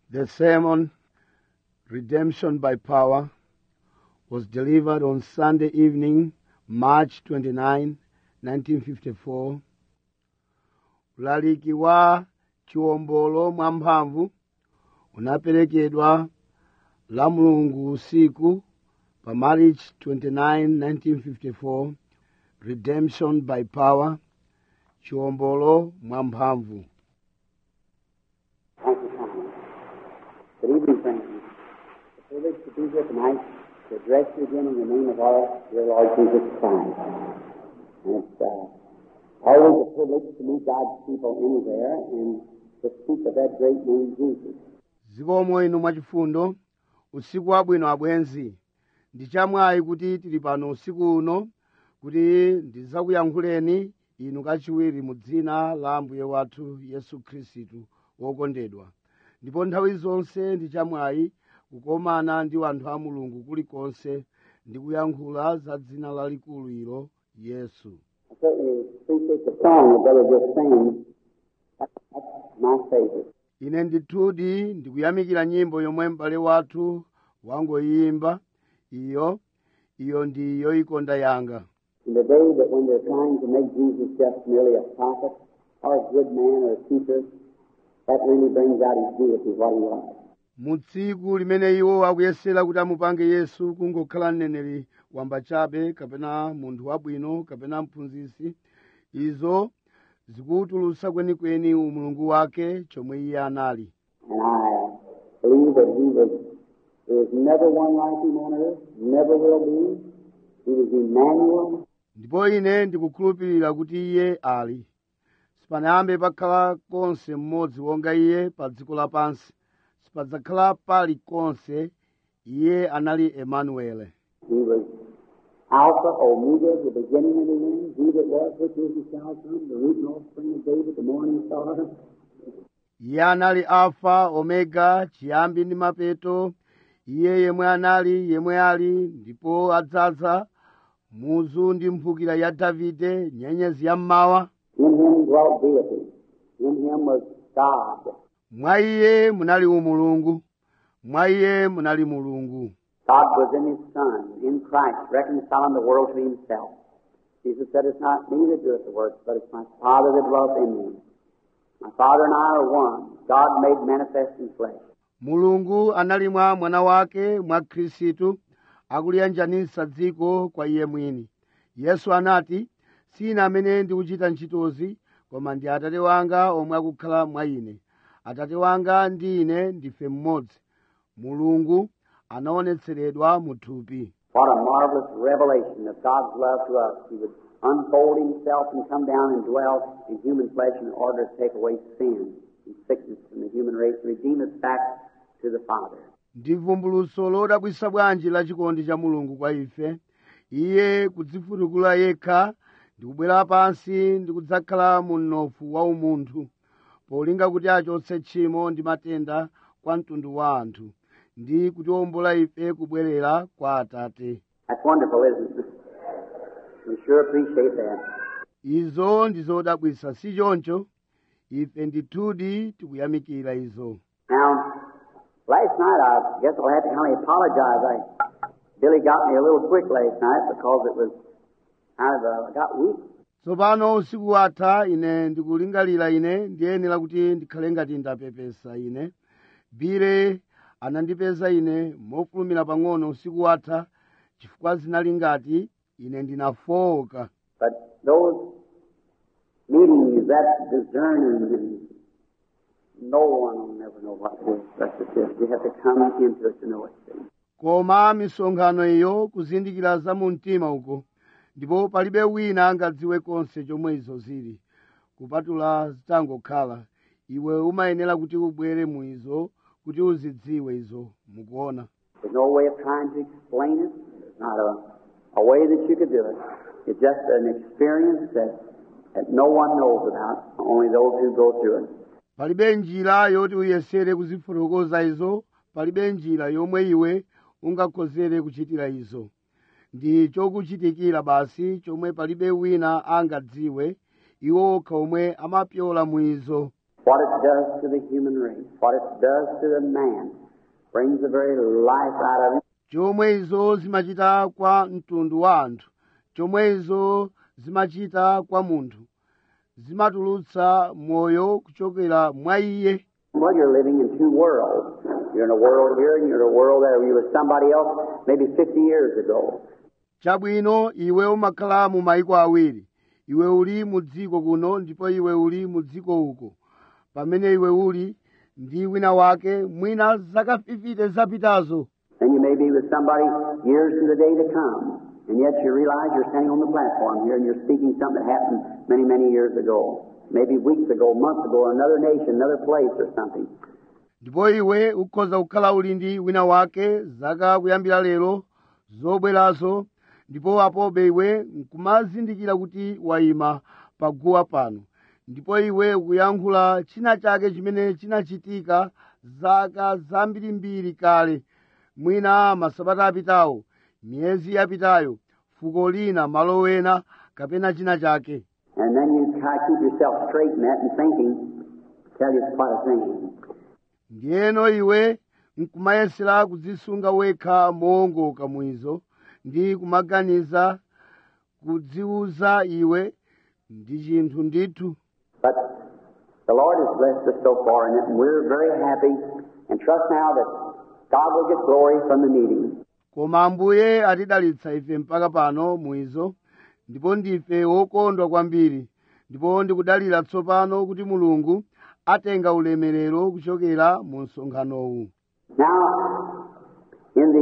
The sermon, Redemption by Power, was delivered on Sunday evening, March 29, 1954. Ulaliki wa chiwombolo mwamphamvu unaperekedwa la Mulungu usiku pa March 29, 1954. Redemption by Power, chiwombolo mwamphamvu. Good evening, friends. It's a privilege to be here tonight to address you again in the name of our dear Lord Jesus Christ. And it's always a privilege to meet God's people anywhere and to speak of that great name, Jesus. Zikomo inu mwachifundo, usiku wabwino abwenzi. Ndi chamwayi kuti tili pano usiku uno kuti ndizakuyankhuleni inu kachiwiri mu dzina la Ambuye wathu Yesu Khristu wokondedwa. Ndipo nthawi zonse ndi chamwayi kukomana ndi anthu a Mulungu kulikonse ndi kuyankhula za dzina lalikulu ilo Yesu. I certainly appreciate the song that Brother just sang. That's my favorite. Ine ndithudi ndikuyamikira nyimbo yomwe m'bale wathu wangoyimba iyo ndi yoyikonda yanga. In the day that when they're trying to make Jesus just merely a prophet or a good man or a teacher, that really brings out his deity, what he was. Mu tsiku limene iwo akuyesera kuti amupange Yesu kungokhala mneneri wamba chabe kapena munthu wabwino kapena mphunzitsi, izo zikutulutsa kwenikweni umulungu wake chomwe iye anali. And I believe that there was never one like him on earth, never will be. He was Emmanuel. Ndipo ine ndikukhulupirira kuti iye ali. Sipanayambe pakhala konse mmodzi wonga iye pa dziko lapansi. Sipadzakhala pali konse, iye anali Emmanuel. He was Alpha, Omega, the beginning and the end. He that was, which is, and shall come, the root and offspring of David, the morning star. Iye anali Alpha, Omega, chiyambi ndi mapeto. Iye yemwe anali, yemwe ali, ndipo adzaza, muzu ndi mphukira ya Davide, nyenyezi ya mmawa. In him dwelt deity. In him was God. Mwa iye munali umulungu. Mwa iye munali mulungu. God was in his Son, in Christ, reconciling the world to himself. Jesus said, it's not me that doeth the works, but it's my Father that dwelleth in me. My Father and I are one, God made manifest in flesh. Mulungu anali mwa mwana wake, mwa Khristu, akuliyanjanitsa dziko kwa iye mwini. Yesu anati, sina amene ndikuchita ntchitozi, koma ndi Atate wanga omwe akukhala mwa ine. Atate wanga ndi ine ndife mmodzi. Mulungu anaonetseredwa mu thupi. What a marvelous revelation of God's love to us. He would unfold himself and come down and dwell in human flesh in order to take away sin and sickness from the human race, redeem us back to the Father. Ndi vumbulutso lodabwitsa bwanji la chikondi cha Mulungu kwa ife. Iye kudzifutukula yekha ndi kubwera pansi ndi kudzakhala mu mnofu wa umunthu, polinga kuti achotse tchimo ndi matenda kwa mtundu wa anthu, ndi kutiwombola ife kubwerera kwa Atate. That's wonderful, isn't it? We sure appreciate that. Izo ndi zodabwitsa, si choncho? Ife ndithudi tikuyamikira izo. Now, last night, I guess I'll have to kind of apologize. Billy got me a little quick last night because it was kind of, I got weak. Tsopano usiku watha ine ndikulingalira ine ndiyenera kuti ndikhale ngati ndapepesa ine. Bile anandipeza ine mofulumira pang'ono usiku watha chifukwa zinali ngati ine ndinafowoka. But those meetings, that discerning, and no one will never know what it is. That's it. You have to come into it to know it. Koma misonkhano iyo kuzindikira za mu mtima uko, ndipo palibe wina angadziwe konse chomwe izo zili, kupatula zitangokhala. Iwe umayenera kuti ubwere mu izo kuti uzidziwe izo, mukuona. There's no way of trying to explain it. There's not a way that you could do it. It's just an experience that no one knows about, only those who go through it. Palibe njira yoti uyesere kuzifotokoza izo, palibe njira yomwe iwe ungakhozere kuchitira izo. Ndi chokuchitikira basi chomwe palibe wina angadziwe, iwo okha omwe amapyola mu izo. What it does to the human race, what it does to the man, brings the very life out of him. chomwe izo zimachita kwa mtundu wa anthu, chomwe izo zimachita kwa munthu, zimatulutsa moyo kuchokera mwa iye. Well, you're living in two worlds. You're in a world here and you're in a world there. You were somebody else maybe 50 years ago. Chabwino iwe umakhala mu mayiko awiri. Iwe uli mu dziko kuno ndipo iwe uli mu dziko uko. Pamene iwe uli ndi wina wake mwina zaka 50 zapitazo. And you may be with somebody years in the day to come. And yet you realize you're standing on the platform here and you're speaking something that happened many, many years ago. Maybe weeks ago, months ago, another nation, another place or something. Ndipo iwe ukhoza kukhala uli ndi wina wake zaka kuyambira lero zobwerazo, ndipo apobe iwe nkumazindikira kuti wayima paguwa pano. Ndipo iwe ukuyankhula china chake chimene chinachitika zaka zambirimbiri kale, mwina masabata apitawo, miyezi yapitayo, fuko lina, malo ena, kapena china chake. And then you try to keep yourself straight in that and thinking, tell you it's quite a thing. Ndiyeno iwe nkumayesera kudzisunga wekha moongoka mwizo ndi kumaganiza kudziuza iwe ndi chinthu ndithu. But the Lord has blessed us so far in it, and we're very happy and trust now that God will get glory from the meeting. Koma Ambuye atidalitsa ife mpaka pano mwizo, ndipo ndife wokondwa kwambiri, ndipo ndikudalira tsopano kuti Mulungu atenga ulemerero kuchokera mu msonkhanowu. Now, in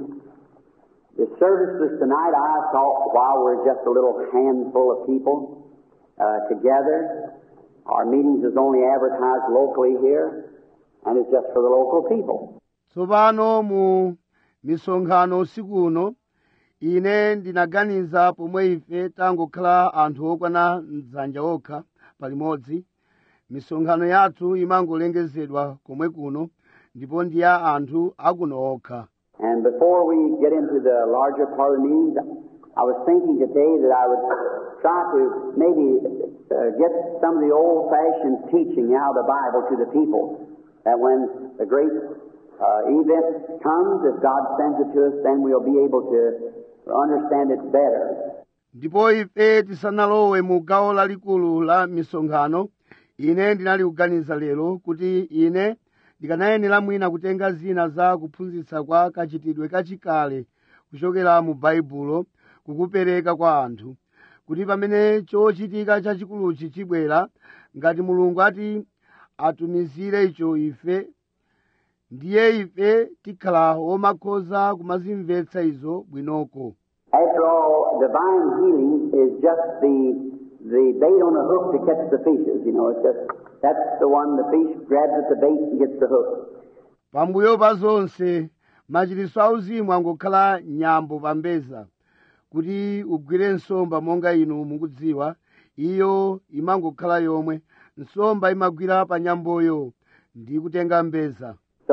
the services tonight, I thought while we're just a little handful of people together, our meetings is only advertised locally here, and it's just for the local people. Tsopano mu misonkhano usiku uno, ine ndinaganiza pomwe ife tangokhala anthu okwana mdzanja okha palimodzi, misonkhano yathu imangolengezedwa komwe kuno, ndipo ndi ya anthu akuno okha. And before we get into the larger part of the meetings, I was thinking today that I would try to maybe get some of the old-fashioned teaching out of the Bible to the people, that when the great event comes, if God sends it to us, then we'll be able to understand it better. Ndipo ife tisanalowe mu gawo lalikulu la misonkhano, ine ndinali kuganiza lero kuti ine ndikanayenera mwina kutenga zina za kuphunzitsa kwa kachitidwe kachikale kuchokera mu Baibulo kukupereka kwa anthu, kuti pamene chochitika chachikuluchi chibwera, ngati Mulungu ati atumizire icho ife, ndiye ife tikhala womakhoza kumazimvetsa izo bwinoko. After all, divine healing is just the bait on the hook to catch the fishes. You know, it's just, that's the one, the fish grabs at the bait and gets the hook. Pambuyo pa zonse, machiritso auzimu angokhala nyambo pambeza, kuti ugwire nsomba monga inu mukudziwa, iyo imangokhala yomwe, nsomba imagwira pa nyamboyo ndi kutenga mbeza. So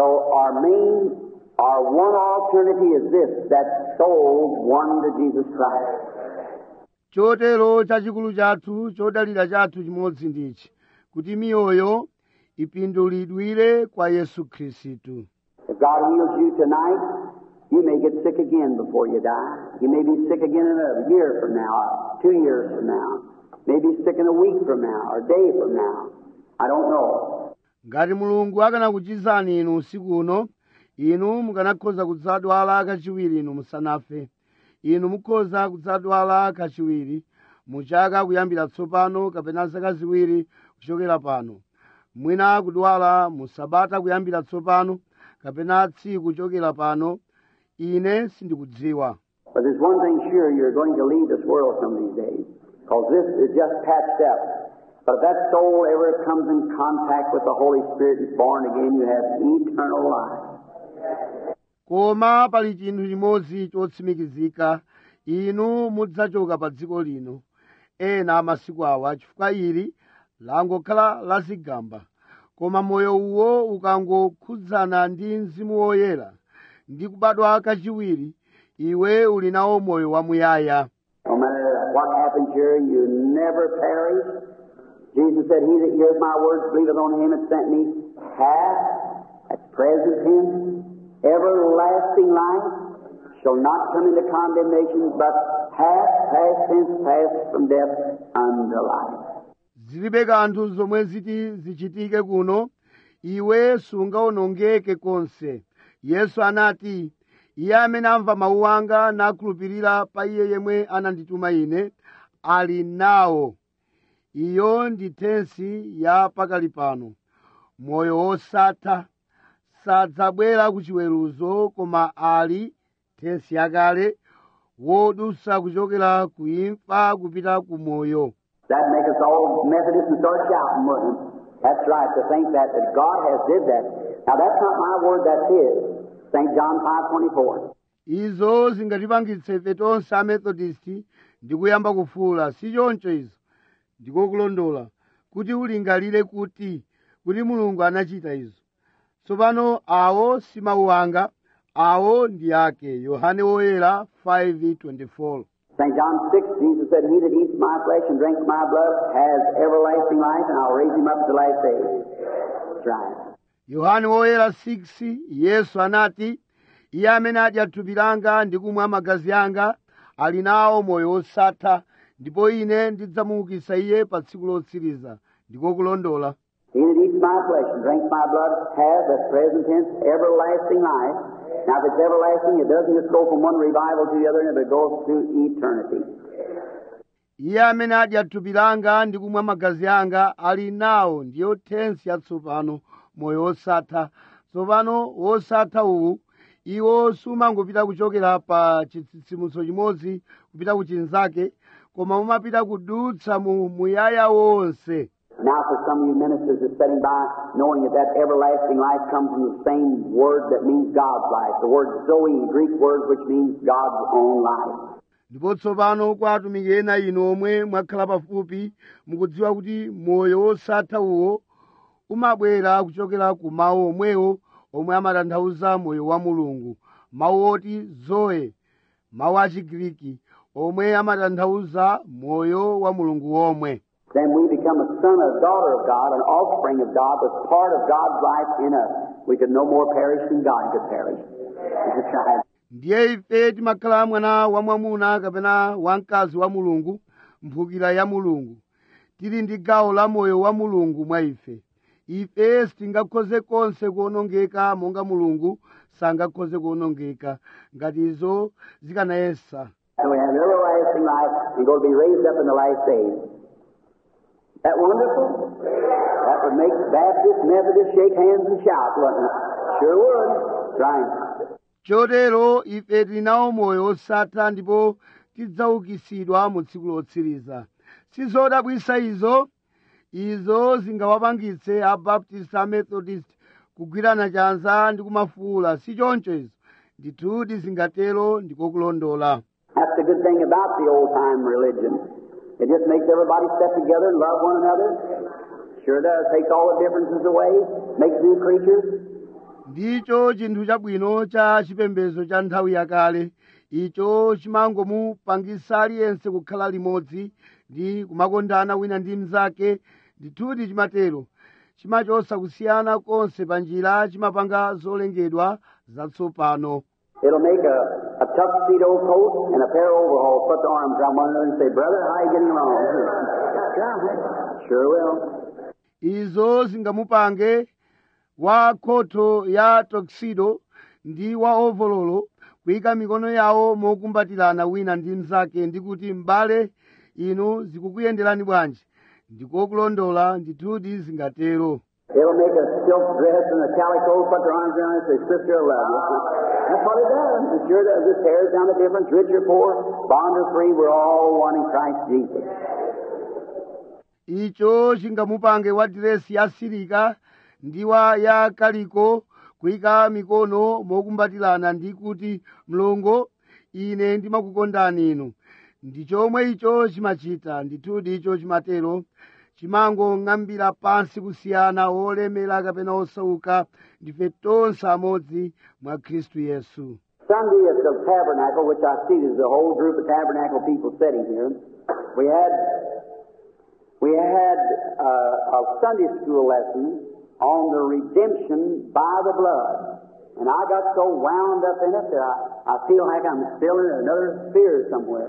our one alternative is this, that souls won to Jesus Christ. Chotero chachikulu chathu, chodalira chathu chimodzi ndichi, kuti miyoyo ipindulidwire kwa Yesu Khristu. If God heals you tonight, you may get sick again before you die. You may be sick again in a year from now, 2 years from now. Maybe sick in a week from now, or a day from now. I don't know. Ngati Mulungu akanakuchizani inu usiku uno, inu mukanakhoza kudzadwala kachiwiri inu musanafe. Inu mukhoza kudzadwala kachiwiri muchaka kuyambira tsopano kapena zaka ziwiri kuchokera pano. Mwina kudwala musabata kuyambira tsopano kapena tsiku kuchokera pano. Ine sindikudziwa. But there's one thing sure, you're going to leave this world some of these days, because this is just patched up. But if that soul ever comes in contact with the Holy Spirit and is born again, you have eternal life. Koma pali chinthu chimodzi chotsimikizika, inu mudzachoka pa dziko lino ena amasiku awa, chifukwa ili langokhala lazigamba. Koma moyo uwo ukangokhudzana ndi Mzimu Woyera ndi kubadwa kachiwiri, iwe uli nawo moyo wamuyaya. No matter what happens here, you never perish. Jesus said, He that hears my words, believeth on him that sent me, hath, at present tense, everlasting life, shall not come into condemnation, but hath, past tense, passed from death unto life. zilibe kanthu zomwe ziti zichitike kuno, iwe sungawonongeke konse. Yesu anati, iye amene amva mawu anga nakhulupirira pa iye yemwe anandituma ine, ali nawo. Iyo ndi tensi ya pakali pano. Moyo wosatha, sadzabwera ku chiweruzo, koma ali, tensi yakale, wodusa kuchokera ku imfa kupita ku moyo. That'd make us all Methodists and start shouting, wouldn't it? That's right, to think that God has did that. Now that's not my word, that's His. St. John 5:24. Izo zingatipangitse ife tonse amethodisti ndi kuyamba kufuula, si choncho izo ndikokulondola, kuti ulingalire kuti Mulungu anachita izo. Tsopano awo si mawu anga, awo ndi ake. Yohane woyera 5:24. St. John 6, Jesus said, He that eats my flesh and drinks my blood has everlasting life, and I'll raise him up at the last day. That's right. Yohane woyera 6, Yesu anati, iye amene adya thupi langa ndi kumwa magazi anga ali nawo moyo wosatha, ndipo ine ndidzamuukitsa iye pa tsiku lotsiriza. Ndikokulondola. He that eats my flesh and drinks my blood has, at present tense, everlasting life. Now, if it's everlasting, it doesn't just go from one revival to the other, but it goes through eternity. Iye amene adya thupi langa ndi kumwa magazi anga ali nawo, ndiyo tensi yatsopano, moyo wosatha. Tsopano wosatha uwu, iwo sumangopita kuchokera pa chitsitsimutso chimodzi kupita ku chinzake, koma umapita kudutsa mu muyaya wonse. Now, for some of you ministers that's sitting by, knowing that everlasting life comes from the same word that means God's life, the word Zoe, Greek word which means God's own life. Ndipo tsopano kwa atumiki ena inu omwe mwakhala pafupi, mukudziwa kuti moyo wosatha uwo umabwera kuchokera ku mawu omwewo omwe amatanthauza moyo wa Mulungu, mawu oti Zoe, mawu a Chigiriki omwe amatanthauza moyo wa Mulungu womwe. Then we become a son or daughter of God, an offspring of God, that's part of God's life in us. We could no more perish than God could perish. Ndiye ife timakhala mwana wa mwamuna kapena wamkazi wa Mulungu, mphukira ya Mulungu. Tili ndi gawo la moyo wa Mulungu mwa ife. Ife sitingakhoze konse kuonongeka monga Mulungu sangakhoze kuonongeka, ngati izo zikanayesa. So we have everlasting life and going to be raised up in the last days. That wonderful? That would make Baptists, Methodists shake hands and shout, wouldn't it? Sure would. Right. Chotero ife tinawo moyo wosatha ndipo tidzaukitsidwa mu tsiku lotsiriza. Sizodabwisa izo? Izo zingawapangitse a Baptist, a Methodist kugwirana chanza ndi kumafuula, si choncho izo? Ndithudi zingatero ndikokulondola. That's the good thing about the old-time religion. It just makes everybody step together and love one another. Sure does. Takes all the differences away, makes new creatures. Ndicho chinthu chabwino cha chipembedzo cha nthawi yakale. Icho chimangomupangisa aliyense kukhala limodzi ndi kumakondana wina ndi mnzake. Ndithudi chimatero. Chimachotsa kusiyana konse pa njira, chimapanga zolengedwa zatsopano. It'll make a tuxedo coat and a pair of overalls, put the arms around one another and say, Brother, how are you getting along? Sure will. Izo zingamupange wa khoto ya tuxedo ndi wa ovololo kuyika mikono yawo mokumbatirana wina ndi mnzake ndi kuti m'bale, inu zikukuyenderani bwanji? Ndikokulondola, ndithudi zingatero. It'll make a silk dress and a calico, put their arms around it and say, Sister, I love you. That's what it does. It sure does. It tears down the difference, rich or poor, bond or free, we're all one in Christ Jesus. Icho chingamupange wa diresi ya silika ndi wa ya kaliko kuyika mikono mokumbatirana ndi kuti, mlongo, ine ndimakukondani inu. Ndi chomwe icho chimachita. Ndithudi icho chimatero. Chimangong'ambira pansi kusiyana, olemera kapena osauka, ndife tonse amodzi mwa Khristu Yesu. Sunday at the tabernacle, which I see there's a whole group of tabernacle people sitting here, we had we had a Sunday school lesson on the redemption by the blood. And I got so wound up in it that I feel like I'm still in another sphere somewhere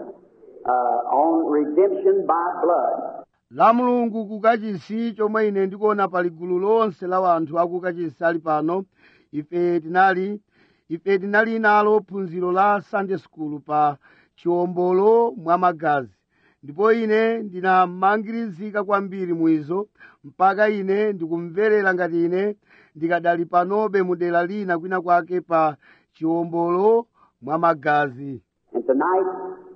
on redemption by blood. la mulungu kukachisi chomwe ine ndikuona pali gulu lonse la wanthu akukachisi ali pano ife tinali nalo phunziro la Sunday school pa chiwombolo mwa magazi ndipo ine ndinamangirizika kwambiri mwizo mpaka ine ndikumverera ngati ine ndikadali panobe mudera lina kwina kwake pa chiwombolo mwa magazi. And tonight,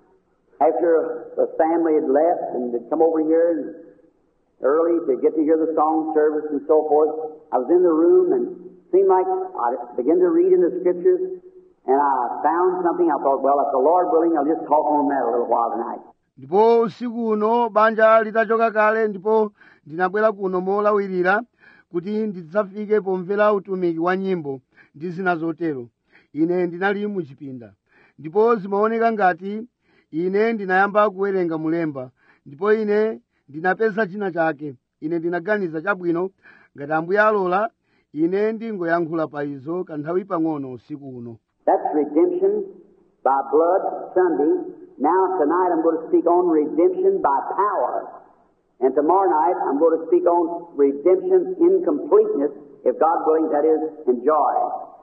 after the family had left and had come over here early to get to hear the song service and so forth, I was in the room and it seemed like I began to read in the scriptures and I found something. I thought, well, if the Lord willing, I'll just talk on that a little while tonight. Ndipo usiku uno banja litachoka kale ndipo ndinabwera kuno molawirira kuti ndidzafike pomvera utumiki wa nyimbo ndi zina zotero. Ine ndinali muchipinda ndipo zimaoneka ngati ine ndinayamba kuwerenga mulemba ndipo ine ndinapeza china chake. Ine ndinaganiza chabwino ngati Ambuye alola ine ndingoyankhula pa izo kanthawi pang'ono usiku uno. That's redemption by blood Sunday. Now tonight I'm going to speak on redemption by power. And tomorrow night I'm going to speak on redemption in completeness, if God willing, that is, in joy.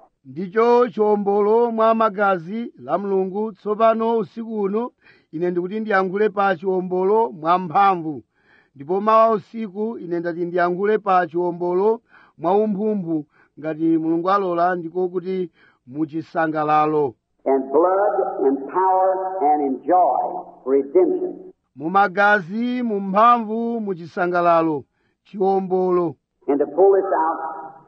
Ndicho chiwombolo mwa magazi la Mulungu. Tsopano usiku uno ine ndikuti ndiyankhule pa chiwombolo mwa mphamvu, ndipo mawa usiku ine ndati ndiyankhule pa chiwombolo mwa umphumphu ngati Mulungu alola, ndiko kuti muchisangalalo. And blood and power and in joy, redemption. Mu magazi, mu mphamvu, mu chisangalalo, chiwombolo. And to pull this out,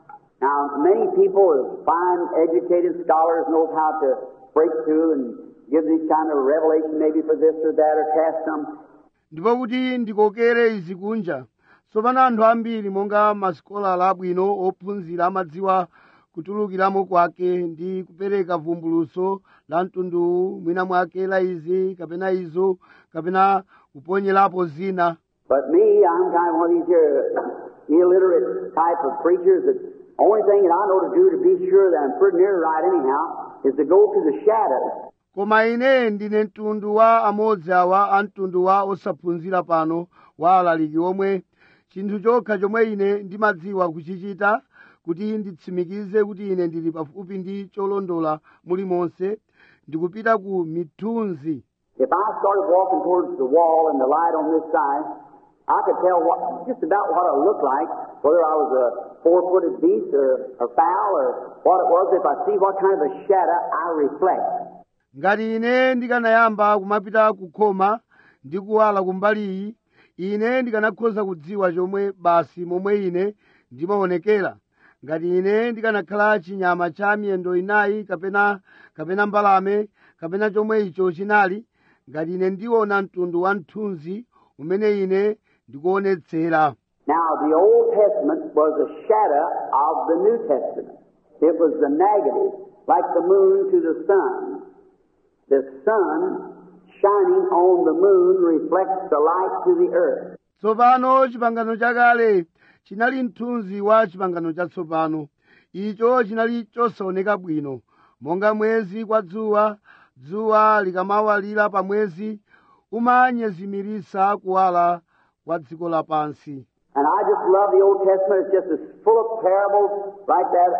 now many people, fine educated scholars, know how to break through and give these kind of revelation maybe for this or that or cast some. Ndipo kuti ndikokere izi kunja, tsopano anthu ambiri monga masikola abwino ophunzira amadziwa kutulukiramo kwake ndi kupereka vumbuluso la mtundu mwina mwake la izi kapena izo kapena kuponyerapo zina. But me, I'm kind of one of these here illiterate type of preachers that only thing that I know to do to be sure that I'm pretty near right anyhow is to go to the shadows. Koma ine ndine mtundu wa amodzi awa a mtundu wa osaphunzira pano wa alaliki omwe chinthu chokha chomwe ine ndimadziwa kuchichita kuti nditsimikize kuti ine ndili pafupi ndi cholondola mulimonse ndikupita ku mithunzi. If I started walking towards the wall and the light on this side, I could tell just about what I looked like, whether I was a four-footed beast or fowl or what it was, if I see what kind of a shadow I reflect. Ngati ine ndikanayamba kumapita kukhoma ndi kuwala kumbali iyi, ine ndikanakhoza kudziwa chomwe basi momwe ine ndimaonekera. Ngati ine ndikanakhala chinyama cha miyendo inayi kapena mbalame kapena chomwe icho chinali, ngati ine ndiona mtundu wa mthunzi umene ine ndikuonetsera. Now, the Old Testament was a shadow of the New Testament. It was the negative, like the moon to the sun. The sun shining on the moon reflects the light to the earth. Tsopano chipangano chakale chinali mthunzi wa chipangano chatsopano. Icho chinali chosaoneka bwino, monga mwezi kwa dzuwa. Dzuwa likamawalira pa mwezi umanyezimirisa kuwala kwa dziko lapansi. And I just love the Old Testament. It's just as full of parables like that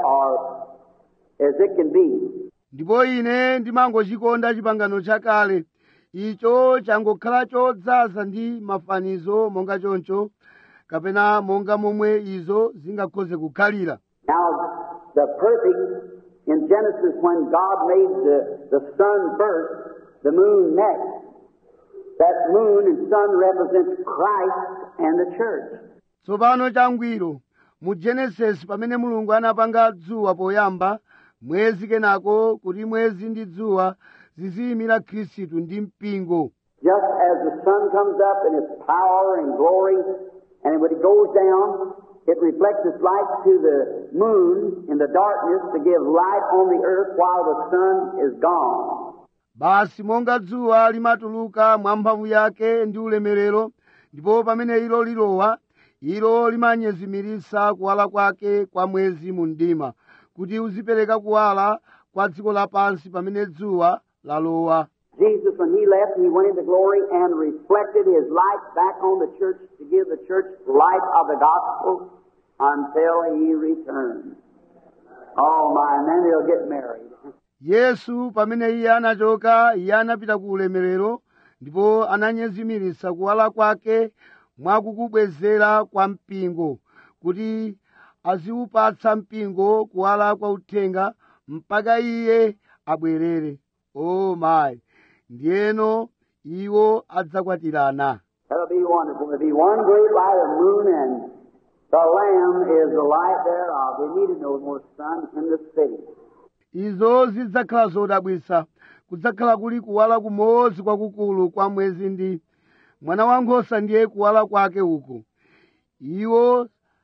as it can be. Ndipo ine ndimangochikonda chipangano chakale. Icho changokhala chodzaza ndi mafanizo monga choncho, kapena monga momwe izo zingakhoze kukhalira. Now, the perfect in Genesis, when God made the sun first, the moon next. That moon and sun represents Christ and the church. Tsopano changwiro mu Genesis pamene Mulungu anapanga dzuwa poyamba, mwezi kenako, kuti mwezi ndi dzuwa ziziyimira Khristu ndi mpingo. Just as the sun comes up in its power and glory, and when it goes down, it reflects its light to the moon in the darkness to give light on the earth while the sun is gone. Basi monga dzuwa limatuluka mwa mphamvu yake ndi ulemerero, ndipo pamene ilo lilowa ilo limanyezimirisa kuwala kwake kwa mwezi mu mdima kuti uzipereka kuwala kwa dziko lapansi pamene dzuwa lalowa. Jesus, when he left, he went into glory and reflected his light back on the church to give the church light of the gospel until he returned. Oh my, and then they'll get married. Yesu pamene iye anachoka, iye anapita ku ulemerero ndipo ananyezimirisa kuwala kwake mwakukubwezera kwa mpingo kuti aziupatsa mpingo kuwala kwa uthenga mpaka iye abwerere. Oh my, ndiyeno iwo adzakwatirana. That'll be wonderful. There'll be one great light of moon, and the Lamb is the light thereof. We need no more sun in the city. Izo zidzakhala zodabwitsa. Kudzakhala kuli kuwala kumodzi kwakukulu kwa mwezi ndi mwana wankhosa ndiye kuwala kwake uko. Iwo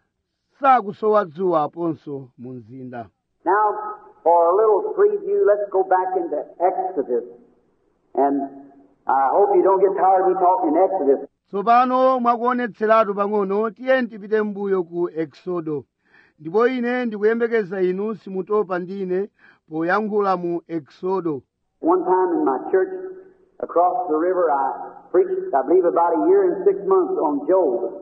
sakusowa dzuwa aponso mu mzinda. Now, for a little preview, let's go back into Exodus. And I hope you don't get tired of me talking Exodus. Tsopano mwakuonetseratu pang'ono tiyeni tipite m'mbuyo ku Exodo. Ndipo ine ndikuyembekeza inu simutopa ndine poyankhula mu Exodo. One time in my church across the river, I preached, I believe, about a year and 6 months on Job.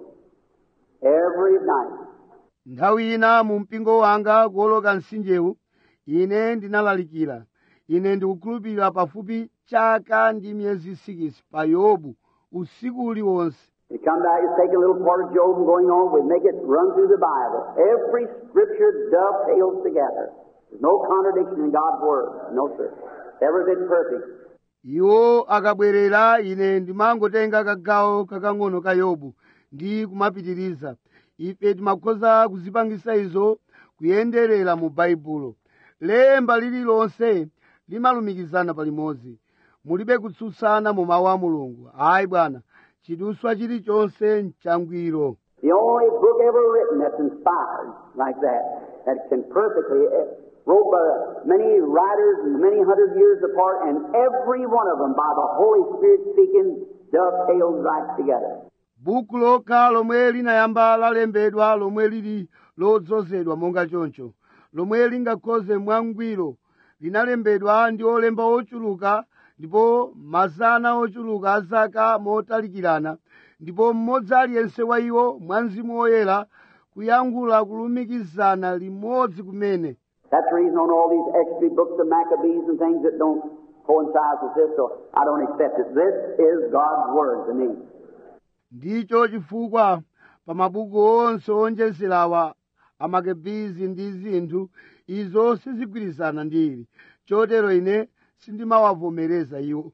Every night. Nthawi ina mu mpingo wanga kuwoloka mtsinjewu, ine ndinalalikira. Ine ndikukhulupirira pafupi chaka ndi miyezi 6 pa Yobu usiku uliwonse. We come back and take a little part of Job and going on, we make it run through the Bible. Every scripture dovetails together. There's no contradiction in God's Word. No, sir. Every bit perfect. Iwo akabwerera ine ndimangotenga kagawo kakang'ono ka Yobu ndi kumapitiriza. Ife timakhoza kuzipangisa izo kuyenderera mu Baibulo. Lemba lililonse limalumikizana palimodzi. Mulibe kutsutsana mu mawu a Mulungu. Ayi bwana, chiduswa chilichonse nchangwiro. The only book ever written that's inspired like that can perfectly, wrote by many writers and many hundred years apart, and every one of them by the Holy Spirit speaking dovetails right together. Buku lokha lomwe linayamba lalembedwa lomwe lili lodzozedwa monga choncho, lomwe lingakhoze mwangwiro, linalembedwa ndi olemba ochuluka ndipo mazana ochuluka azaka motalikirana, ndipo mmodzi aliyense wa iwo mwa Mzimu Woyera kuyankhula kulumikizana limodzi kumene. That's the reason on all these extra books of Maccabees and things that don't coincide with this, so I don't accept it. This is God's Word to me. Ndicho chifukwa pa mabuku onse onjezerawa amakebizi ndi zinthu izo sizigwirizana ndili, chotero ine sindimawavomereza iwo.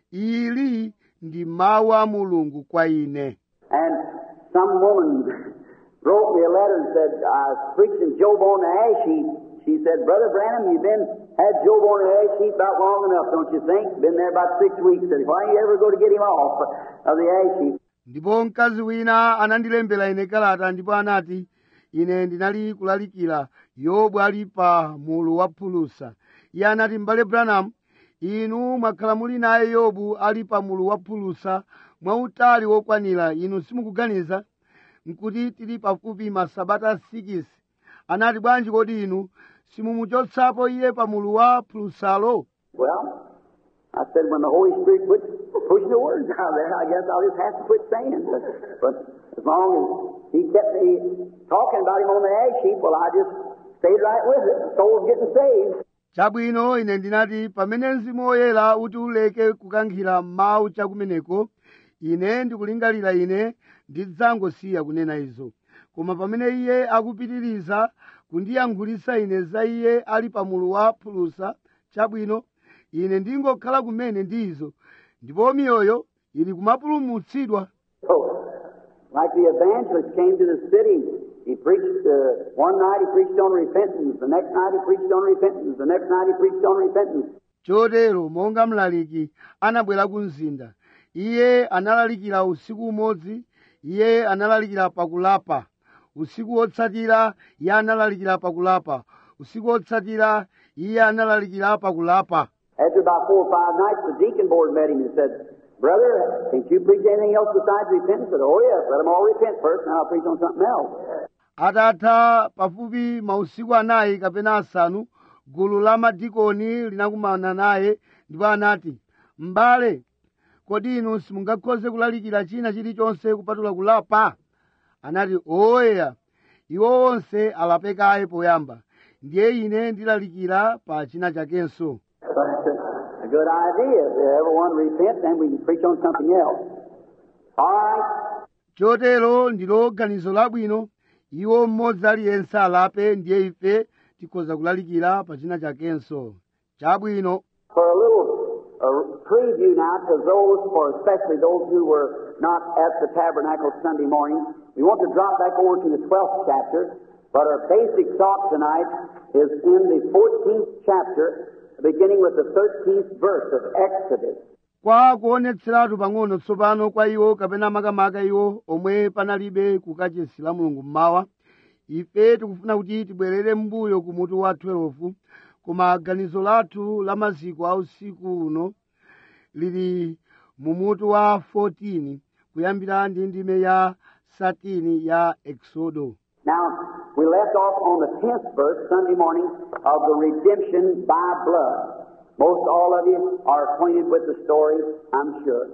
Ili ndi mawu a Mulungu kwa ine. And some woman wrote me a letter and said, I was preaching Job on the ash heap. She said, Brother Branham, you've had Job on the ash heap about long enough, don't you think? Been there about 6 weeks. Said, why don't you ever go to get him off of the ash heap? Ndipo mkazi wina anandilembera ine kalata ndipo anati, ine ndinali kulalikira Yobu ali pa mulu wa phulusa. Iye anati, m'bale Branham, inu mwakhala muli naye Yobu ali pa mulu wa phulusa mwautali wokwanira, inu simukuganiza? Nkuti tili pafupi masabata 6. Anati, bwanji kodi inu simumuchotsapo iye pa mulu wa phulusalo? Well, I said, when the Holy Spirit quits pushing the words out there, I guess I'll just have to quit saying. But as long as He kept me talking about Him on the ash heap, well, I just stayed right with it. The soul's getting saved. Chabwino, ine ndinati pamene Mzimu Woyera uti uleke kukankhira mawu chakumeneko, ine ndikulingalira ine ndidzangosiya kunena izo. Koma pamene iye akupitiriza kundiyankhulitsa ine za iye ali pa mulu wa phulusa, chabwino, ine ndingokhala kumene ndizo, ndipo miyoyo ili kumapulumutsidwa. So, like the evangelist came to the city, he preached, one night he preached on repentance, the next night he preached on repentance, the next night he preached on repentance. Chotero monga mlaliki anabwera ku mzinda, iye analalikira usiku umodzi, iye analalikira pakulapa. Usiku wotsatira iye analalikira pakulapa. Usiku wotsatira iye analalikira pakulapa. After about 4 or 5 nights, the deacon board met him and said, Brother, can't you preach anything else besides repentance? I said, oh yes, let them all repent first, and I'll preach on something else. atatha pafupi mausiku anayi kapena asanu, gulu la madikoni linakumana naye ndipo anati, m'bale, kodi inu simungakhoze kulalikira china chilichonse kupatula kulapa? Anati, oyeya, iwo onse alapekaye poyamba, ndiye ine ndilalikira pa china chakenso. A good idea. If everyone repents, then we can preach on something else. All right. Chotero ndilo ganizo labwino, iwo mmodzi aliyense alape, ndiye ife tikhoza kulalikira pa china chakenso. Chabwino. For a little preview now to those, for especially those who were not at the tabernacle Sunday morning, we want to drop back over to the 12th chapter, but our basic thought tonight is in the 14th chapter, beginning with the 13th verse of Exodus. Kwa kuonetseratu pang'ono tsopano kwa iwo kapena makamaka iwo omwe panalibe kukachisi la Mulungu mmawa, ife tikufuna kuti tibwerere m'mbuyo ku mutu wa 12, koma ganizo lathu la maziko a usiku uno lili mu mutu wa 14 kuyambira ndi ndime ya 13 ya Exodo. Now, we left off on the 10th verse Sunday morning of the redemption by blood. Most all of you are acquainted with the story, I'm sure.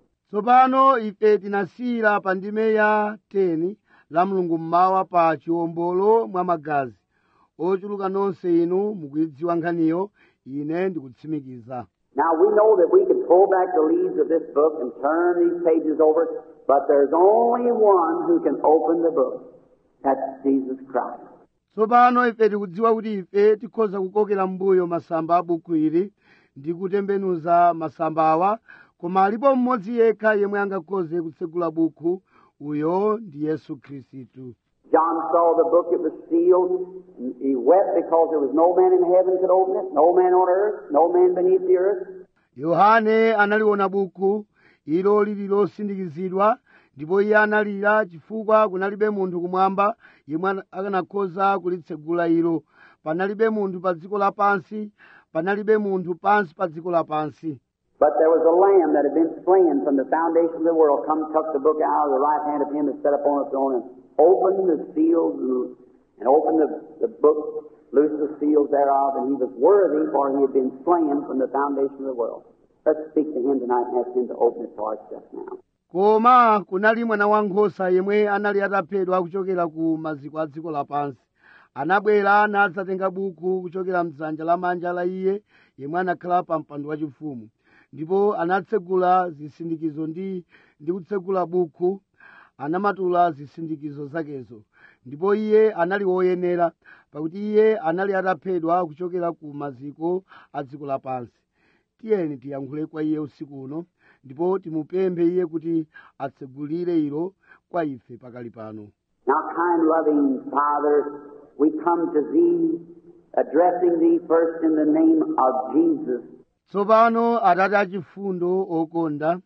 Tsopano ife tinasiyira pa ndime ya 10 la Mulungu mmawa pa chiwombolo mwa magazi. Ochuluka nonse inu mukuidziwa nkhaniyo, ine ndikutsimikiza. Now, we know that we could pull back the leaves of this book and turn these pages over, but there's only one who can open the book. That's Jesus Christ. Tsopano ife tikudziwa kuti ife tikhoza kukokera m'mbuyo masamba a buku ili ndi kutembenuza masamba awa, koma alipo mmodzi yekha yemwe angakhoze kutsegula buku, uyo ndi Yesu Khristu. John saw the book, it was sealed. He wept because there was no man in heaven could open it, no man on earth, no man beneath the earth. Yohane analiona buku ilo lili losindikizidwa, ndipo iye analira chifukwa kunalibe munthu kumwamba yemwe akanakhoza kulitsegula ilo. Panalibe munthu pa dziko lapansi, panalibe munthu pansi pa dziko lapansi. But there was a lamb that had been slain from the foundation of the world, come took the book out of the right hand of him and set upon a throne and opened the seals and opened the book, loosed the seals thereof, and he was worthy, for he had been slain from the foundation of the world. Let's speak to him tonight and ask him to open it for us just now. Koma kunali mwana wankhosa yemwe anali ataphedwa kuchokera ku maziko a dziko lapansi. Anabwera nadzatenga buku kuchokera m'dzanja lamanja la iye yemwe anakhala pa mpando wachifumu. Ndipo anatsegula zisindikizo ndi kutsegula buku, anamatula zisindikizo zakezo. Ndipo iye anali woyenera, pakuti iye anali ataphedwa kuchokera ku maziko a dziko lapansi. Tiyeni tiyankhule kwa iye usiku uno, ndipo timupemphe iye kuti atsegulire ilo kwa ife pakali pano. Now, kind, loving Father, we come to Thee, addressing Thee first in the name of Jesus. Tsopano Atate achifundo okonda,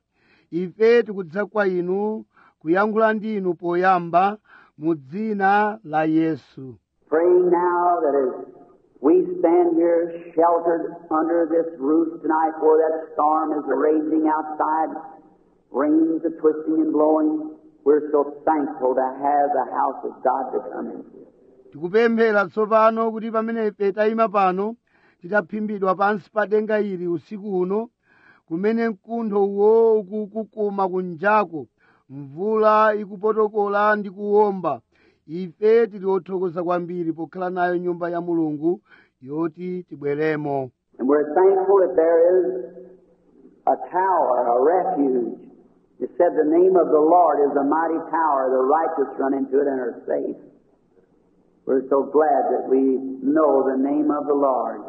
ife tikudza kwa inu kuyankhula ndi inu poyamba mu dzina la Yesu. Praying now that as we stand here sheltered under this roof tonight where that storm is raging outside, rains are twisting and blowing, we're so thankful to have the house of God to come into. Tikupemphera tsopano kuti pamene ife tayima pano titaphimbidwa pansi pa denga ili usiku uno, kumene mkuntho uwo ukukukuma kunjako, mvula ikupotokola ndi kuwomba, ife tili othokoza kwambiri pokhala nayo nyumba ya Mulungu yoti tibweremo. And we're thankful that there is a tower, a refuge. It said the name of the Lord is a mighty tower. The righteous run into it and are safe. We're so glad that we know the name of the Lord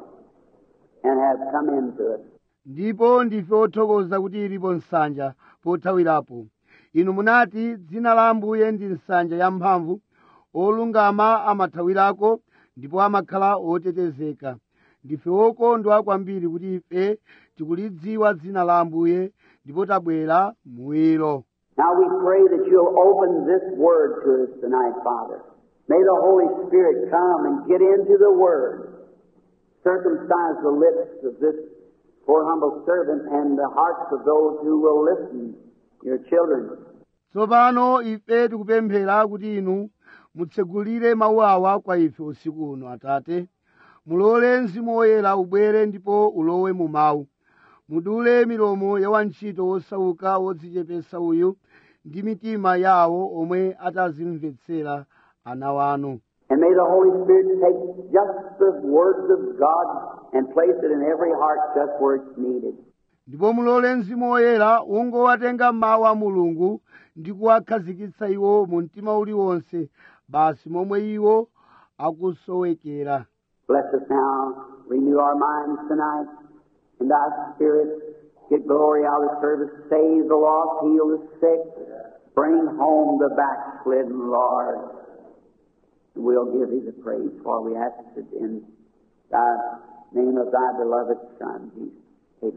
and have come into it. Ndipo ndife othokoza kuti ilipo nsanja pothawirapo. Inu munati dzina la Ambuye ndi nsanja yamphamvu, olungama amathawirako ndipo amakhala otetezeka. Ndife okondwa kwambiri kuti ife tikulidziwa dzina la Ambuye ndipo tabwera muwiro. Now we pray that you'll open this word to us tonight, Father. May the Holy Spirit come and get into the word, circumcise the lips of this poor humble servant, and the hearts of those who will listen, your children. tsopano ife tikupemphera kuti inu mutsegulire mawu awa kwa ife usiku uno Atate. Mulole Mzimu Woyera ubwere ndipo ulowe mu mawu. Mudule milomo ya wantchito wosauka wodzichepesa uyu ndi mitima yawo omwe atazimvetsera ana wanu. And may the Holy Spirit take just the words of God and place it in every heart just where it's needed. Ndipo mulole Mzimu Woyera ungowatenga mawu a Mulungu ndi kuwakhazikitsa iwo mu mtima uliwonse basi momwe iwo akusowekera. Bless us now. Renew our minds tonight. In thy Spirit, get glory out of the service. Save the lost, heal the sick. Bring home the backslidden, Lord. We'll give thee the praise, for we ask it in the name of thy beloved Son, Jesus.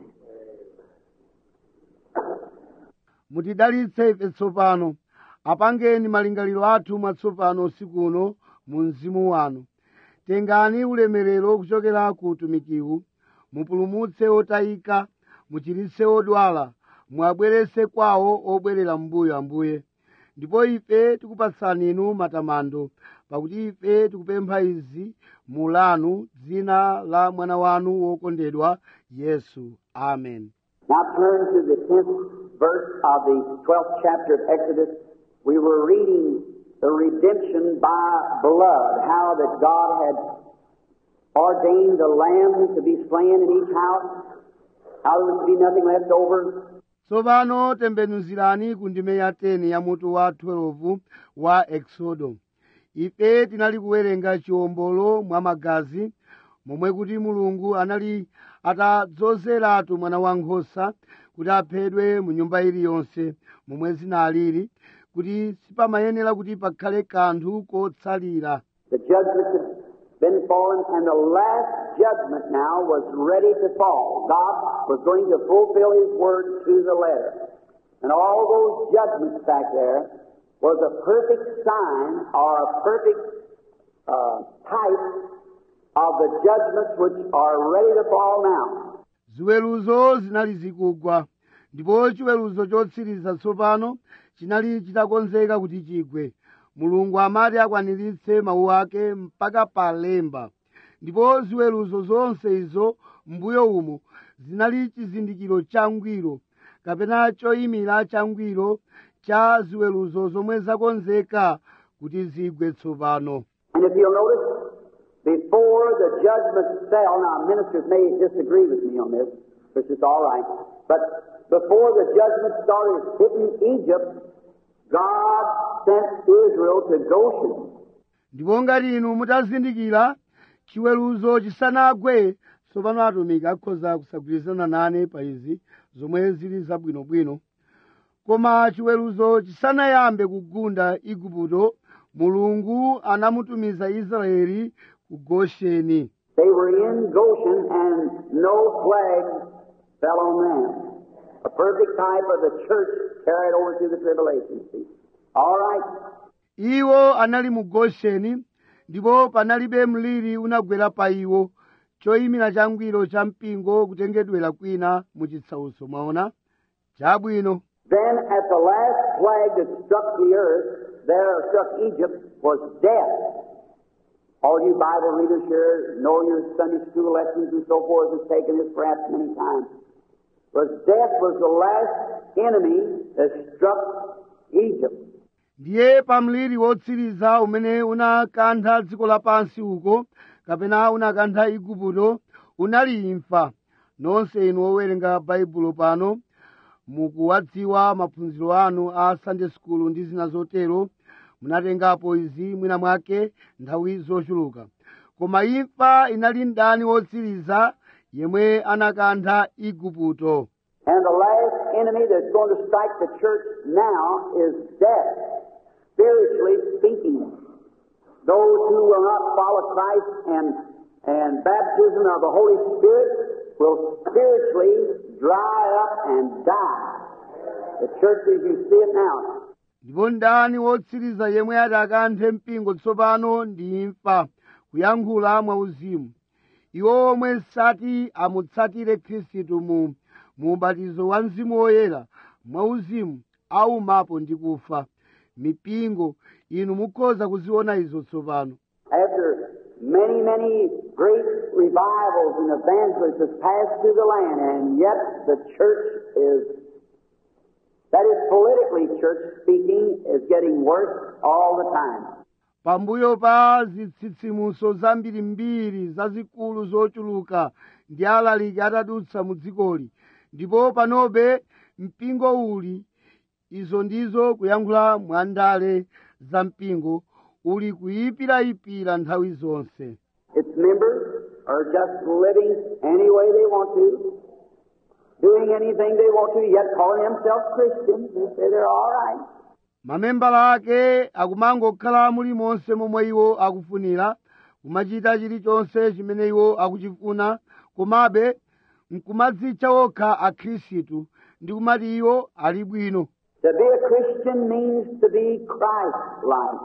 Amen. Mutidalitse ife tsopano. Apangeni malingaliro athu mwatsopano usiku uno mu mzimu wanu. Tengani ulemerero kuchokera ku utumikiwu. Mupulumutse otayika, muchiritse odwala, muabwerese kwawo obwerera mbuyo Ambuye. Ndipo ife tikupatsani inu matamando, pakuti ife tikupempha izi mu lanu dzina la mwana wanu wokondedwa Yesu. Amen. Now turn to the 10th verse of the 12th chapter of Exodus. We were reading the redemption by blood, how that God had ordained the lamb to be slain in each house, how there was to be nothing left over. Tsopano tembenuzirani ku ndime ya 10 ya mutu wa 12 wa Exodo. Ife tinali kuwerenga chiwombolo mwa magazi, momwe kuti Mulungu anali atadzozeratu mwana wankhosa kuti aphedwe mu nyumba iliyonse momwe zinalili, kuti sipamayenera kuti pakhale kanthu kotsalira. The judgment had been fallen, and the last judgment now was ready to fall. God was going to fulfill His word to the letter. And all those judgments back there was a perfect sign or a perfect type of the judgments which are ready to fall now. Ziweruzo zinali zikugwa, ndipo chiweruzo chotsiriza tsopano chinali chitakonzeka kuti chigwe. Mulungu amati akwaniritse mawu ake mpaka palemba. Ndipo ziweruzo zonse izo mbuyo umo zinali chizindikiro changwiro, kapena choyimira changwiro cha ziweruzo zomwe zakonzeka kuti zigwe tsopano. And if you'll notice, before the judgment fell, now ministers may disagree with me on this, which is all right, but before the judgment started hitting Egypt, God sent Israel to Goshen. Ndipo ngati inu mutazindikira, chiweruzo chisanagwe, tsopano atumiki akhoza kusagwirizana nane pa izi zomwe zili zabwinobwino. Koma chiweruzo chisanayambe kugunda Igupto, Mulungu anamutumiza Israeli ku Gosheni. They were in Goshen and no plague fell on them. A perfect type of the church carried over through the tribulation. See? All right. Iwo anali mu Gosheni, ndipo panalibe mliri unagwera pa iwo, choyimira changwiro cha mpingo kutengedwera kwina mu chisautso mwaona. Chabwino. Then at the last plague that struck the earth, there struck Egypt, was death. All you Bible readers here know your Sunday school lessons and so forth has taken this perhaps many times. Death was the last enemy that struck Egypt. Ndiye pamliri wotsiriza umene unakantha dziko lapansi uko, kapena unakantha Igupto, unali imfa. Nonse inu owerenga Baibulo pano, mukuwadziwa maphunziro anu a Sunday school ndi zina zotero, munatengapo izi mwina mwake nthawi zochuluka. Koma imfa inali mdani wotsiriza yemwe anakantha Igupto. And the last enemy that's going to strike the church now is death. Spiritually speaking, those who will not follow Christ and baptism of the Holy Spirit will spiritually dry up and die. The church as you see it now. Ndipo ndani wotsiriza yemwe ati akanthe mpingo tsopano ndi imfa, kuyankhula mwauzimu. iwo omwe sati amutsatire khristu mu ubatizo wa mzimu woyera mwauzimu aumapo ndi kufa. Mipingo inu mukhoza kuziona izo tsopano. After many great revivals and evangelists has passed through the land, and yet the church that is politically church speaking, is getting worse all the time. Pambuyo pa zitsitsimuso zambirimbiri zazikulu zochuluka ndi alaliki atadutsa mu dzikoli, ndipo panobe mpingo uli, izo ndizo kuyankhula mwandale za mpingo, uli kuyipirayipira nthawi zonse. Its members are just living any way they want to, doing anything they want to, yet calling themselves Christians. They say they're all right. Mamembala ake akumangokhala mulimonse momwe iwo akufunira, kumachita chilichonse chimene iwo akuchifuna, komabe nkumadzitcha okha akhristu ndi kumati iwo ali bwino. To be a Christian means to be Christ-like.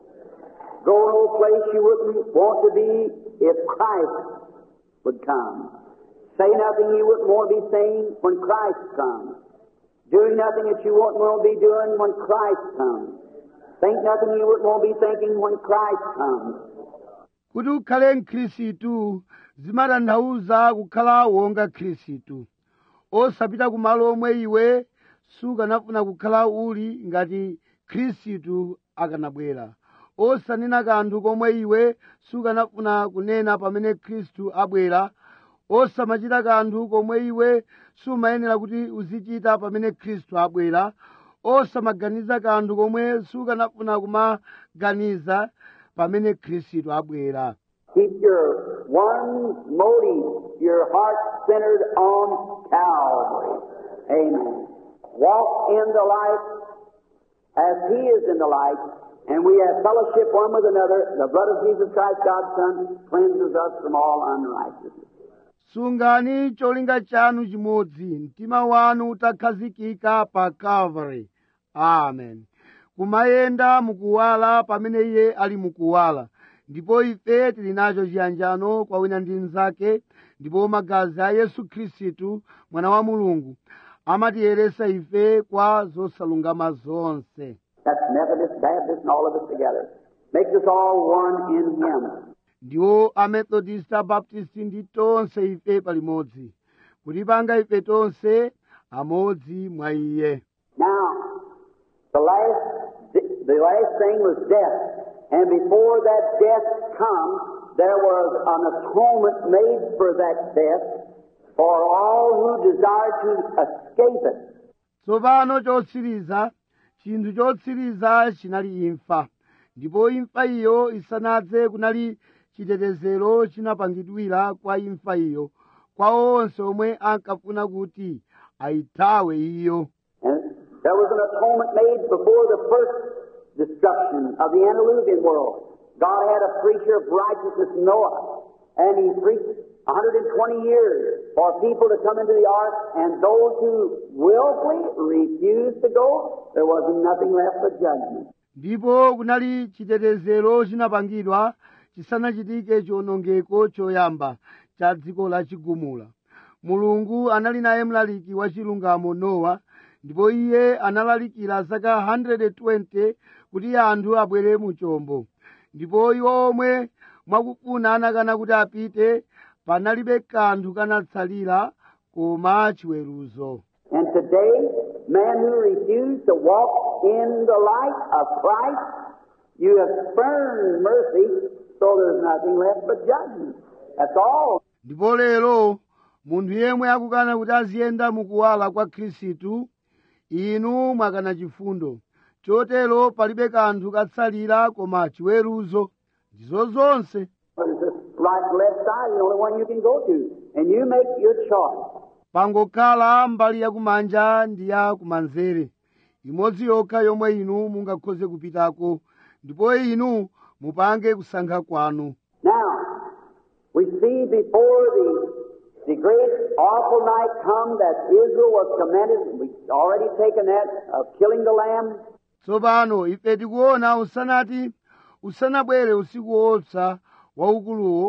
Go no place you wouldn't want to be if Christ would come. Say nothing you wouldn't want to be saying when Christ comes. Doing nothing that you wouldn't want to be doing when Christ comes. Think nothing you wouldn't want to be thinking when Christ comes. Kuti ukhale mkhristu zimatanthauza kukhala wonga khristu, osapita kumalo omwe iwe sukanafuna kukhala uli ngati khristu akanabwera, osanena kanthu komwe iwe sukanafuna kunena pamene khristu abwera, osamachita kanthu komwe iwe sumayenera kuti uzichita pamene khristu abwera, osamaganiza kanthu komwe sukanafuna kumaganiza pamene khristu abwera. Keep your one motive, your heart centered on Calvary. Amen. Walk in the light as He is in the light, and we have fellowship one with another. The blood of Jesus Christ, God's Son, cleanses us from all unrighteousness. Sungani cholinga chanu chimodzi, mtima wanu utakhazikika pa Calvary. Amen. Kumayenda mukuwala pamene Iye ali mukuwala, ndipo ife tili nacho chiyanjano kwa wina ndi mnzake, ndipo magazi a Yesu Khristu mwana wa Mulungu amatiyeresa ife kwa zosalungama zonse. That's Methodist, Baptist, and all of us together. Makes us all one in Him. Ndiwo Amethodist, Abaptist ndi tonse ife palimodzi, kutipanga ife tonse amodzi mwa Iye. Now, the last thing was death. And before that death comes, there was an atonement made for that death for all who desire to escape it. Tsopano chotsiriza, chinthu chotsiriza chinali imfa, ndipo imfa iyo isanadze kunali chitetezero chinapangidwira kwa imfa iyo, kwa onse omwe ankafuna kuti ayithawe iyo. And there was an atonement made before the first destruction of the antediluvian world. God had a preacher of righteousness, Noah, and he preached 120 years for people to come into the ark, and those who willfully refused to go, there wasn't nothing left but judgment. Ndipo kunali chitetezero chinapangidwa chisanachitike chiwonongeko choyamba cha dziko la chigumula. Mulungu anali naye mlaliki wa chilungamo Nowa, ndipo iye analalikira zaka 120 kuti anthu abwere mu chombo. Ndipo iwo omwe mwakufuna anakana kuti apite, panalibe kanthu kanatsalira koma chiweruzo. And today, man who refused to walk in the light of Christ, you have spurned mercy, so there's nothing left but judgment. That's all. Ndipo lero munthu yemwe akukana kuti aziyenda mukuwala kwa Khristu, inu mwakana chifundo, chotero palibe kanthu katsalira koma chiweruzo. Ndizo zonse. But it's this right and left side, the only one you can go to. And you make your choice. Pangokhala mbali yakumanja ndi ya kumanzere, imodzi yokha yomwe inu mungakhoze kupitako, ndipo inu mupange kusankha kwanu. Now, we see before the great awful night come that Israel was commanded, we've already taken that, of killing the lamb. Tsopano ife tikuona usanabwere usiku woopsa waukuluwo,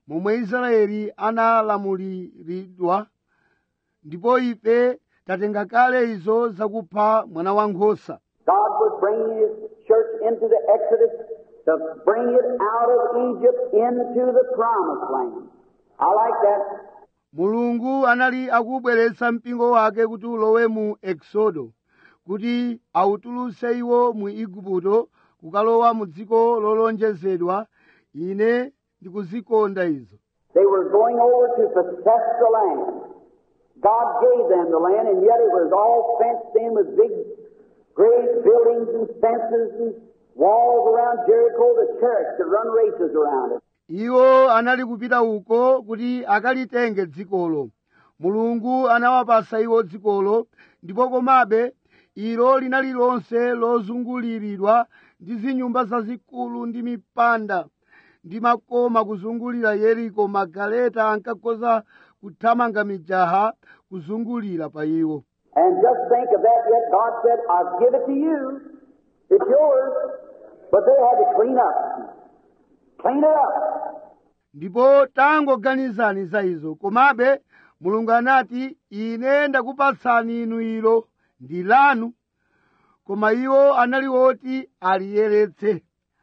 momwe Israeli analamuliridwa, ndipo ife tatenga kale izo zakupha mwana wankhosa. God was bringing His church into the Exodus to bring it out of Egypt into the promised land. I like that. Mulungu anali akubweretsa mpingo wake kuti ulowe mu Exodo, kuti awutulutse iwo mu Igupto kukalowa mu dziko lolonjezedwa. Ine ndikuzikonda izo. They were going over to possess the land. God gave them the land, and yet it was all fenced in with big, great buildings and fences and walls around Jericho. The church could run races around it. Iwo anali kupita uko kuti akalitenge dzikolo. Mulungu anawapasa iwo dzikolo, ndipo komabe ilo linali lonse lozunguliridwa ndi zinyumba zazikulu ndi mipanda ndi makoma kuzungulira Yeriko. Magaleta ankakhoza kuthamanga mijaha kuzungulira pa iwo. And just think of that, yet God said, I'll give it to you. It's yours. But they had to clean up. Clean it up. Ndipo tangoganizani za izo. Komabe Mulungu anati, ine ndakupatsani inu ilo ndi lanu. Koma iwo anali oti aliyeretse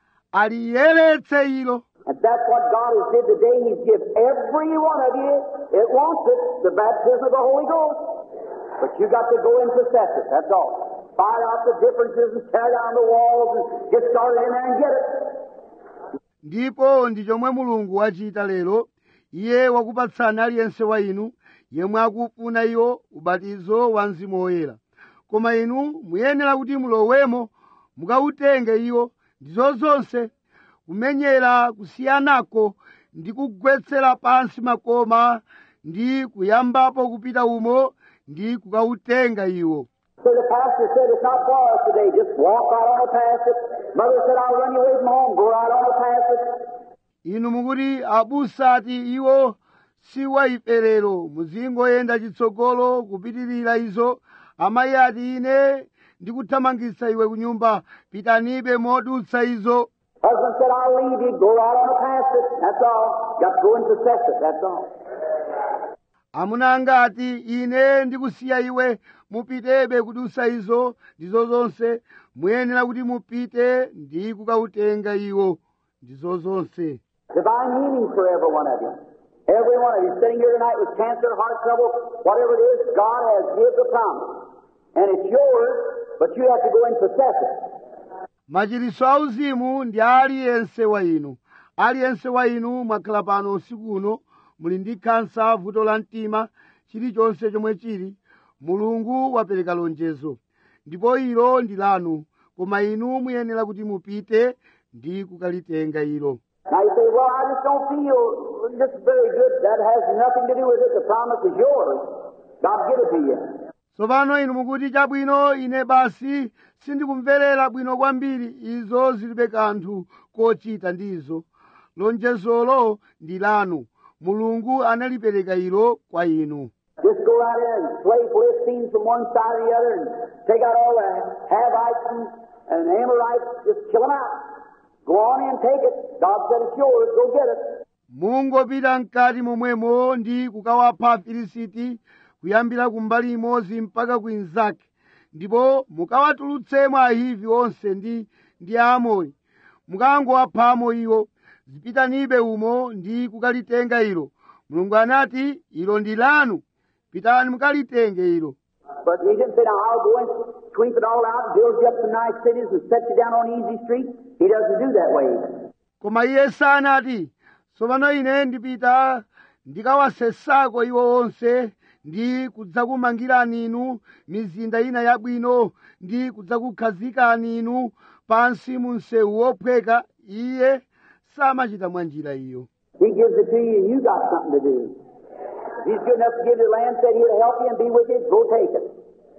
ilo. And that's what God has did today. He's given every one of you, it wants it, the baptism of the Holy Ghost. But you got to go and possess it, that's all. Find out the differences and tear down the walls and get started in there and get it. Ndipo ndi chomwe Mulungu wachita lero. Iye wakupatsani aliyense wa inu yemwe akufuna iwo ubatizo wa Mzimu Woyera. Koma inu muyenera kuti mulowemo mukawutenge iwo ndizo zonse, kumenyera kusiyanako ndi kugwetsera pansi makoma ndi kuyambapo kupita umo ndi kukawutenga iwo. So the pastor said, it's not for us today. Just walk right on past it. Mother said, I'll run you away from home. Go right on past it. Inu mukuti abusa ati iwo siwa ife lero, muzingoyenda chitsogolo kupitirira izo. Amayi ati ine ndikuthamangitsa iwe kunyumba, pitanibe modutsa izo. Husband said, I'll leave you. Go right on past it. That's all. Got to go and possess it. That's all. Amuna angati ine ndikusiya iwe mupitebe kudusa izo ndizo zonse, muyenera kuti mupite ndi kukautenga iwo ndizo zonse. Divine healing for every one of you. Every one of you sitting here tonight with cancer, heart trouble, whatever it is, God has given the promise. And it's yours, but you have to go and possess it. Machiritso auzimu ndi aliyense wa inu. Aliyense wa inu mwakhala pano usiku uno, muli ndi kansa, vuto la mtima, chilichonse chomwe chili. Mulungu wapereka lonjezo, ndipo ilo ndi lanu, koma inu muyenera kuti mupite ndi kukalitenga ilo. Now you say, well, I just don't feel just very good. That has nothing to do with it. The promise is yours. God give it to you. Tsopano inu mukuti chabwino, ine basi sindikumverera bwino kwambiri. Izo zilibe kanthu kochita ndizo. Lonjezolo ndi lanu. Mulungu analipereka ilo kwa inu. Just go out there and slay Philistines from one side or the other and take out all the Havites and Amorites. Just kill them out. Go on in, take it. God said it's yours. Go get it. Mungopita mkati momwemo ndi kukawapha Afilisiti kuyambira kumbali imodzi mpaka kwinzake, ndipo mukawatulutsemo Ahivi onse ndi Aamori. Mukangowaphamo iwo. Zipitanibe umo ndi kukalitenga ilo. Mulungu anati ilo ndi lanu. Pitani mukalitenge ilo. But he didn't say, now I'll go and sweep it all out and build you up some nice cities and set you down on easy streets. He doesn't do that way. Koma iye sanati, tsopano ine ndipita ndikawasesako iwo onse ndi kudzakumangirani inu mizinda ina yabwino ndi kudzakukhazikani inu pansi mu msewu wophweka. Iye samachita mwa njira iyo. He gives it to you and you got something to do. If he's good enough to give you the land, said he'll help you and be with you, go take it.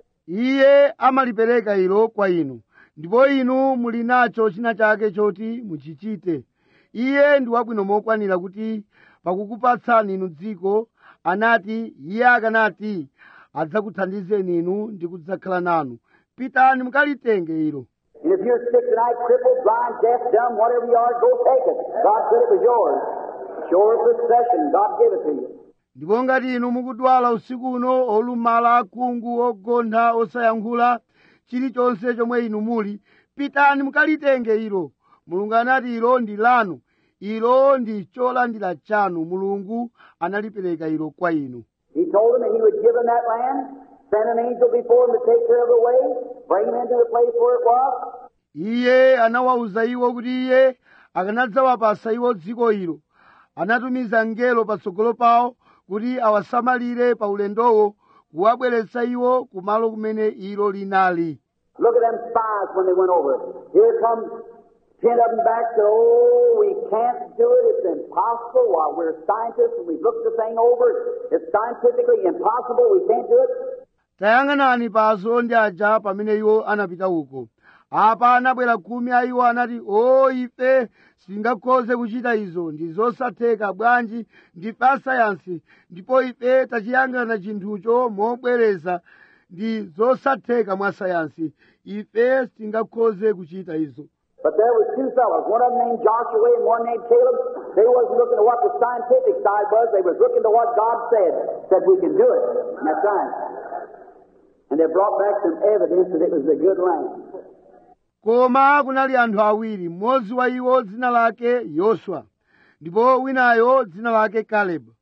Iye amalipereka ilo kwa inu, ndipo inu muli nacho china chake choti muchichite. Iye ndi wabwino mokwanira kuti pakukupatsani inu dziko, anati iye akanati adzakuthandizeni inu ndi kudzakhala nanu. Pitani mukalitenge ilo. And if you're sick tonight, crippled, blind, deaf, dumb, whatever you are, go take it. God said it was yours. It's sure possession. God give it to you. ndipo ngati inu mukudwala usiku uno olumala akhungu ogontha osayankhula chilichonse chomwe inu muli pitani mukalitenge ilo. Mulungu anati ilo ndi lanu, ilo ndi cholandira chanu. Mulungu analipereka ilo kwa inu. He told them that He would give them that land, send an angel before them to take care of the way, bring them into the place where it was. Iye anawawuza iwo kuti iye akanadzawapasa iwo dziko ilo. Anatumiza mngelo patsogolo pawo kuti awasamalire pa ulendowo, kuwabweretsa iwo kumalo kumene ilo linali. Look at them spies when they went over. Here comes 10 of them back, said, oh, we can't do it. It's impossible. While we're scientists and we've looked the thing over, it's scientifically impossible. We can't do it. Tayang'anani pa azondi aja pamene iwo anapita uko. Apa anabwera 10 a iwo anati, ife singakhoze kuchita izo, ndi zosatheka bwanji, ndife asayansi, ndipo ife tachiyang'ana chinthucho mobwereza, ndi zosatheka mwa sayansi, ife singakhoze kuchita izo. But there was 2 fellows, one of them named Joshua and one named Caleb. They wasn't looking at what the scientific side was. They was looking to what God said we could do it. And that's right. And they brought back some evidence that it was a good land. Koma kunali anthu awiri, mmodzi wa iwo dzina lake Yoswa, ndipo winayo dzina lake Kalebu.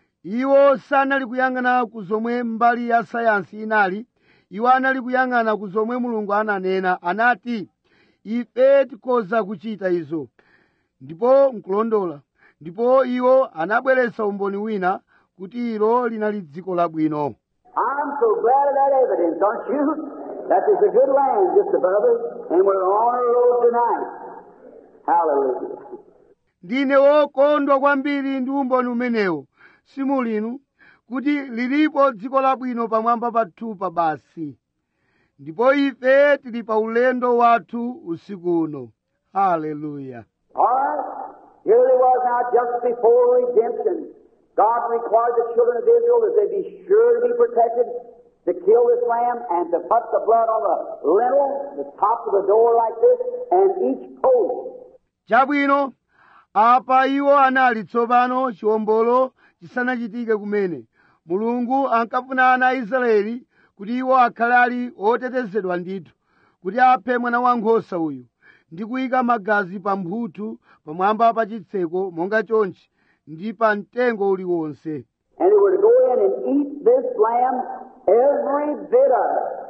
Iwo sanali kuyang'ana ku zomwe mbali ya sayansi inali, iwo anali kuyang'ana ku zomwe Mulungu ananena. Anati, ife tikhoza kuchita izo, ndipo nkulondola. Ndipo iwo anabweretsa umboni wina kuti ilo linali dziko labwino. I'm so glad of that evidence, aren't you? That there's a good land just above us, and we're on our road tonight. Hallelujah. Ndine wokondwa kwambiri ndi umboni umenewo, simulinu, kuti lilipo dziko labwino pamwamba pathupa basi. Ndipo ife tili pa ulendo wathu usiku uno. Hallelujah. All right. Here they was now just before redemption. God required the children of Israel that they be sure to be protected, to kill this lamb and to put the blood on the lintel, the top of the door like this, and each post. Chabwino, apa iwo anali tsopano chiwombolo chisanachitike kumene. Mulungu ankafuna ana Israeli kuti iwo akhale ali otetezedwa ndithu, kuti aphe mwana wankhosa uyu, ndi kuyika magazi pa mphuthu pamwamba pa chitseko monga chonchi, ndi pa mtengo uliwonse. And they were to go in and eat this lamb, every bit of it.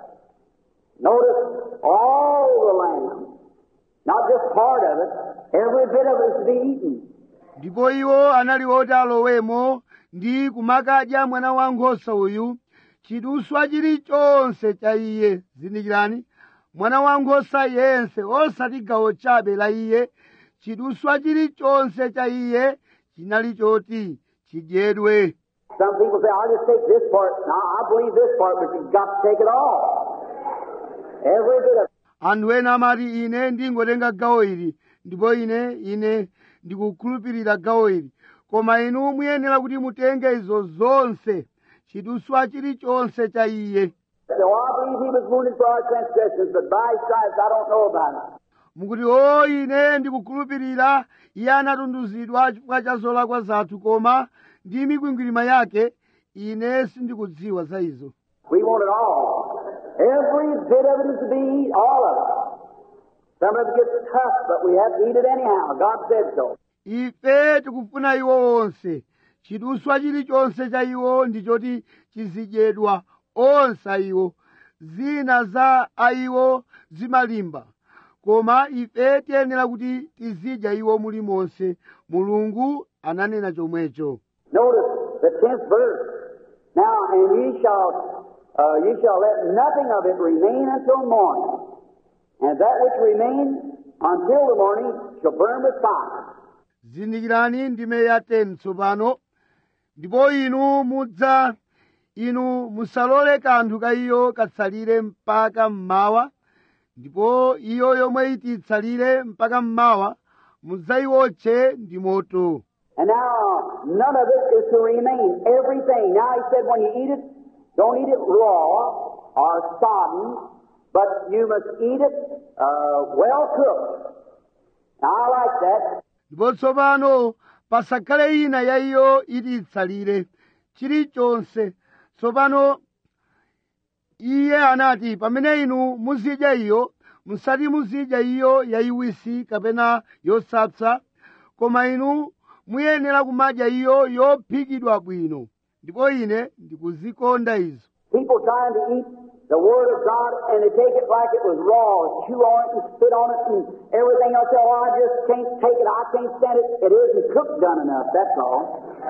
Notice all the lamb, not just part of it, every bit of it is to be eaten. Ndipo iwo anali oti alowemo ndi kumakadya mwana wankhosa uyu, chiduswa chilichonse cha iye. Zindikirani, mwana wankhosa yense, osati gawo chabe la iye, chiduswa chilichonse cha iye chinali choti chidyedwe. Some people say, I'll just take this part. Now, I believe this part, but you've got to take it all. Every bit of it. Anthu ena amati ine ndingotenga gawo ili, ndipo ine ndikukhulupirira gawo ili. Koma inu muyenera kuti mutenge izo zonse, chiduswa chilichonse cha iye. So I believe He was wounded for our transgressions, but by His stripes I don't know about it. Mukuti ine ndikukhulupirira iye anatunduzidwa chifukwa cha zolakwa zathu, koma ndi mikwingwirima yake ine sindikudziwa za izo. We want it all. Every bit of it is to be eaten, all of it. Some of it gets tough, but we have to eat it anyhow. God said so. Ife tikufuna iwo onse, chiduswa chilichonse cha iwo ndi choti chizidyedwa, onse iwo. Zina za iwo zimalimba, koma ife tiyenera kuti tizidya iwo mulimonse. Mulungu ananena chomwecho. Notice the 10th verse. Now, and ye shall let nothing of it remain until morning, and that which remains until the morning shall burn with fire. Zindikirani ndime ya 10 tsopano. Ndipo inu musalole kanthu ka iyo katsalire mpaka mmawa, ndipo iyo yomwe iti itsalire mpaka mmawa mudzayiwotche ndi moto. And now, none of it is to remain. Everything. Now, He said, when you eat it, don't eat it raw or sodden, but you must eat it well cooked. Now, I like that. Ndipo tsopano pasakhale ina ya iyo iti itsalire chilichonse. Tsopano iye anati, pamene inu muzidya iyo, musati muzidya iyo yayiwisi kapena yosapsa, koma inu muyenera kumadya iyo yophikidwa bwino, ndipo ine ndikuzikonda izo. People trying to eat the Word of God and they take it like it was raw, chew on it and spit on it and everything else. Oh, I just can't take it. I can't stand it. It isn't cooked done enough. That's all.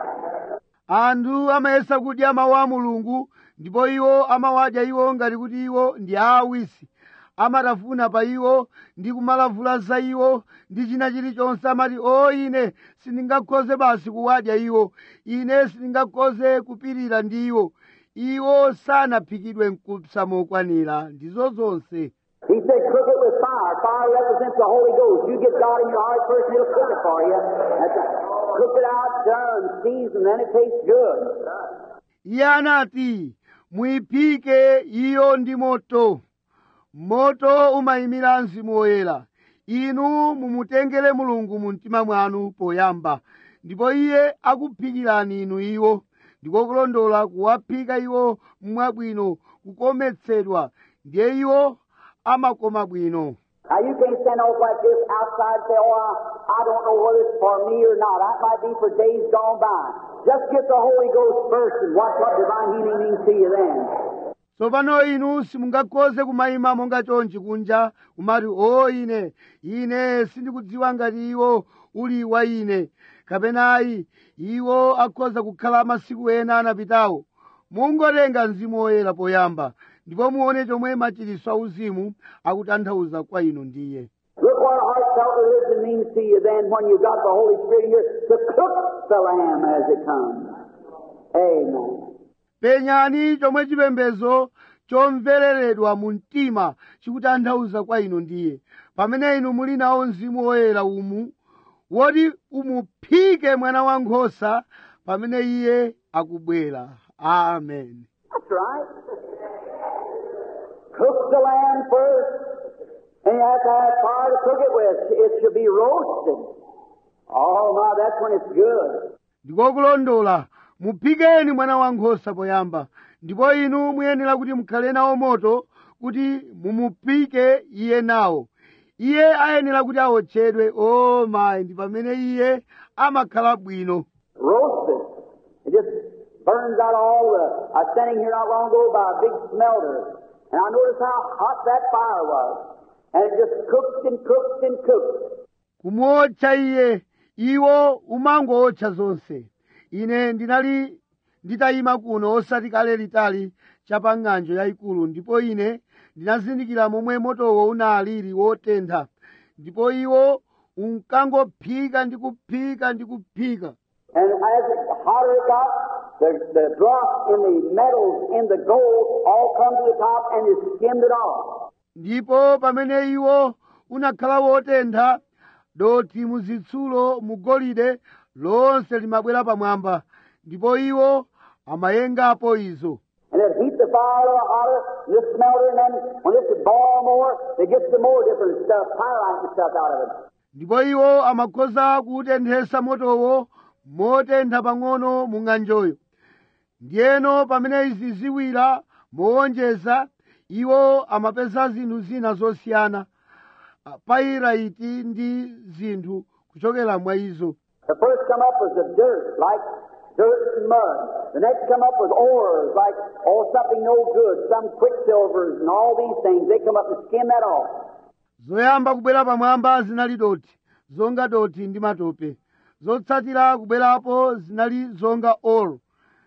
Anthu amayesa kudya mawu a Mulungu ndipo iwo amawadya iwo ngati kuti iwo ndi aawisi. Amatafuna pa iwo ndi kumalavula za iwo ndi china chilichonse. Amati, o ine sindingakhoze basi kuwadya iwo, ine sindingakhoze kupirira ndi iwo. Iwo sanaphikidwe mkupsa mokwanira. Ndizo zonse. He said, cook it with fire. Fire represents the Holy Ghost. You get God in your heart first, He'll cook it for you. Cook it out, done, seasoned, then it tastes good. Iye anati, muyiphike iyo ndi moto. Moto umayimira Mzimu Woyera. Inu mumutengere Mulungu mu mtima mwanu poyamba, ndipo Iye akuphikirani inu iwo. Ndiko kulondola kuwaphika iwo mwabwino, kukometsedwa, ndiye iwo amakoma bwino. Now you can't stand off like this outside and say, oh, I don't know whether it's for me or not. That might be for days gone by. Just get the Holy Ghost first and watch what divine healing means to you then. Tsopano inu simungakhoze kumayima monga chonchi kunja kumati, o ine sindikudziwa ngati iwo uli wa ine, kapena ayi, iwo akhoza kukhala masiku ena anapitawo. Mungotenga Mzimu Woyera poyamba, ndipo muone chomwe machiritso auzimu akutanthauza kwa inu ndiye. Look what heartfelt religion means to you then when you got the Holy Spirit in you to cook the lamb as it comes. Amen. Penyani chomwe chipembedzo chomvereredwa mu mtima chikutanthauza kwa inu ndiye, pamene inu muli nawo Mzimu Woyera umu woti umuphike mwana wankhosa pamene iye akubwera. Amen. That's right. Cook the lamb first, and you have to have fire to cook it with. It should be roasted. Oh my, that's when it's good. Ndiko kulondola, muphikeni mwana wankhosa poyamba, ndipo inu muyenera kuti mukhale nawo moto kuti mumuphike iye nawo. Iye ayenera kuti awotchedwe. Oh my, ndi pamene iye amakhala bwino. Roasted. It just burns out all the... I was standing here not long ago by a big smelter, and I noticed how hot that fire was. And it just cooked and cooked and cooked. Kumotcha iye, iwo umangotcha zonse. Ine ndinali nditayima kuno osati kale litali chapa ng'anjo yayikulu, ndipo ine ndinazindikira momwe motowo unalili wotentha, ndipo iwo unkangophika ndi kuphika ndi kuphika. And as it hotter it got, the dross in the metals in the gold all come to the top and it skimmed it off. Ndipo pamene iwo unakhala wotentha, doti muzitsulo mugolide lonse limabwera pamwamba, ndipo iwo amayengapo izo. And it heat the fire a little hotter in this smelter, and then when it would boil more, they get some more different stuff, pyrite and stuff out of it. Ndipo iwo amakhoza kutenthesa motowo motentha pang'ono mu ng'anjoyo. Ndiyeno pamene izi ziwira mowonjeza, iwo amapeza zinthu zina zosiyana, pyrite ndi zinthu kuchokera mwa izo. The first come up was the dirt, like dirt and mud. The next come up was ores, like, something no good, some quicksilvers and all these things. They come up and skim that off. Zoyamba kubwera pamwamba zinali doti, zonga doti ndi matope. Zotsatira kubwerapo zinali zonga oro.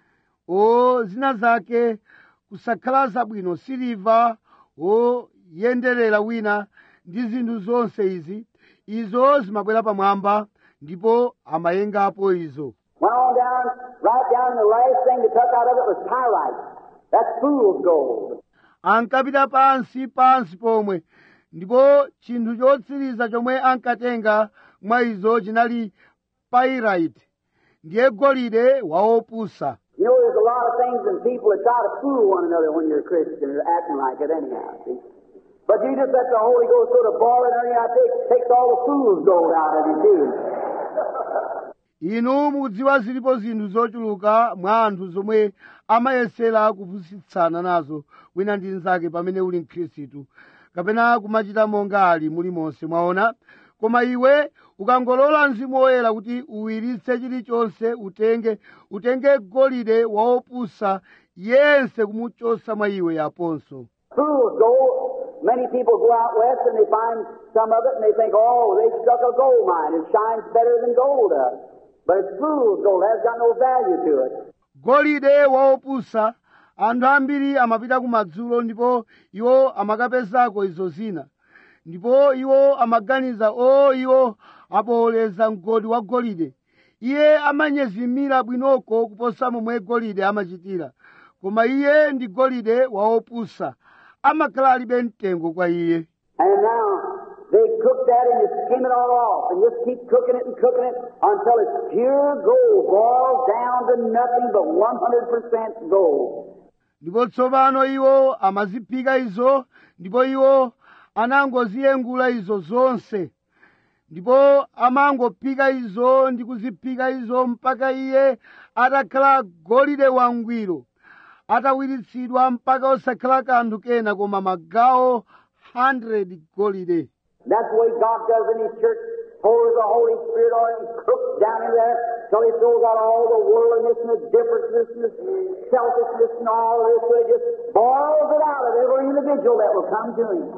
Zina zake kusakhala zabwino, siliva, yenderera wina ndi zinthu zonse izi. Izo zimabwera pamwamba, ndipo amayengapo izo. Went on down, right down, and the last thing they took out of it was pyrite. That's fool's gold. Ankapita pansi pomwe, ndipo chinthu chotsiriza chomwe ankatenga mwa izo chinali pyrite, ndiye golide waopusa. You know, there's a lot of things and people that try to fool one another when you're a Christian or acting like it anyhow, see? But you just let the Holy Ghost sort of boil it, and it takes all the fool's gold out of you, too. inu mukudziwa zilipo zinthu zochuluka mwa anthu zomwe amayesera kupusitsana nazo wina ndi nzake pamene uli mkhristu kapena kumachita monga ali mulimonse mwaona. Koma iwe ukangolola Mzimu Woyera kuti uwiritse chilichonse, utenge golide waopusa yense kumuchosa mwa iwe yaponso. Fools go, many people go out west and they find some of it and they think, oh, they struck a gold mine. It shines better than gold does. But it's fool's gold. It has got no value to it. Golide waopusa, anthu ambiri amapita kumadzulo ndipo iwo amakapezako izo zina. Ndipo iwo amaganiza, iwo abowoleza mgodi wa golide. Iye amanyezimira bwinoko kuposa momwe golide amachitira. Koma iye ndi golide waopusa, amakhala alibe mtengo kwa iye. And now they cook that and you skim it all off and just keep cooking it until it's pure gold, boiled down to nothing but 100% gold. Ndipo tsopano iwo amaziphika izo, ndipo iwo anangoziyengula izo zonse. Ndipo amangophika izo ndi kuziphika izo mpaka iye atakhala golide wangwiro, atawiritsidwa mpaka osakhala kanthu kena koma magawo 100 golide. That's the way God does in His church. Pours the Holy Spirit on it and cooks down in there till He throws out all the worldliness and the differences and the selfishness and all this. So He just boils it out of every individual that will come to Him.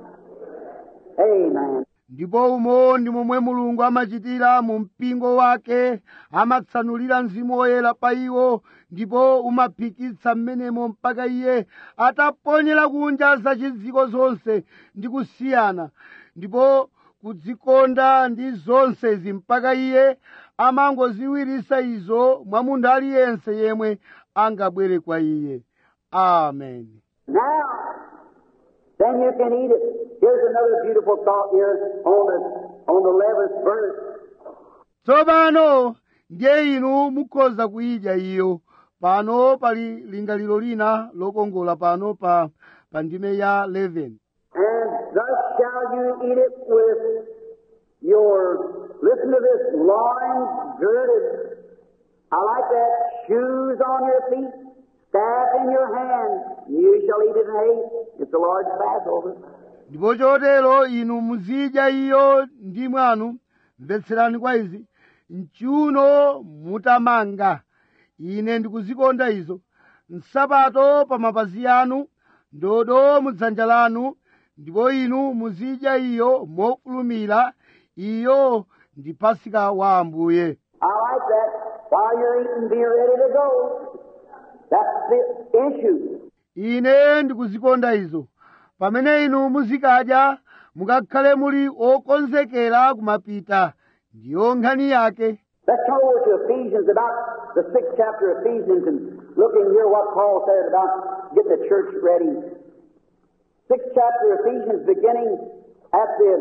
Amen. Ndipo umo ndi momwe Mulungu amachitira mu mpingo wake, amatsanulira Mzimu Woyera pa iwo, ndipo umaphikitsa mmenemo mpaka iye ataponyera kunja zachidziko zonse ndi kusiyana, ndipo kudzikonda ndi zonsezi mpaka iye amangoziwiritsa izo mwa munthu aliyense yemwe angabwere kwa iye. Amen. Now, then you can eat it. Here's another beautiful thought here on the 11th verse. Tsopano ndiye inu mukhoza kuyidya iyo. Pano pali lingaliro lina lokongola pano pa ndime ya 11. And thus shall you eat it with your, listen to this, loins girded. I like that. Shoes on your feet, staff in your hand. You shall eat it in haste. It's the Lord's Passover. Ndipo chotero inu muzidya iyo ndi mwanu, mvetserani kwa izi, mchiuno mutamanga. Ine ndikuzikonda izo. Nsapato pa mapazi anu, ndodo mudzanja lanu, ndipo inu muzidya iyo mofulumira. Iyo ndi Pasika wa Ambuye. I like that. While you're eating, be ready to go. That's the issue. Ine ndikuzikonda izo. Pamene inu muzikadya, mukakhale muli okonzekera kumapita. Ndiyo nkhani yake. Let's turn over to Ephesians, about the 6th chapter of Ephesians, and look in here what Paul said about getting the church ready. 6th chapter of Ephesians, beginning at the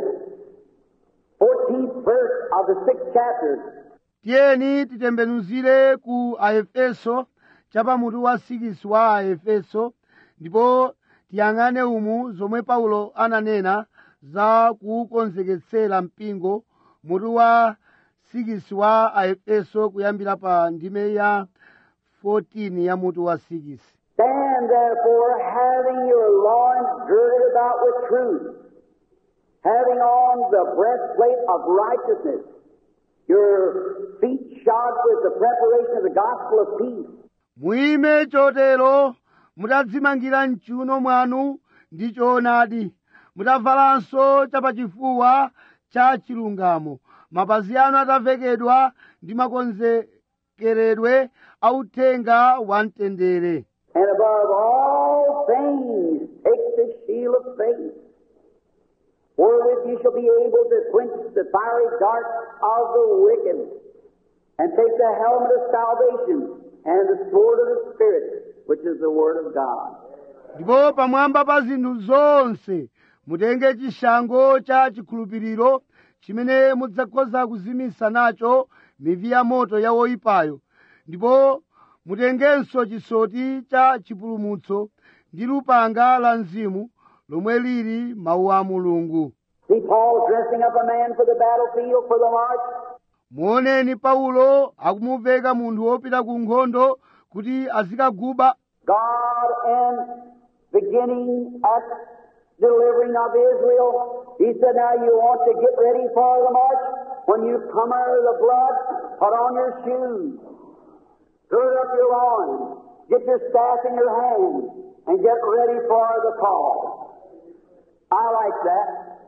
14th verse of the 6th chapter. Tiyeni titembenuzire ku Aefeso, chapamutu wa 6 wa Aefeso, ndipo tiyang'ane umu zomwe Paulo ananena za kukonzeketsera mpingo, mutu wa 6 wa Aefeso kuyambira pa ndime ya 14 ya mutu wa 6. Stand therefore, having your loins girded about with truth, having on the breastplate of righteousness, your feet shod with the preparation of the gospel of peace. Muime chotero, mutadzimangira mchiuno mwanu ndi choonadi, mutavalanso chapachifuwa cha chilungamo, mapazi anu atavekedwa ndi makonzekeredwe authenga wa mtendere. And above all things, take the shield of faith, wherewith you shall be able to quench the fiery darts of the wicked, and take the helmet of salvation and the sword of the Spirit, which is the Word of God. Ndipo pamwamba pa zinthu zonse, mutenge chishango cha chikhulupiriro, chimene mudzakhoza kuzimisa nacho mivi ya moto ya woyipayo, ndipo mutengenso chisoti cha chipulumutso ndi lupanga la Mzimu, lomwe lili mawu a Mulungu. See Paul dressing up a man for the battlefield, for the march. muoneni Paulo akumuveka munthu wopita ku nkhondo kuti azikaguba. God, in beginning at delivering of Israel, He said, now you want to get ready for the march. When you come out of the blood, put on your shoes, gird up your loins, get your staff in your hand, and get ready for the call. I like that.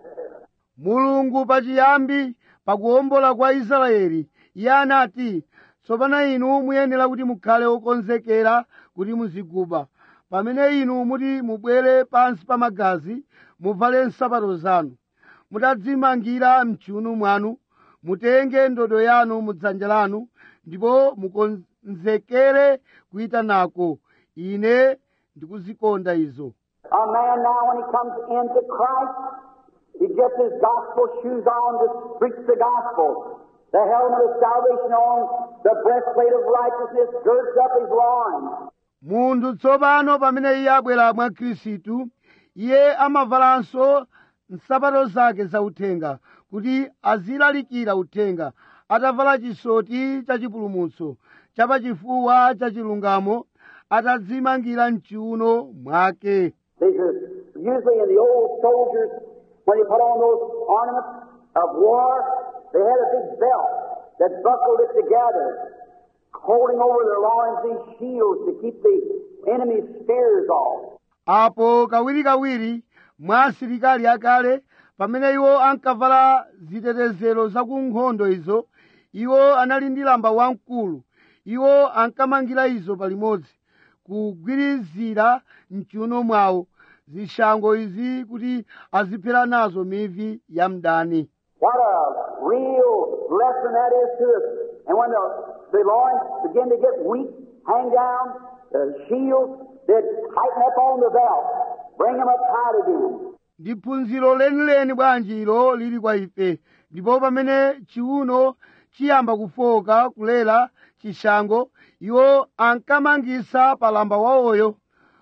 Mulungu pachiyambi pakuwombola kwa Israeli, Iye anati, tsopano inu muyenera kuti mukhale okonzekera kuti muziguba. Pamene inu muti mubwere pansi pa magazi, muvale nsapato zanu, mutadzimangira mchiuno mwanu, mutenge ndodo yanu mudzanja lanu, ndipo mukonzekere kuyitanako. Ine ndikuzikonda izo. A man now, when he comes into Christ, he gets his gospel shoes on to preach the gospel. The helmet of salvation on, the breastplate of righteousness girds up his loins. Munthu tsopano pamene iye abwera mwa Khristu, iye amavalanso nsapato zake zauthenga kuti azilalikira uthenga, atavala chisoti cha chipulumutso chapachifuwa cha chilungamo, atadzimangira mchiuno mwake. These are usually in the old soldiers, when they put on those ornaments of war, they had a big belt that buckled it together, holding over their loins these shields to keep the enemy's spears off. Apo kawirikawiri mwa asilikali akale, pamene iwo ankavala zitetezero zakunkhondo izo, iwo anali ndi lamba wamkulu. Iwo ankamangira izo palimodzi, kugwirizira mchiuno mwawo zishango izi kuti aziphera nazo mivi ya mdani. What a real lesson that is to us. And when the loins begin to get weak, hang down, the shields, they tighten up on the belt, bring them up tight again. Ndi phunziro lenileni bwanji ilo lili kwa ife. Ndipo pamene chiuno chiyamba kufoka kulera chishango, iwo ankamangisa palamba wawoyo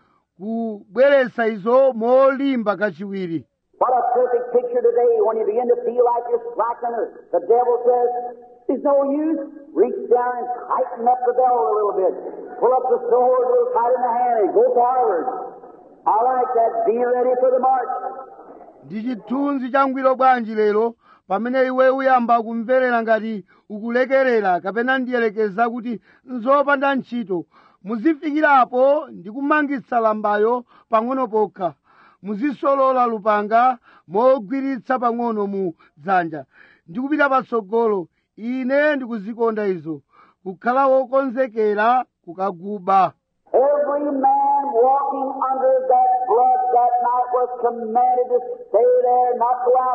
kubweretsa izo molimba kachiwiri. What a perfect picture today when you begin to feel like you're slacking. The devil says, it's no use. Reach down and tighten up the belt a little bit. Pull up the sword a little tight in the hand and go forward. I like that. Be ready for the march. Ndi chithunzi changwiro bwanji lero pamene iwe uyamba kumverera ngati ukulekerera kapena ndiyelekeza kuti nzopanda ntchito, muzifikirapo ndi kumangitsa lambayo pang'ono pokha, muzisolola lupanga mogwiritsa pang'ono mu dzanja ndi kupita patsogolo. Ine ndikuzikonda izo, kukhala wokonzekera kukaguba. Every man walking under that blood that night was commanded to stay there, not go out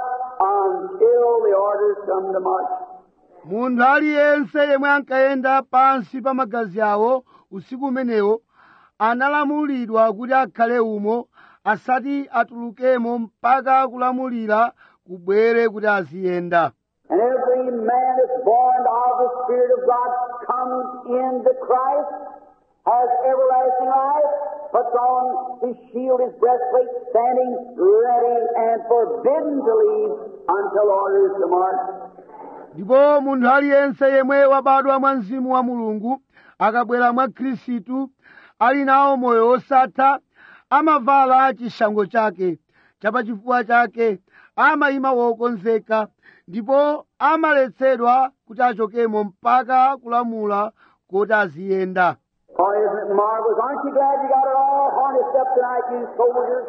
until the orders come to march. Munthu aliyense yemwe ankayenda pansi pa magazi awo usiku umenewo analamulidwa kuti akhale umo, asati atulukemo mpaka kulamulira kubwere kuti aziyenda. And every man that's born of the Spirit of God comes into Christ, has everlasting life, puts on his shield, his breastplate, standing ready and forbidden to leave until orders to march. Ndipo munthu aliyense yemwe wabadwa mwa Mzimu wa Mulungu akabwera mwa Khristu, ali nawo moyo wosatha, amavala chishango chake chapachifuwa chake, amayima wokonzeka, ndipo amaletsedwa kuti achokemo mpaka kulamula kuti aziyenda. Oh, isn't it marvelous? Aren't you glad you got it all harnessed up tonight, you soldiers?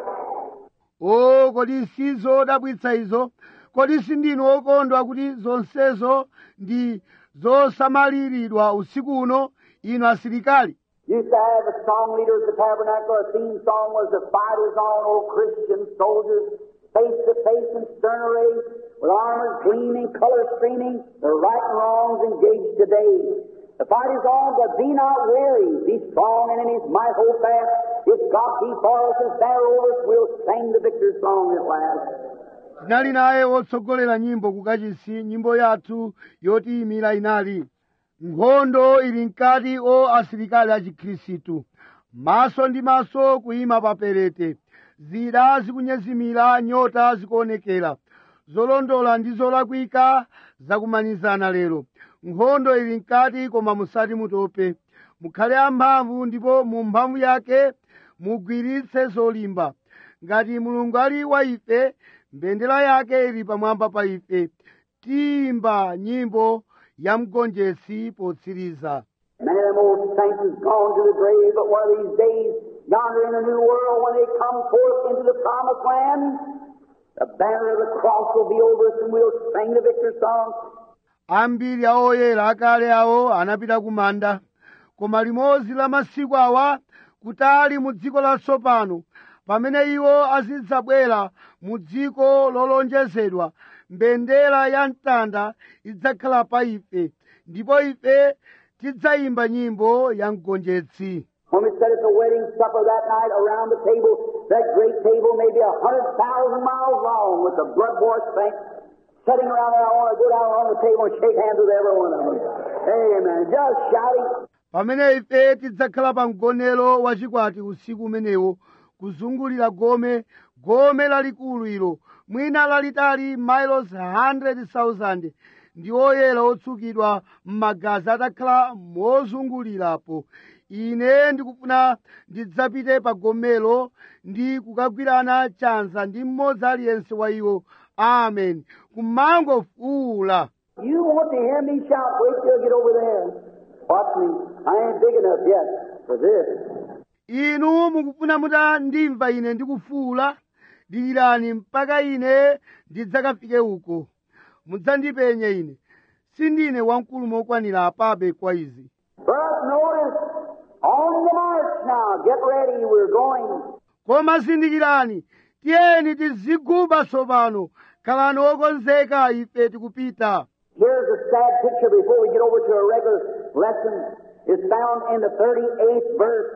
Oh, kodi si zodabwitsa izo? Kodi sindinu okondwa kuti zonsezo ndi zosamaliridwa usiku uno, inu asilikali? Used to have a song leader at the tabernacle. A theme song was "The Fight Is On, O Christian Soldiers, face to face in stern array, with armor gleaming, color streaming, the right and wrongs engaged today. The fight is on, but be not weary. Be strong and in His might hold fast. If God be for us and stand over us, we'll sing the victor's song at last." Tinali naye wotsogolera nyimbo kukachisi, nyimbo yathu yotiyimira inali nkhondo ili mkati o asilikali a Chikhristu, maso ndi maso kuyima paperete, zida zikunyezimira, nyota zikuonekera, zolondola ndi zolakwika zakumanizana lero. nkhondo ili mkati koma musati mutope. Mukhale amphamvu ndipo mu mphamvu yake mugwiritse zolimba. Ngati Mulungu ali wa ife, mbendera yake ili pamwamba pa ife. Tiyimba nyimbo ya mgonjetsi potsiriza. Many of them old saints has gone to the grave, but one of these days, yonder in the new world, when they come forth into the promised land, the banner of the cross will be over us and we'll sing the victor song. Ambiri a oyera akale awo anapita kumanda, koma limodzi la masiku awa kutali mu dziko latsopano, pamene iwo azidzabwera mu dziko lolonjezedwa, mbendera ya mtanda idzakhala pa ife, ndipo ife tidzayimba nyimbo ya mgonjetsi. When we sat at the wedding supper that night around the table, that great table maybe 100,000 miles long with the blood-washed saints sitting around there, I want to go down on the table and shake hands with every one of them. Amen. Just shouting. Pamene ife tidzakhala pa mgonero wa chikwati usiku umenewo, kuzungulira gome lalikulu ilo, mwina lalitali miles 100,000, ndi oyera otsukidwa m'magazi atakhala mozungulirapo. Ine ndikufuna ndidzapite pa gomelo ndi kukagwirana chanza ndi mmodzi aliyense wa iwo. Amen. Kumangofuwula. You want to hear me shout? Wait till you get over there. Watch me. I ain't big enough yet for this. Inu mukufuna muta ndimva ine ndikufuwula? Dikirani mpaka ine ndidzakafike uko. Mudzandipenye ine. Sindine wamkulu mokwanira apabe kwa izi. But notice, on the march now. Get ready. We're going. Koma zindikirani, tiyeni tiziguba tsopano. Khalani okonzeka, ife tikupita. Here's a sad picture before we get over to a regular lesson. It's found in the 38th verse.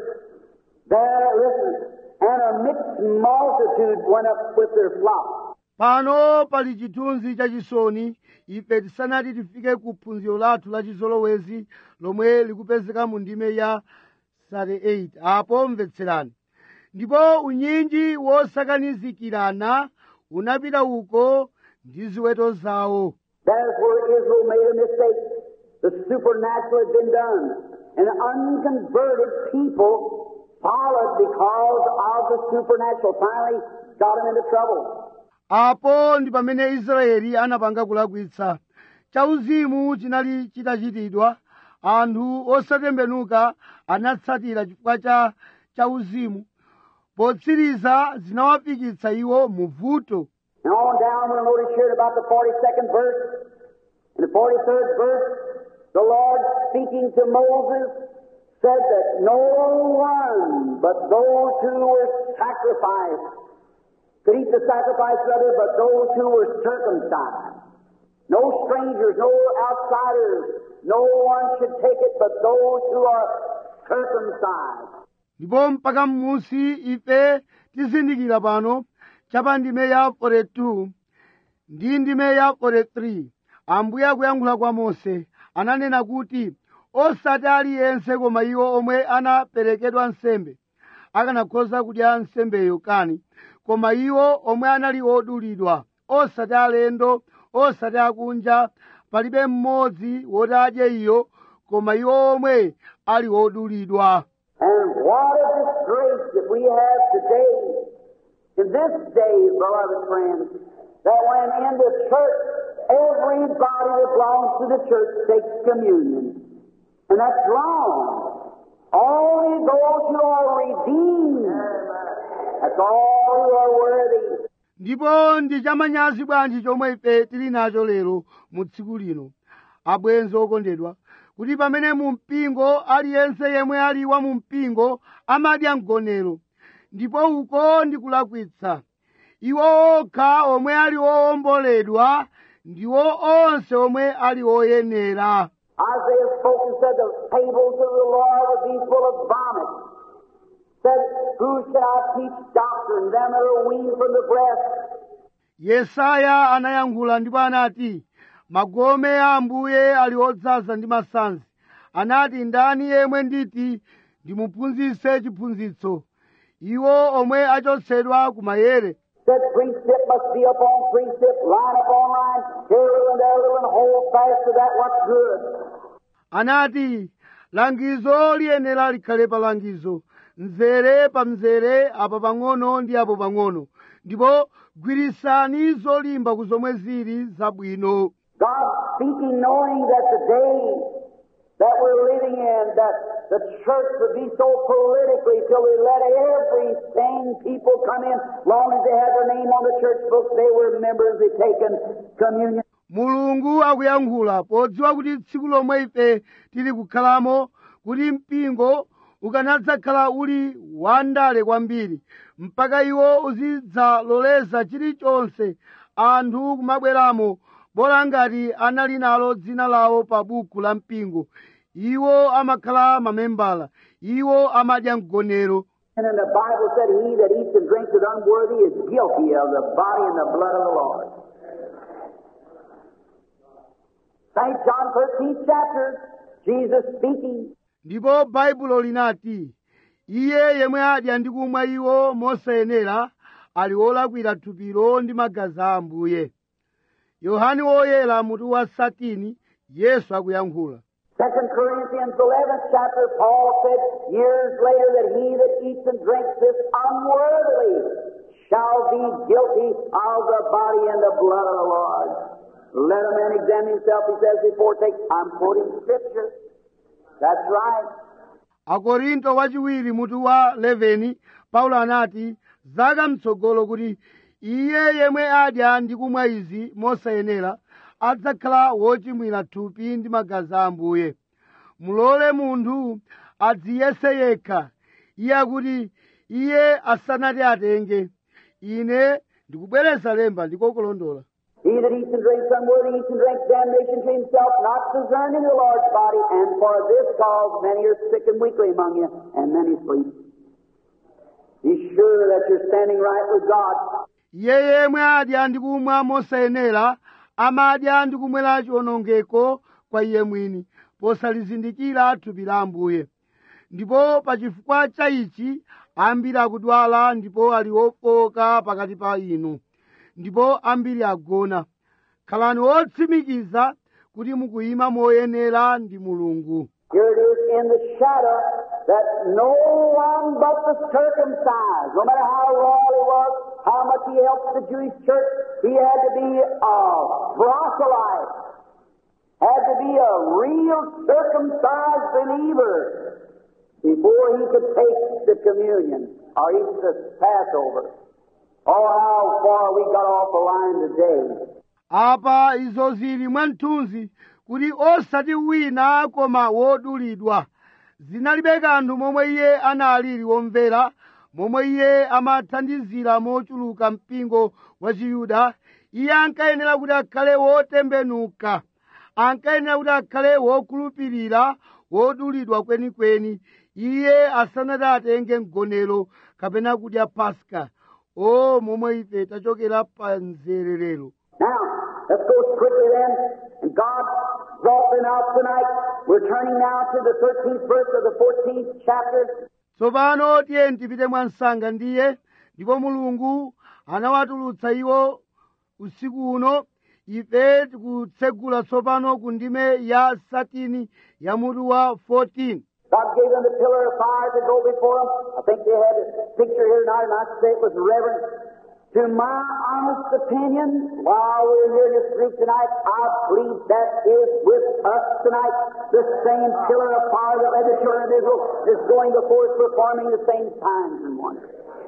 There, listen, and a mixed multitude went up with their flock. Pano pali chithunzi chachisoni, ife tisanati tifike ku phunziro lathu la chizolowezi lomwe likupezeka mu ndime ya 38. Apo mvetserani. Ndipo unyinji wosakanizikirana unapita uko ndi ziweto zawo. That's where Israel made a mistake. The supernatural had been done. And unconverted people followed because of the supernatural. Finally got them into trouble. Apo ndi pamene Israeli anapanga kulakwitsa. Chauzimu chinali chitachitidwa, anthu osatembenuka anatsatira chifukwa cha chauzimu. Potsiriza zinawafikitsa iwo mu vuto. Now on down, we'll notice here about the 42nd verse. In the 43rd verse, the Lord speaking to Moses said that no one but those who were sacrificed could eat the sacrifice rather, but those who were circumcised. No strangers, no outsiders, no one should take it but those who are circumcised. Ndipo mpaka m'munsi ife tizindikira pano chapa ndime ya 42 ndi ndime ya 43. Ambuye akuyankhula kwa Mose ananena kuti osati aliyense koma iwo omwe anaperekedwa nsembe akanakhoza kudya nsembeyo kani, koma iwo omwe anali odulidwa, osati alendo, osati akunja, palibe mmodzi woti adye iyo, koma iwo omwe ali odulidwa. And what a disgrace that we have today, in this day, beloved friends, that when in the church, everybody that belongs to the church takes communion. And that's wrong. Only those who are redeemed, that's all who are worthy. Ndipo ndi chamanyazi bwanji chomwe ife tili nacho lero mu tsiku lino, abwenzi okondedwa, kuti pamene mu mpingo aliyense yemwe ali wa mu mpingo amadya mgonero, ndipo uko ndi kulakwitsa. Iwo okha omwe ali owomboledwa ndiwo onse omwe ali oyenera. Isaiah spoke and said the tables of the Lord would be full of vomit. Said, who shall I teach doctrine? Them that are weaned from the breast. Yesaya anayankhula ndipo anati, magome a Ambuye ali odzaza ndi masanzi. Anati, ndani yemwe nditi ndimuphunzitse chiphunzitso? Iwo omwe achotsedwa ku mayere. Said precept must be upon precept, line upon line, here a little and there a little, and hold fast to that what's good. Anati langizo liyenera likhale pa langizo, mzere pa mzere, apa pang'ono ndi apo pang'ono, ndipo gwirisani zolimba ku zomwe zili zabwino. God speaking, knowing that the day that we're living in, that the church would be so politically till we let every sane people come in, long as they had their name on the church book, they were members, they taken communion. Mulungu akuyankhula podziwa kuti tsiku lomwe ife tili kukhalamo, kuti mpingo ukanadzakhala uli wandale kwambiri mpaka iwo uzidzaloleza chilichonse anthu kumabweramo bola ngati anali nalo dzina lawo pa buku la mpingo. Iwo amakhala mamembala, iwo amadya mgonero. And then the Bible said, he that eats and drinks it unworthy is guilty of the body and the blood of the Lord. St. John 13th chapter, Jesus speaking. Ndipo Baibulo linati, iye yemwe adya ndi kumwa iwo mosayenera ali wolakwira thupilo ndi magazi a Ambuye. Yohane woyera mutu wa 13, Yesu akuyankhula. 2 Corinthians 11th chapter, Paul said years later that he that eats and drinks this unworthily shall be guilty of the body and the blood of the Lord. Let a man examine himself, he says before take. I'm quoting scripture. That's right. Akorinto wachiwiri mutu wa 11, Paulo anati zaka mtsogolo kuti iye yemwe adya ndi kumwa izi mosayenera adzakhala wochimwira thupi ndi magazi a Ambuye. Mulole munthu adziyese yekha, iye akuti iye asanati atenge. Ine ndikubwereza lemba ndikokulondola. He that eats and drinks unworthy eats and drinks damnation to himself, not discerning the Lord's body, and for this cause many are sick and weakly among you, and many sleep. Be sure that you're standing right with God. Iye yemwe adya ndi kumwa mosayenera amadya ndi kumwera chiwonongeko kwa iye mwini, posalizindikira thupi la Ambuye. Ndipo pa chifukwa cha ichi ambiri akudwala ndipo ali ofoka pakati pa inu, ndipo ambiri agona. Khalani otsimikiza kuti mukuyima moyenera ndi Mulungu. Here it is in the shadow that no one but the circumcised, no matter how royal he was, how much he helped the Jewish church, he had to be a proselyte, had to be a real circumcised believer before he could take the communion or eat the Passover. Oh, how far we got off the line today. Apa izo zili mwamthunzi kuti osati wina koma wodulidwa. Zinalibe kanthu momwe iye analili womvera, momwe iye amathandizira mochuluka mpingo wa Chiyuda. Iye ankayenera kuti akhale wotembenuka, ankayenera kuti akhale wokhulupirira, wodulidwa kwenikweni, iye asanati atenge mgonero kapena kudya Paska. O momwe ife tachokera pa nzererero. Now, let's go quickly then. And God brought them out tonight. We're turning now to the 13th verse of the 14th chapter. Tsopano tiye tipite mwansanga ndiye, ndipo Mulungu anawatulutsa iwo usiku uno. Ife tikutsegula tsopano ku ndime ya 13 ya mutu wa 14. God gave them the pillar of fire to go before them. I think they had a picture here tonight, and I say it was reverent. To my honest opinion, while we're here in this group tonight, I believe that is with us tonight. The same pillar of fire that led the children of Israel is going before us, performing the same signs and wonders.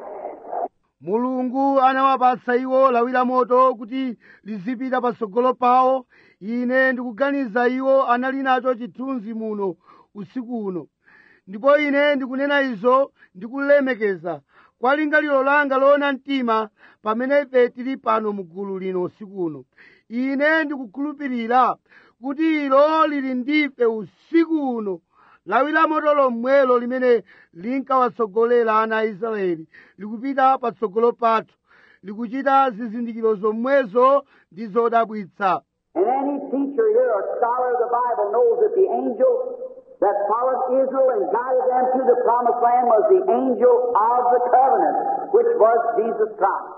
Mulungu anawapatsa iwo lawi la moto kuti lizipita patsogolo pawo. Ine ndikuganiza iwo anali nacho chithunzi muno usiku uno. Ndipo ine ndikunena izo ndikulemekeza kwa lingaliro langa loona mtima pamene ife tili pano mugulu lino usiku uno. Ine ndikukhulupirira kuti ilo lili ndife usiku uno, lawi la moto lomwelo limene linkawatsogolera ana a Israeli likupita patsogolo pathu, likuchita zizindikiro zomwezo ndi zodabwitsa. And any teacher here or scholar of the Bible knows that the angel that followed Israel and guided them to the promised land was the angel of the covenant, which was Jesus Christ.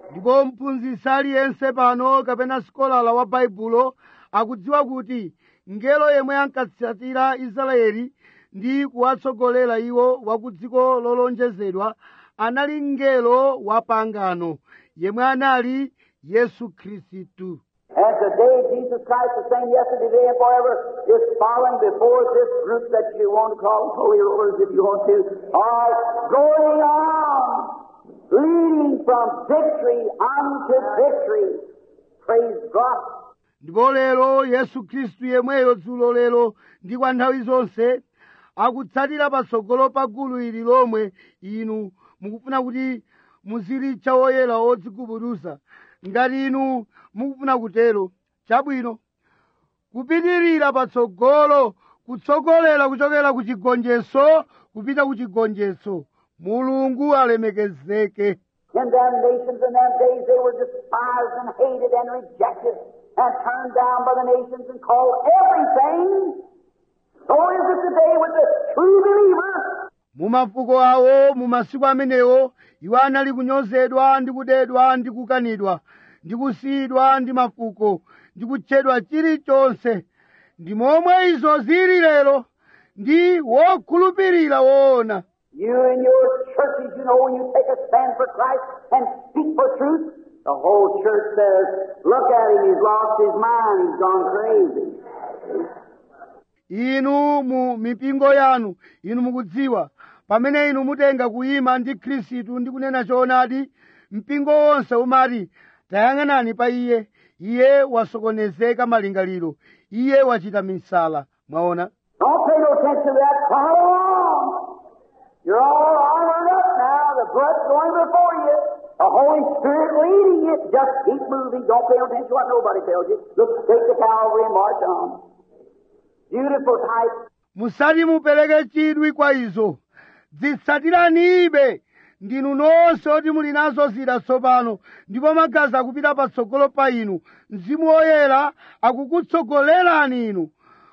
ndipo mphunzitsi aliyense pano kapena sikolala wa baibulo akudziwa kuti ngelo yemwe ankatsatira israeli ndi kuwatsogolera iwo wa ku dziko lolonjezedwa anali ngelo wa pangano yemwe anali yesu khristu. And today, Jesus Christ, the same yesterday, today, and forever, is falling before this group that you want to call holy rollers, if you want to, are going on, leading from victory unto victory. Praise God. ndipo lero yesu khristu yemweyo dzulo lero ndi kwa nthawi zonse akutsatira patsogolo pa gulu ili lomwe inu mukufuna kuti muzilitcha woyera odzigubuduza. Ngati inu mukufuna kutero chabwino kupitirira patsogolo kutsogolera kuchokera ku chigonjetso kupita ku chigonjetso. Mulungu alemekezeke. In them nations in them days they were despised and hated and rejected and turned down by the nations and called everything. So is it today with the true believer. Mu mafuko awo mu masiku amenewo iwo anali kunyozedwa ndi kudedwa ndi kukanidwa ndi kusiyidwa ndi mafuko ndi kutchedwa chilichonse. Ndi momwe izo zili lero ndi wokhulupirira woona. You in your churches, you know, when you take a stand for Christ and speak for truth, the whole church says, look at him, he's lost his mind, he's gone crazy. Inu mu mipingo yanu inu mukudziwa pamene inu mutenga kuyima ndi khristu ndi kunena choonadi mpingo wonse umati tayang'anani pa iye wasokonezeka malingaliro, iye wachita misala. Mwaona? Don't pay no attention to that. Follow on. You're all armored up now. The blood's going before you. The Holy Spirit leading you. Just keep moving. Don't pay no attention to what nobody tells you. Look straight to Calvary and march on. Beautiful type. Musati mupereke chidwi kwa izo. Dzitsatiranibe. Ndinu nonse oti muli nazo zida tsopano ndipo magazi akupita patsogolo pa inu. Mzimu Woyera akukutsogolerani inu.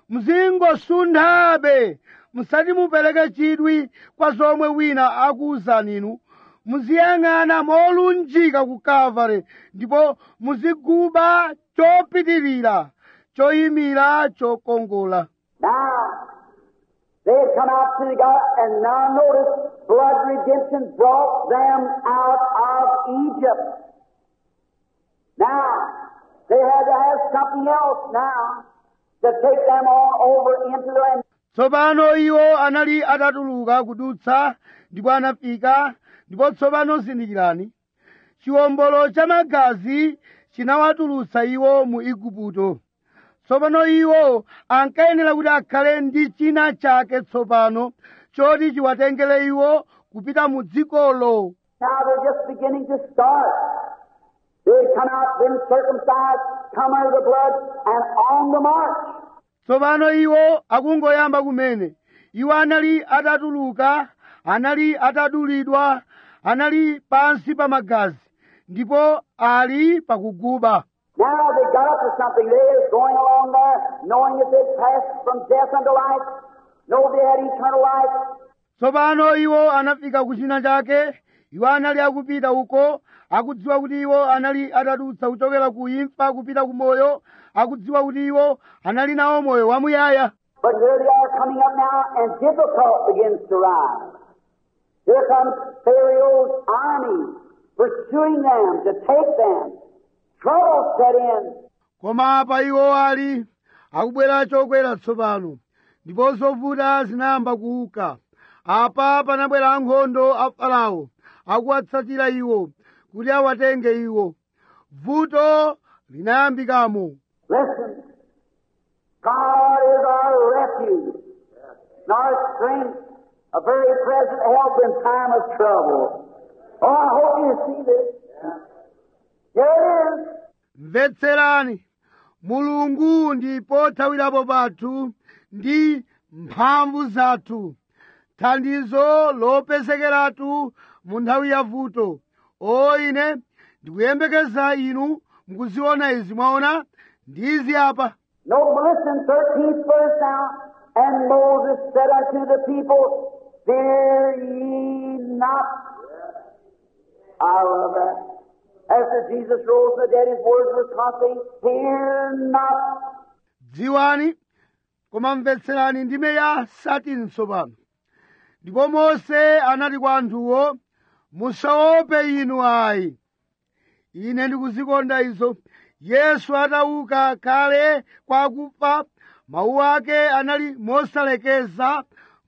Muzingosundhabe. Musati mupereke chidwi kwa zomwe wina akuwuzani inu. Muziyang'ana molunjika ku Kalvari ndipo muziguba chopitirira choyimira chokongola. Now, they had come out to the God, and now notice, blood redemption brought them out of Egypt. Now, they had to have something else now to take them on over into the land. Tsopano iwo anali atatuluka kudutsa ndipo anafika ndipo tsopano zindikirani chiwombolo cha magazi chinawatulutsa iwo mu Igupto. Tsopano iwo ankayenera kuti akhale ndi china chake tsopano choti chiwatengere iwo kupita mu dzikolo. Now they're just beginning to start. They come out, been circumcised, come under the blood, and on the march. Tsopano iwo akungoyamba kumene. Iwo anali atatuluka, anali atadulidwa, anali pansi pa magazi, ndipo ali pakuguba. Now they got up to something. They is going along there, knowing that they'd passed from death unto life. Nobody had eternal life. Tsopano iwo anafika kuchina chake. Iwo anali akupita uko, akudziwa kuti iwo anali atadutsa kuchokera ku imfa kupita ku moyo, akudziwa kuti iwo anali nawo moyo wamuyaya. But here they are coming up now, and difficult begins to rise. Here comes Pharaoh's army pursuing them to take them. Trouble set in. Koma apa iwo ali akubwera chokwera tsopano, ndipo zovuta zinayamba kuuka. Apa panabwera ankhondo a Farao akuwatsatira iwo kuti awatenge iwo. Vuto linayambikamo. Listen, God is our refuge, and our strength, a very present help in time of trouble. Oh, I hope you see this. Here it is. Mvetserani, Mulungu ndi pothawirapo pathu ndi mphamvu zathu, thandizo lopezekeratu mu nthawi ya vuto. O ine ndikuyembekeza inu mukuziona izi. Mwaona ndizi apa. No, listen, 13th verse now. And Moses said unto the people, fear ye not. I love that. After Jesus rose from the dead, his words were constantly, "Fear not." dziwani koma mvetserani ndime ya satini tsopano. Ndipo Mose anati kwa anthuwo, musaope inu ayi. Ine ndikuzikonda izo. Yesu atauka kale kwa akufa, mawu ake anali mosalekeza,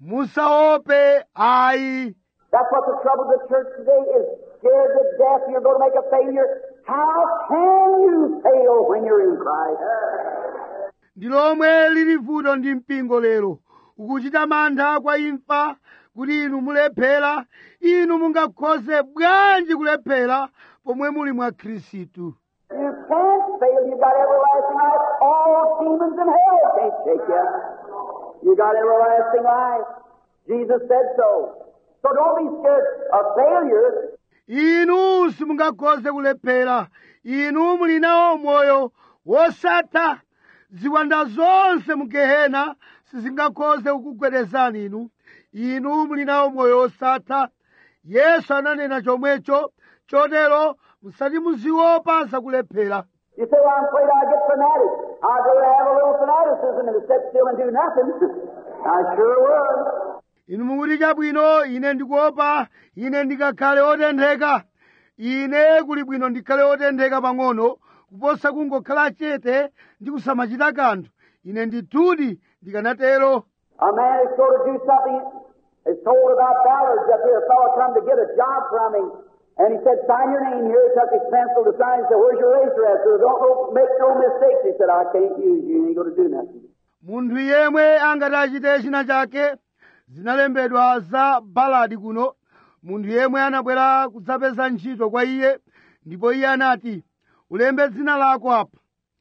musaope ayi. That's what the trouble of the church today is. Scared to death you're going to make a failure. How can you fail when you're in Christ? Ndi lomwe lili vuto ndi mpingo lero. Ukuchita mantha kwa imfa kuti inu mulephera. Inu mungakhoze bwanji kulephera pomwe muli mwa Khristu? You can't fail. You got everlasting life. All demons in hell can't shake you. You got everlasting life. Jesus said so. So don't be scared of failure. Inu simungakhoze kulephera. Inu muli nawo moyo wosatha. Ziwanda zonse mu Gehena sizingakhoze kukugwedezani inu. Inu muli nawo moyo wosatha. Yesu ananena chomwecho. Chotero musati muziopa zakulephera. You say, well, I'm afraid I'll get fanatic. I'll go to have a little fanaticism and to sit still and do nothing. I sure would. Inu mukuti chabwino, ine ndikuopa, ine ndikakhale otentheka. Ine kuli bwino ndikhale otentheka pang'ono, kuposa kungokhala chete ndi kusamachita kanthu. Ine ndithudi ndikanatero. A man is going to do something, is told about Ballards up here. A fellow come to get a job from him, and he said, sign your name here. He took his pencil to sign. He said, where's your razor at? So don't make no mistakes. He said, I can't use you. You ain't going to do nothing. Munthu yemwe angati achite china chake, zinalembedwa za Baladi kuno. Munthu yemwe anabwera kudzapeza ntchito kwa iye, ndipo iye anati, ulembe dzina lako apa.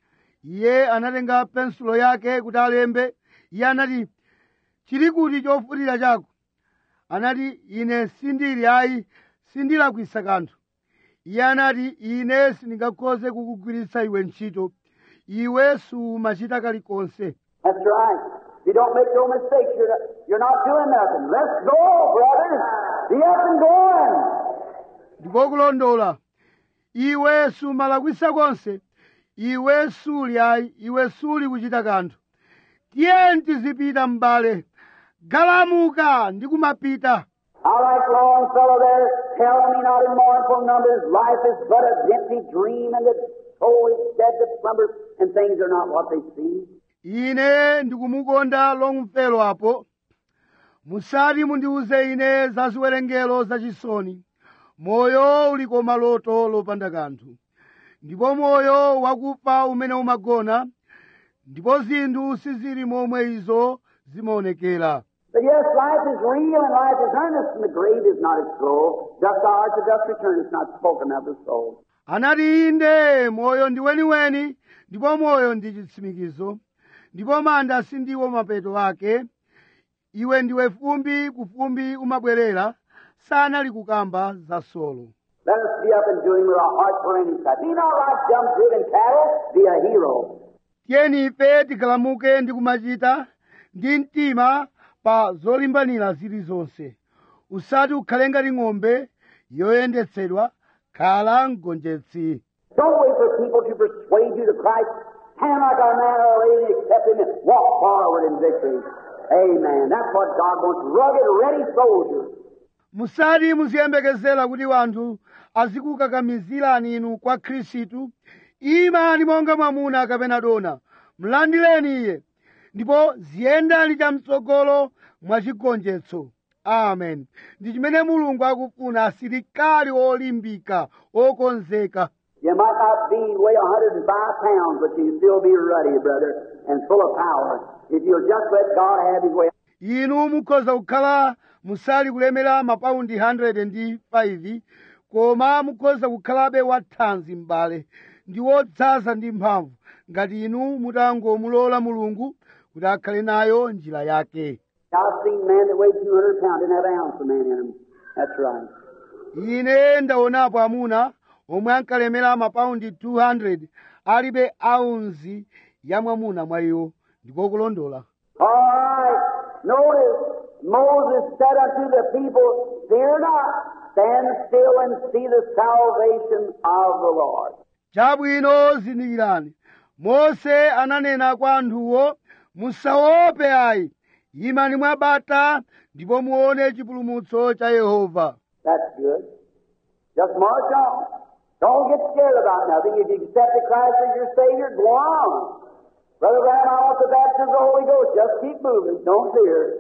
Iye anatenga pensulo yake kuti alembe. Iye anati, chili kuti chofutira chako? Anati, ine sindili ayi, sindilakwisa kanthu. Iye anati, ine sindingakhoze kukugwiritsa iwe ntchito. Iwe sumachita kalikonse. That's right. If you don't make no mistakes, you're not doing nothing. Let's go, brothers. Be up and going. Ndiko kulondola. Iwe sumalakwisa konse. Iwe suli ayi, iwe suli kuchita kanthu. Tiyeni tizipita m'bale. Galamuka ndi kumapita. I like Longfellow there. Tell me not in mournful numbers, life is but a empty dream, and the soul is dead that slumbers, and things are not what they seem. Ine ndikumukonda Longfellow apo. Musati mundiuze ine za ziwerengero zachisoni. Moyo uli koma loto lopanda kanthu. Ndipo moyo wakufa umene umagona. Ndipo zinthu sizili momwe izo zimaonekera. But yes, life is real and life is earnest, and the grave is not its goal. Dust thou art to dust return, it's not spoken of the soul. Anati inde moyo ndi weniweni, ndipo moyo ndi chitsimikizo. Ndipo manda sindiwo mapeto ake. Iwe ndiwe fumbi, kufumbi umabwerera, sanali kukamba za solo. Let us be up and doing with our hearts for any side. Be not like dumb driven cattle, be a hero. Tiyeni ife tikalamuke ndi kumachita ndi mtima pa zolimbanira zilizonse. Usati ukhale ngati ng'ombe yoyendetsedwa, khala mgonjetsi. Don't wait for people to persuade you to Christ. Stand like a man or a lady, accept him, and walk forward in victory. Amen. That's what God wants. Rugged, ready soldiers. Musati muziyembekezera kuti wanthu azikukakamizirani inu kwa Khristu. Imani monga mwamuna kapena dona. Mlandireni iye. Ndipo ziyendani chamtsogolo mwachigonjetso. Amen. Ndi chimene Mulungu akufuna asilikali olimbika, okonzeka. You might not be weigh 105 pounds, but you still be ruddy, brother, and full of power. If you'll just let God have his way. Inu mukhoza kukhala musali kulemera mapaundi 105, koma mukhoza kukhalabe wathanzi m'bale ndi wodzaza ndi mphamvu ngati inu mutangomulola Mulungu kuti akhale nayo njira yake. I've seen men that weighed 200 pounds didn't have an ounce of man in them. That's right. Ine ndaonapo amuna omwe ankalemera mapaundi 200 alibe aunzi ya mwamuna mwa iwo. Ndiko kulondola. All right. Notice, Moses said unto the people, fear not, stand still and see the salvation of the Lord. Chabwino zindikirani. Mose ananena kwa anthuwo, musaope ayi, imani mwabata ndipo muone chipulumutso cha Yehova. That's good. Just march on. Don't get scared about nothing. If you accepted Christ as your Savior, go on. Brother Branham, I want the baptism of the Holy Ghost. Just keep moving. Don't fear.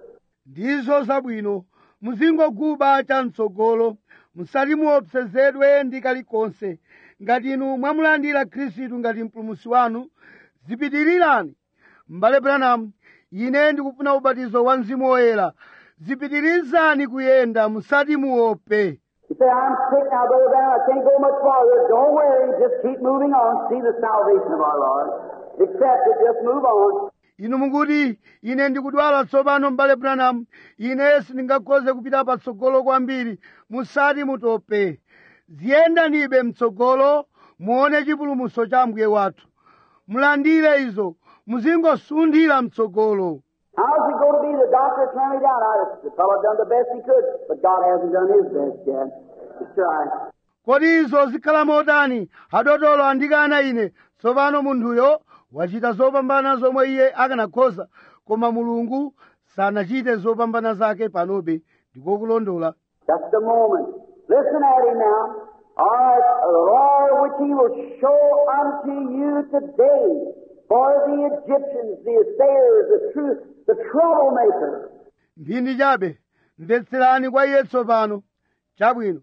Ndizo zabwino. Muzingoguba chamtsogolo. Musati muopsezedwe ndi kalikonse. Ngati inu mwamulandira Khristu ngati mpulumutsi wanu, zipitirirani. M'bale Branham, ine ndikufuna ubatizo wa Mzimu Woyera. Zipitirizani kuyenda, musati muope. You say, I'm sick now, Brother Branham. I can't go much farther. Don't worry. Just keep moving on. See the salvation of our Lord. Accept it. Just move on. Inu mukuti, ine ndikudwala tsopano m'bale Branham. Ine sindingakhoze kupita patsogolo kwambiri. Musati mutope. Ziyendanibe mtsogolo, muone chipulumutso cha Ambuye wathu. Mulandire izo, muzingosundira mtsogolo. How's it going to be? The doctor turned me down. The fellow done the best he could, but God hasn't done his best yet. Let's try. Kodi izo zikhala motani? Adotolo andikana ine. Tsopano munthuyo wachita zopambana zomwe iye akanakhoza, koma Mulungu sanachite zopambana zake panobe. Ndiko kulondola. Just a moment. Listen at him now. All right, the Lord which he will show unto you today for the Egyptians, the assayers, the troublemaker. Mphindi chabe, mvetserani kwa iye tsopano. Chabwino.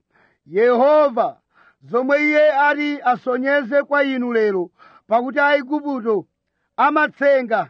Yehova, zomwe iye ati asonyeze kwa inu lero, pakuti Aigupto amatsenga.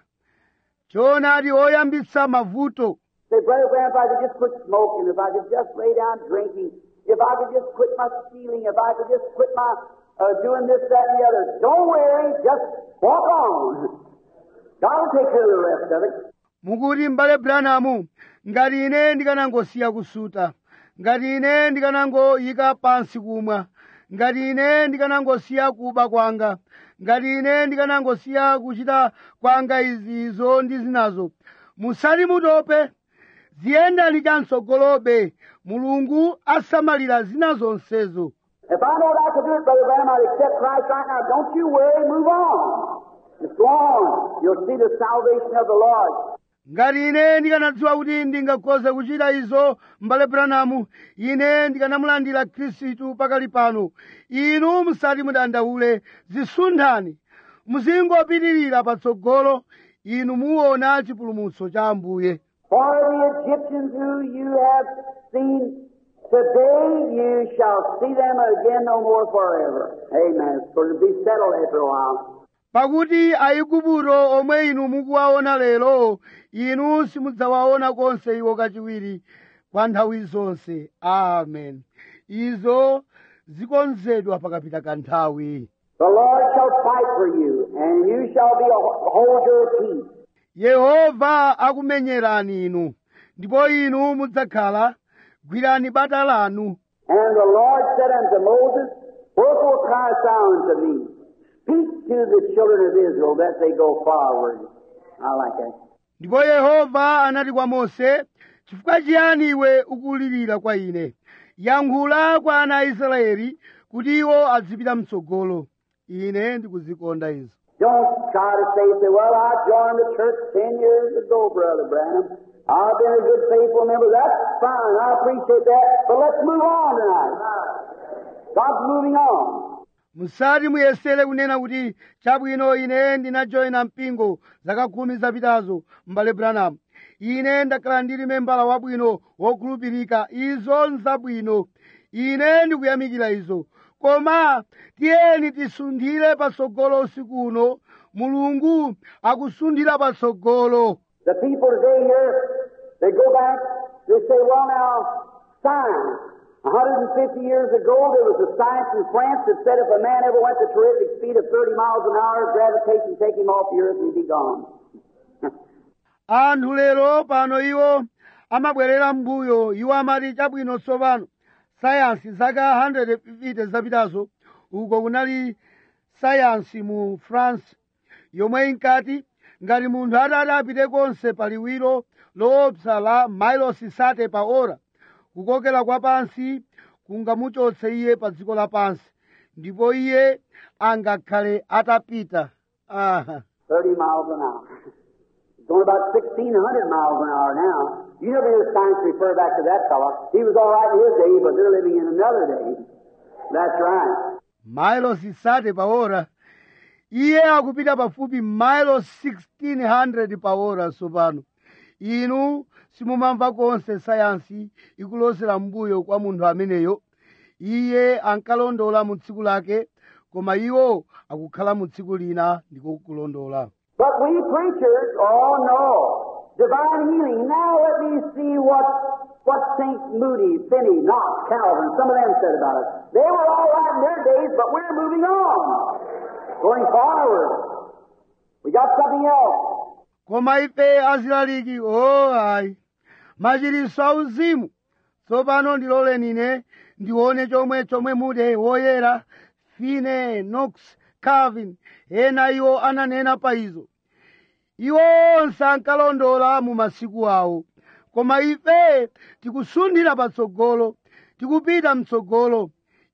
Choonadi oyambitsa mavuto. Say, Brother Graham, if I could just quit smoking, if I could just lay down drinking, if I could just quit my stealing, if I could just quit my doing this, that, and the other. Don't worry, just walk on. God will take care of the rest of it. Mukuti m'bale Branham, ngati ine ndikanangosiya kusuta, ngati ine ndikanangoyika pansi kumwa, ngati ine ndikanangosiya kuba kwanga, ngati ine ndikanangosiya kuchita kwanga izo ndi zinazo, musati mutope. Ziyendani chamtsogolobe, Mulungu asamalira zina zonsezo. If I know that I could do it, Brother Branham, I'd accept Christ right now. Don't you worry, move on. Just go on. You'll see the salvation of the Lord. Ngati ine ndikanadziwa kuti ndingakhoze kuchita izo, m'bale Branham, ine ndikanamulandira Khristu pakali pano. Inu musati mudandaule, zisunthani. Muzingopitirira patsogolo, inu muona chipulumutso cha Ambuye. For the Egyptians who you have seen today, you shall see them again no more forever. Amen. It's going to be settled after a while. Pakuti Aigupto omwe inu mukuwaona lero, inu simudzawaona konse iwo kachiwiri kwa nthawi zonse. Amen. Izo zikonzedwa pakapita kanthawi. The Lord shall fight for you, and you shall be hold your peace. Yehova akumenyerani inu, ndipo inu mudzakhala, gwirani bata lanu. And the Lord said unto Moses, wherefore criest thou unto me? Speak to the children of Israel that they go forward. I like that. Ndipo Yehova anati kwa Mose, chifukwa chiyani iwe ukulirira kwa ine? Yankhula kwa ana a Israeli kuti iwo azipita mtsogolo. Ine ndikuzikonda izo. Don't try to say, well, I joined the church 10 years ago, Brother Branham. I've been a good, faithful member. That's fine. I appreciate that. But let's move on tonight. God's moving on. Musati muyesere kunena kuti chabwino ine ndinajoyina mpingo zaka 10 zapitazo, m'bale Branham. Ine ndakhala ndili membala wabwino wokhulupirika. Izo nzabwino. Ine ndikuyamikira izo. Koma tiyeni tisunthire patsogolo usiku uno. Mulungu akusunthira patsogolo. The people today here, they go back, they say, well now, science. 150 years ago, there was a science in France that said if a man ever went the terrific speed of 30 miles an hour, gravitation take him off the earth and he'd be gone. Anthu lero pano iwo amabwerera mbuyo, iwo amati chabwino tsopano. Sayansi zaka 150 zapitazo, uko kunali sayansi mu France, yomwe inkati ngati munthu atati apite konse pa liwiro loopsa la mailosi 30 pa ora, kukokera kwa pansi kungamuchotse iye pa dziko lapansi ndipo iye angakhale atapita 30 miles an hour. He's going about 1,600 miles an hour now. You never hear science refer back to that fellow. He was all right in his day, but they're living in another day. That's right. mailosi 30 pa ora iye akupita pafupi mailosi 1600 pa ora tsopano inu simumamva konse sayansi ikulosera mbuyo kwa munthu ameneyo iye ankalondola mu tsiku lake koma iwo akukhala mu tsiku lina ndiko kulondola. But we preachers, oh no, divine healing. Now let me see what St. Moody, Finney, Knox, Calvin, some of them said about it. They were all right in their days, but we're moving on, going forward. We got something else. Koma ife azilaliki ayi machiritso auzimu tsopano ndiloleni ine ndione chomwe Moody woyera Finney, Knox, Calvin ena iwo ananena pa izo. Iwo onse ankalondola mu masiku awo koma ife tikusundira patsogolo tikupita mtsogolo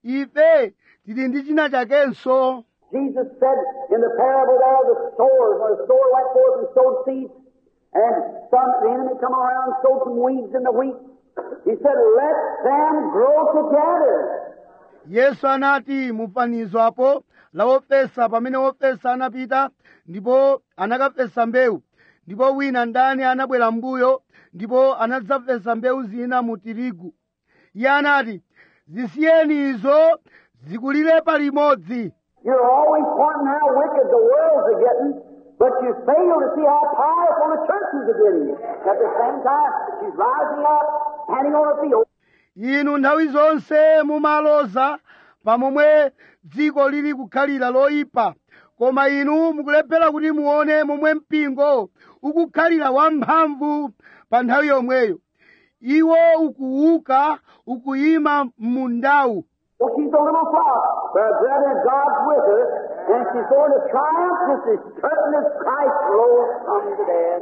ife tili ndi china chakenso. Jesus said in the parable there of the sowers, when a sower went forth and sowed seed, and the enemy come around and sowed some weeds in the wheat, he said, let them grow together. Yesu anati mufanizo apo la wofesa pamene wofesa anapita ndipo anakafesa mbewu ndipo wina ndani anabwera mbuyo ndipo anadzafesa mbewu zina mu tirigu. Iye anati zisiyeni izo zikulire palimodzi. You're always pointing how wicked the world's are getting, but you fail to see how powerful the churches are getting. At the same time, she's rising up, standing on her feet. Inu nthawi zonse mumaloza pamomwe dziko lili kukhalira loyipa koma inu mukulephera kuti muone momwe mpingo ukukhalira wamphamvu pa nthawi yomweyo iwo ukuuka ukuyima m'mundawu. Well, she's a little flock. But brethren, God's with her, and she's going to triumph just as certain as Christ rose from the dead.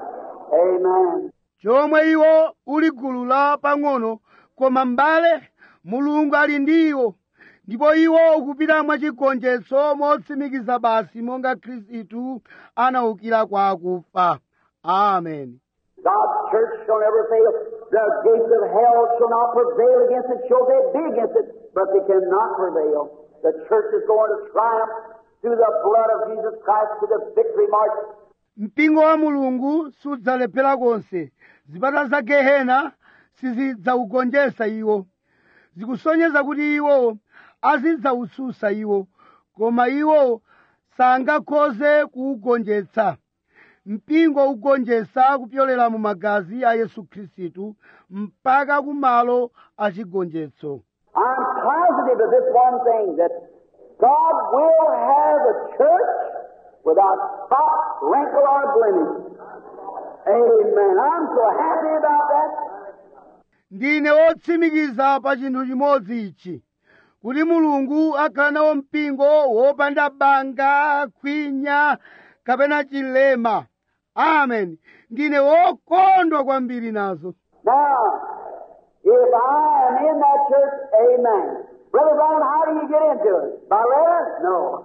Amen. Chomwe iwo uli gulu la pang'ono koma m'bale Mulungu ali ndi iwo ndipo iwo ukupita mwachigonjetso motsimikiza basi monga Khristu anaukira kwa akufa. Amen. God's church shall never fail. The gates of hell shall not prevail against it. Shall they be against it, but they cannot prevail. The church is going to triumph through the blood of Jesus Christ to the victory march. Mpingo wa Mulungu sudzalephera konse. Zipata za Gehena sizidzaugonjetsa iwo. Zikusonyeza kuti iwo azidzaususa iwo, koma iwo sangakhoze kuugonjetsa. Mpingo ugonjetsa kupyolera mu magazi a Yesu Khristu mpaka kumalo achigonjetso. I'm positive of this one thing, that God will have a church without spot, wrinkle, or blemish. Amen. I'm so happy about that. Ndine wotsimikiza pa chinthu chimodzi ichi kuti Mulungu akhala nawo mpingo wopanda banga, khwinya kapena chilema. Amen. Ndine wokondwa kwambiri nazo. Now, if I am in that church, amen. Brother Brown, how do you get into it? By letter? No.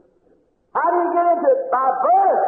How do you get into it? By birth.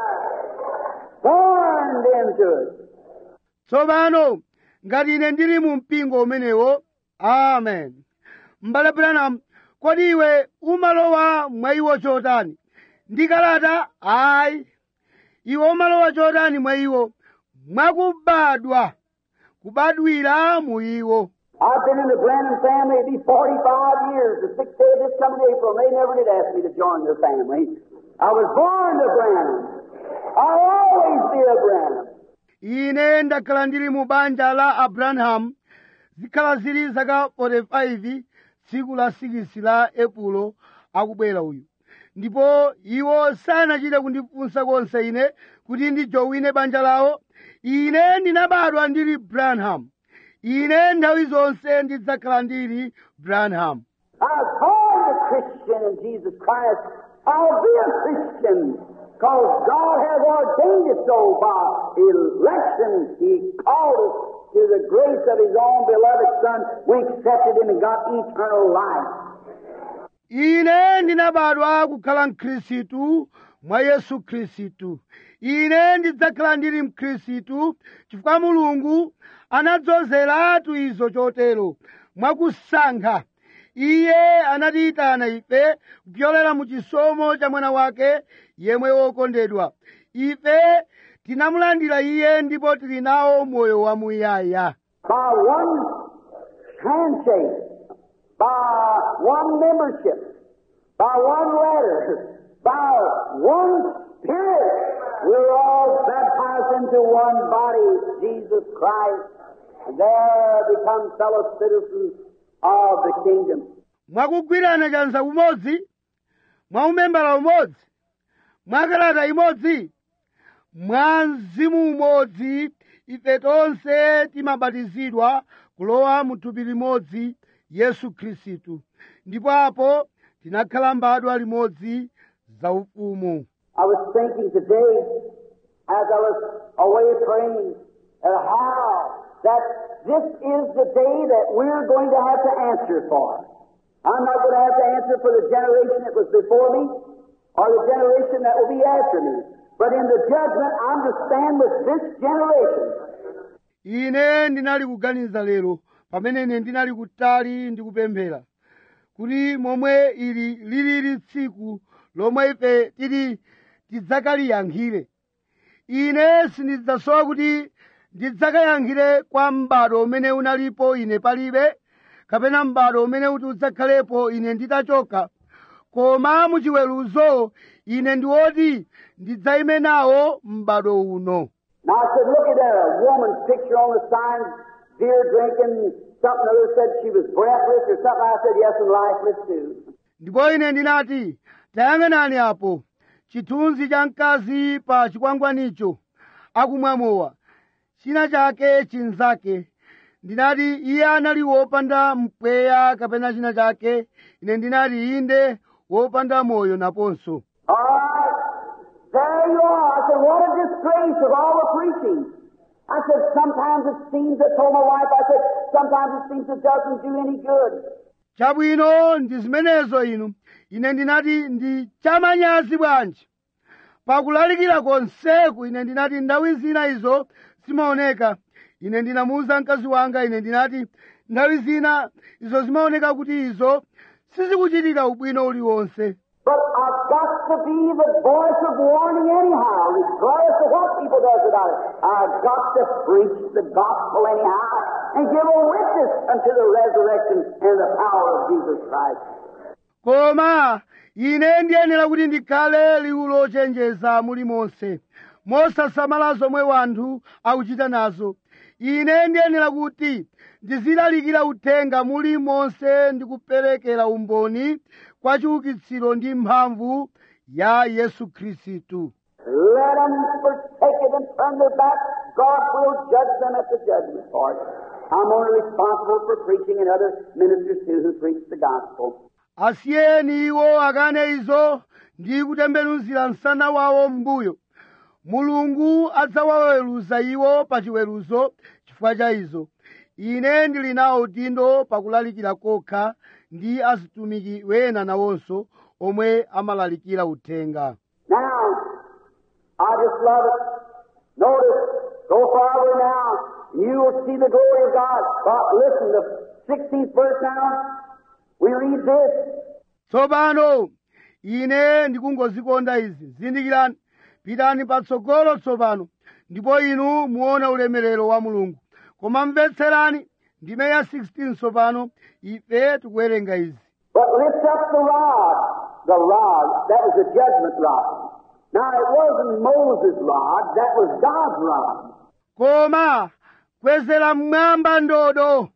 Born into it. Tsopano ngati ine ndili mu mpingo umenewo, amen. M'bale Branham, kodi iwe umalowa mwa iwo chotani? Ndi kalata? Ayi. Iwe umalowa chotani mwa iwo? Mwakubadwa. Kubadwira mu iwo. I've been in the Branham family, it'd be 45 years. The 6th day of this coming April, and they never did ask me to join their family. I was born a Branham. I'll always be a Branham. Ine ndakhala ndili mu banja la Abraham zikhala zili zaka 45 tsiku la 6 la Epulo akubwera uyu. Ndipo iwo sanachite kundifunsa konse ine kuti ndijowine banja lawo. Ine ndinabadwa ndili Branham. Ine nthawi zonse ndidzakhala ndili Branham. I was born a Christian in Jesus Christ. I'll be a Christian because God has ordained it so by election. He called us to the grace of His own beloved Son, we accepted Him and got eternal life. ine ndinabadwa kukhala mkhristu mwa Yesu Khristu. Ine ndidzakhala ndili mkhristu chifukwa Mulungu anadzozeratu izo chotero mwakusankha. Iye anatiyitana ife kupyolera mu chisomo cha mwana wake yemwe wokondedwa. Ife tinamulandira Iye ndipo tili nawo moyo wamuyaya. By one handshake, by one membership, by one letter, by one Spirit, we're all baptized into one body, Jesus Christ, and there become fellow citizens of the kingdom. Mwakugwirana chanza umodzi, mwa umembala umodzi, mwa kalata imodzi, mwa mzimu umodzi, ife tonse timabatizidwa kulowa mu thupi limodzi, Yesu Khristu. Ndipo apo tinakhala mbadwa limodzi za ufumu. I was thinking today, as I was away praying, how that this is the day that we're going to have to answer for. I'm not going to have to answer for the generation that was before me or the generation that will be after me. But in the judgment, I'm to stand with this generation. Ine ndinali kuganiza lero pamene ine ndinali kutali ndikupemphera kuti momwe ili liliri tsiku lomwe ife tidzakaliyankhire. Ine sindidzasowa kuti ndidzakayankhire kwa m'bado umene unalipo ine palibe, kapena m'bado umene uti udzakhalepo ine nditachoka. Koma muchiweruzo ine ndiwoti ndidzayime nawo m'bado uno. Now I said, look at a woman's picture on the sign, beer drinking, something other said she was breathless or something. I said, yes, and lifeless too. Ndipo ine ndinati, tayang'anani apo, chithunzi cha mkazi pa chikwangwanicho, akumwa mowa, china chake chinzake. Ndinati iye anali wopanda mpweya kapena china chake. Ine ndinati inde wopanda moyo naponso. All right, there you are. I said, what a disgrace of all the preaching. I said, sometimes it seems, I told my wife, I said, sometimes it seems it doesn't do any good. Chabwino ndi zimenezo inu. Ine ndinati ndi chamanyazi bwanji. Pakulalikira konseku ine ndinati nthawi zina izo zimaoneka. Ine ndinamuwuza mkazi wanga, ine ndinati nthawi zina izo zimaoneka kuti izo sizikuchitira ubwino uliwonse. But I've got to be the voice of warning anyhow, regardless of what people does about it. I've got to preach the gospel anyhow and give a witness unto the resurrection and the power of Jesus Christ. Koma ine ndiyenera kuti ndikhale liwu lochenjeza mulimonse, mosasamala zomwe wanthu akuchita nazo. Ine ndiyenera kuti ndizilalikira uthenga mulimonse ndi kuperekera umboni kwa chiukitsiro ndi mphamvu ya Yesu Khristu. Let them forsake it and turn their back. God will judge them at the judgment part. I'm only responsible for preaching and other ministers too who preach the gospel. Asiyeni iwo akane izo ndi kutembenuzira msana wawo m'mbuyo. Mulungu adzawaweruza iwo pa chiweruzo chifukwa cha izo. Ine ndili nawo udindo pakulalikira kokha ndi azitumiki wena nawonso omwe amalalikira uthenga. Now, I just love it. Notice, go forward now, and you will see the glory of God. But listen, the 16th verse now, we read this. Tsopano ine ndikungozikonda izi. Zindikirani, pitani patsogolo tsopano, ndipo inu muona ulemerero wa Mulungu. Koma mvetserani, ndime ya 16 tsopano, ife tikuwerenga izi. But lift up the rod, that was the judgment rod. Now it wasn't Moses' rod, that was God's rod. Koma kwezera mmwamba ndodo.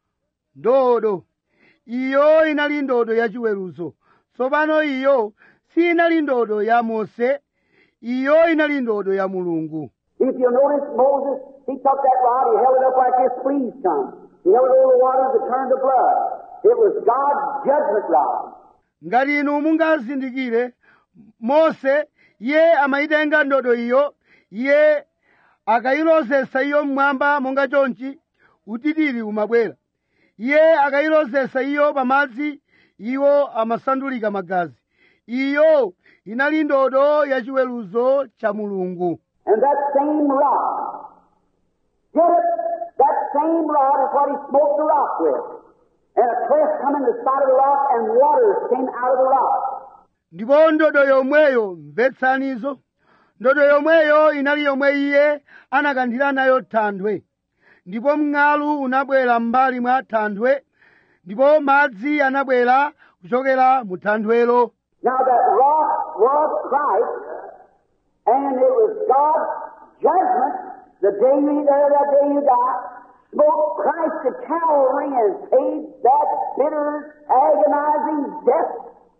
Iyo inali ndodo ya chiweruzo. Tsopano iyo si inali ndodo ya Mose, iyo inali ndodo ya Mulungu. If you notice, Moses, he took that rod, he held it up like this, please come. He held it over the waters that turned to blood. It was God's judgment rod. Ngati inu mungazindikire, Mose iye amayitenga ndodo iyo, iye akayilozesa iyo mmwamba monga chonchi, utitiri umabwera. Iye akayilozesa iyo pamadzi, iwo amasandulika magazi. Iyo inali ndodo ya chiweruzo cha Mulungu. And that same rod, get it? That same rod is what he smote the rock with. And a cleft come in the side of the rock, and waters came out of the rock. Ndipo ndodo yomweyo, mvetsanizo, ndodo yomweyo inali yomwe iye anakanthira nayo thanthwe. Ndipo mng'alu unabwera m'mbali mwa thanthwe, ndipo madzi anabwera kuchokera mu thanthwelo. Now that rock was Christ, and it was God's judgment the day you there, that day you die, smote Christ to Calvary and paid that bitter, agonizing death.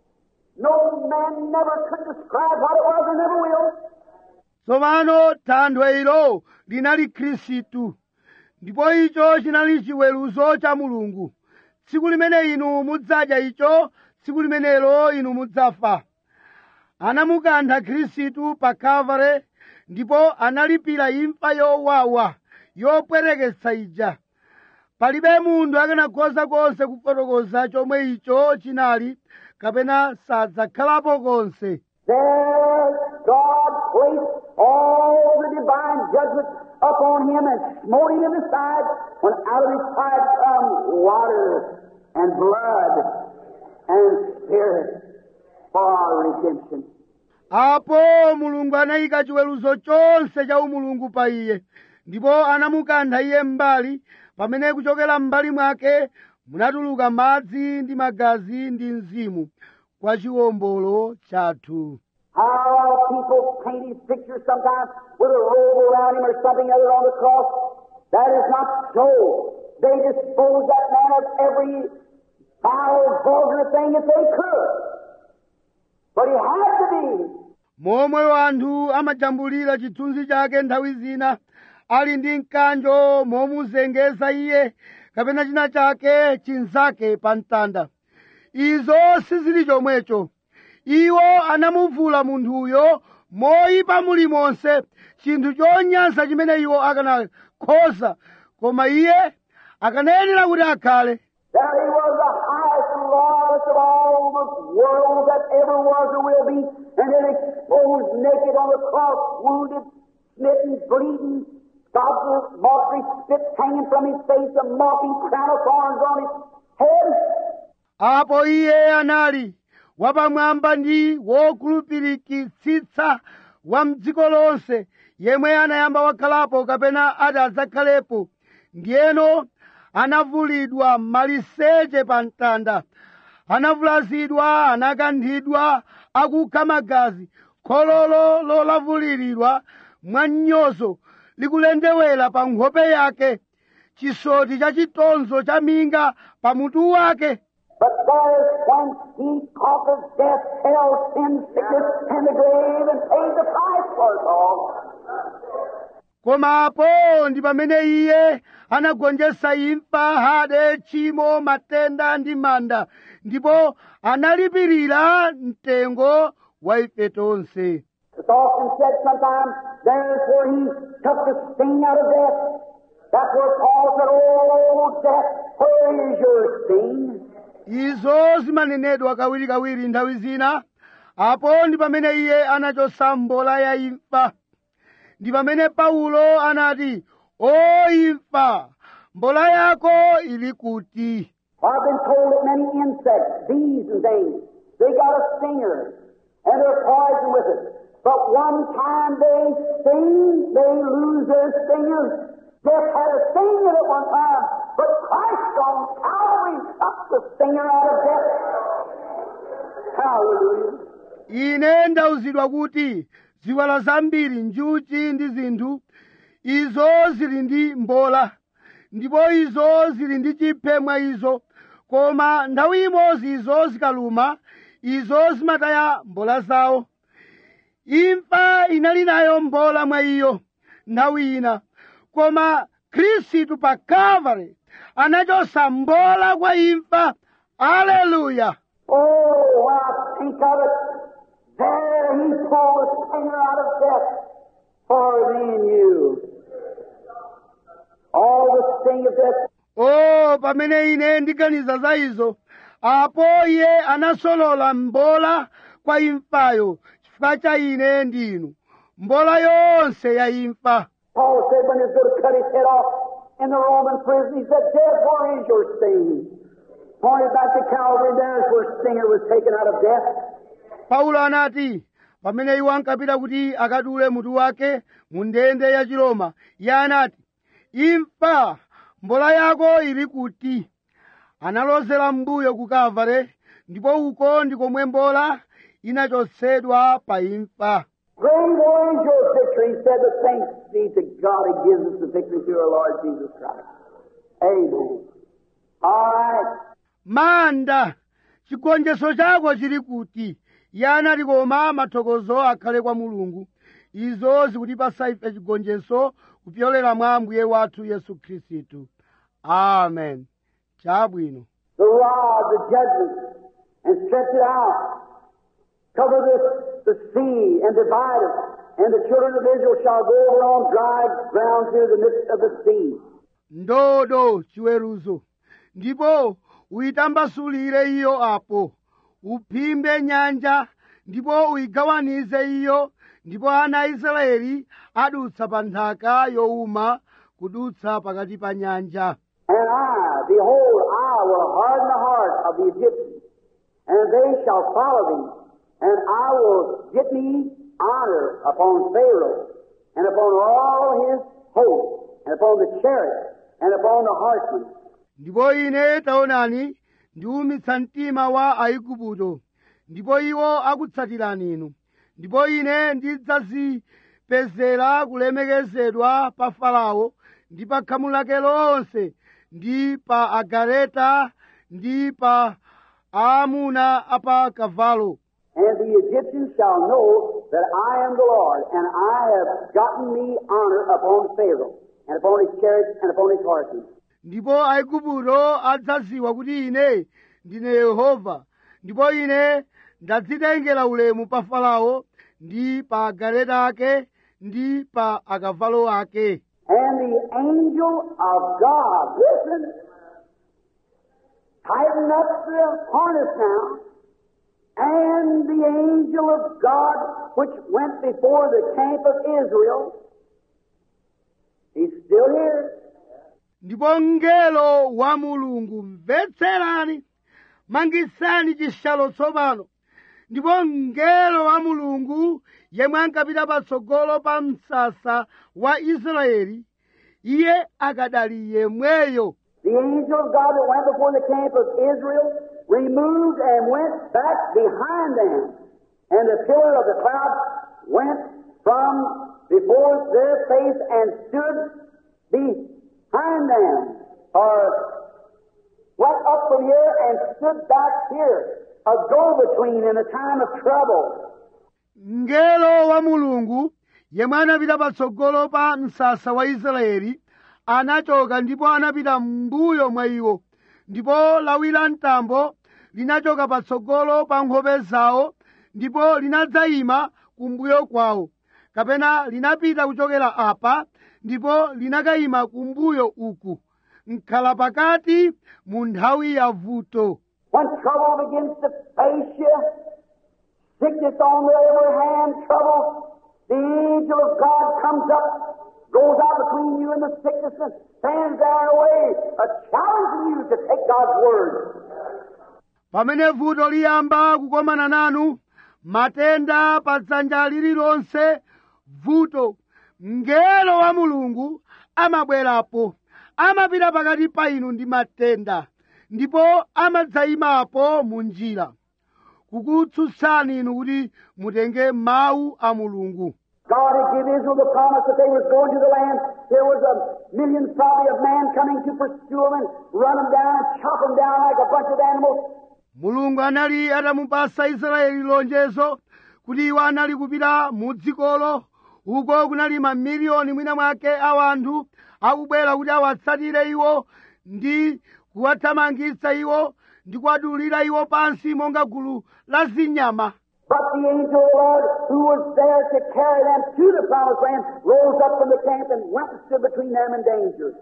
No man never could describe what it was and never will. Tsopano thanthwe ilo linali Khristu, ndipo icho chinali chiweruzo cha Mulungu. Tsiku limene inu mudzadya icho, tsiku limenelo inu mudzafa. Anamukantha Khristu pa Kalvare, ndipo analipira imfa yowawa yopwereketsa ija. Palibe munthu akanakhoza konse kufotokoza chomwe icho chinali, kapena sadzakhalapo konse. There God placed all the divine judgment upon him and smote him in the side, when out of his side come water and blood and spirit for redemption. Apo Mulungu anayika chiweruzo chonse cha umulungu pa iye, ndipo anamukantha iye mbali, pamene kuchokera mbali mwake munatuluka madzi ndi magazi ndi mzimu kwa chiwombolo chathu. How people paint his picture sometimes with a robe around him or something other on the cross. That is not so. They disposed that man of every foul, vulgar thing that they could. But he had to be. Momwe wanthu amajambulira chithunzi chake nthawi zina, ali ndi mkanjo momuzengeza iye, kapena china chake chinzake pa mtanda. Izo sizili chomwecho. Iwo anamuvula munthuyo moyipa mulimonse, chinthu chonyansa chimene iwo akanakhoza, koma iye akanayenera kuti akhale. That he was the highest and lowest of all the world that ever was or will be, and then exposed naked on the cross, wounded, smitten, bleeding, God's mockery spit hanging from his face, a mocking crown of thorns on his head. Apo iye anali wapamwamba ndi wokhulupirikitsitsa wa mdziko lonse, yemwe anayamba wakhalapo kapena ati adzakhalepo, ndiyeno anavulidwa maliseche pa mtanda, anavulazidwa, anakanthidwa, akukha magazi, khololo lolavuliridwa mwanyozo likulendewera pa nkhope yake, chisoti cha chitonzo cha minga pa mutu wake. But there is once he conquered death, hell, sin, sickness, and the grave, and paid the price for it all. Koma apo ndi pamene iye anagonjetsa imfa, hade, tchimo, matenda ndi manda, ndipo analipirira mtengo wa ife tonse. It's often said sometimes, there's where he took the sting out of death. That's where Paul said, "Oh, death, where is your sting?" Izo zimanenedwa kawirikawiri nthawi zina. Apo ndi pamene iye anachotsa mbola ya imfa. Ndi pamene Paulo anati, "O imfa, mbola yako ili kuti?" I've been told that many insects, bees and things, they got a stinger, and they're poisoned with it. But one time they sting, they lose their stinger. Death had a stinger at one time, but Christ on Calvary took the stinger out of death. Hallelujah. Ine ndauzidwa kuti ziwala zambiri, njuchi ndi zinthu, izo zili ndi mbola, ndipo izo zili ndi chiphe mwa izo, koma nthawi imodzi izo zikaluma, izo zimataya mbola zawo. Imfa inali nayo mbola mwa iyo nthawi ina, koma Khristu pa Kalvare anachotsa mbola kwa imfa. Hallelujah. Oh, when I think of it, there he pulled the stinger out of death for me and you. all the sting of death. o pamene ine ndiganiza za izo apo iye anasolola mbola kwa imfayo chifukwa cha ine ndinu mbola yonse ya imfa. Paul said when he was going to cut his head off in the Roman prison, he said, Death, where is your sting? Pointed back to Calvary, there's where stinger was taken out of death. Paulo anati pamene iwo ankapita kuti akadule mutu wake mu ndende ya Chiroma, iye anati imfa mbola yako ili kuti. Analozera mbuyo ku Kalvare, ndipo uko ndi komwe mbola inachotsedwa pa imfa. Great is your victory, said the thanks be to God who gives us the victory through our Lord Jesus Christ. Amen. All right. Manda, chigonjetso chako chili kuti. Iye anati koma mathokozo akhale kwa Mulungu. Izo zikutipasa ife chigonjetso kupyolera mwa Ambuye wathu Yesu Khristu. Amen. Chabwino. The rod, the judgment, and stretch it out. Cover the sea and divide it, and the children of Israel shall go over on dry ground through the midst of the sea. Ndodo chiweruzo. Ndipo uitambasulire iyo apo. Uphimbe nyanja, ndipo uigawanize iyo, ndipo ana a Israeli adutsa pa nthaka yowuma kudutsa pakati pa nyanja. And I, behold, I will harden the heart of the Egyptians, and they shall follow thee. And I will get me honor upon Pharaoh, and upon all his host, and upon the chariots, and upon the horsemen. Ndipo ine taonani ndiwumitsa mtima wa Aigupto, ndipo iwo akutsatirani inu. Ndipo ine ndidzazipezera kulemekezedwa pa Farao, ndi pa khamu lake lonse, ndi pa agaleta, ndi pa aamuna apa kavalo. And the Egyptians shall know that I am the Lord, and I have gotten me honor upon Pharaoh, and upon his chariots, and upon his horsemen. Ndipo Aigupto adzadziwa kuti ine ndine Yehova, ndipo ine ndadzitengera ulemu pa Farao, ndi pa agaleta ake, ndi pa akavalo ake. And the angel of God, listen, tighten up the harness now. And the angel of God, which went before the camp of Israel, he's still here. Ndipo mngelo wa Mulungu, mvetserani, mangisani chishalo tsopano. Ndipo mngelo wa Mulungu, yemwe ankapita patsogolo pa msasa wa Israeli, iye akadali yemweyo. The angel of God that went before the camp of Israel removed and went back behind them. And the pillar of the cloud went from before their face and stood behind them. Or went up from here and stood back here, a go-between in a time of trouble. Mngelo wa Mulungu, yemwe anapita patsogolo pa msasa wa Israeli, anachoka ndipo anapita m'mbuyo mwa iwo. Ndipo lawi la mtambo linachoka patsogolo pa nkhope zawo, ndipo linadzayima kumbuyo kwawo. Kapena linapita kuchokera apa, ndipo linakayima kumbuyo uku. Nkhala pakati mu nthawi ya vuto. When trouble begins to face you, sickness on every hand, trouble, the angel of God comes up, goes out between you and the sickness and stands there in a way, challenging you to take God's word. Pamene vuto liyamba kukomana nanu, matenda pa dzanja lililonse, vuto, mngelo wa Mulungu amabwerapo, amapita pakati pa inu ndi matenda, ndipo amadzayimapo mu njira, kukutsutsani inu kuti mutenge mawu a Mulungu. God had given Israel the promise that they was going to the land. There was a million probably of man coming to pursue them and run them down and chop them down like a bunch of animals. Mulungu anali atamupasa Israeli lonjezo kuti iwo anali kupita mu dzikolo, uko kunali mamiliyoni mwina mwake a anthu akubwera kuti awatsatire iwo ndi kuwathamangitsa iwo ndi kuwadulira iwo pansi monga gulu la zinyama. But the angel of the Lord, who was there to carry them to the promised land, rose up from the camp and went and stood between them and danger.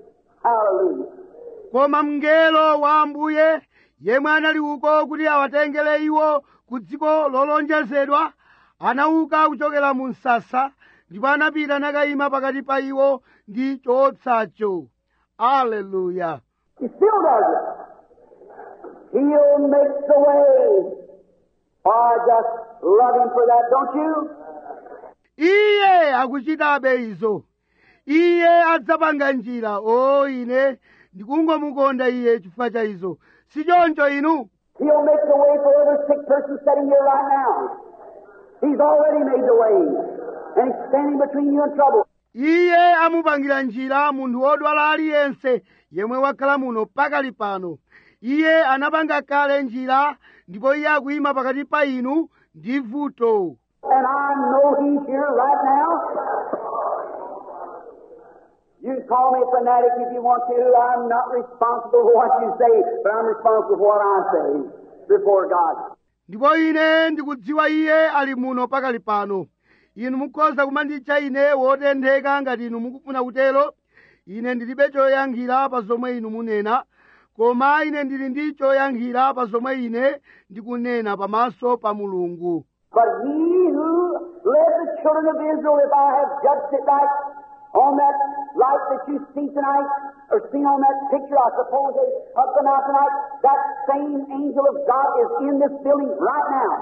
Hallelujah. koma mngelo wa ambuye yemwe anali uko kuti awatengere iwo ku dziko lolonjezedwa anauka kuchokera mu msasa ndipo anapita nakayima pakati pa iwo ndi choopsacho. Aleluya. He still does it. He'll make the way. I just love him for that, don't you? iye akuchitabe izo. iye adzapanga njira. Ine ndikungomukonda iye chifukwa cha izo. Si choncho inu? He'll make the way for every sick person sitting here right now. He's already made the way. And he's standing between you and trouble. iye amupangira njira munthu wodwala aliyense yemwe wakhala muno pakali pano. iye anapanga kale njira ndipo iye akuyima pakati pa inu ndi vuto. And I know he's here right now. You can call me a fanatic if you want to. I'm not responsible for what you say, but I'm responsible for what I say before God. ndipo ine ndikudziwa iye ali muno pakali pano. inu mukhoza kumanditcha ine wotentheka ngati inu mukufuna kutero. ine ndilibe choyankhira pa zomwe inu munena, koma ine ndili ndi choyankhira pa zomwe ine ndikunena pamaso pa Mulungu. But he who led the children of Israel, if I have judged it right, on that light that you see tonight, or see on that picture, I suppose, up the mountain tonight, that same angel of God is in this building right now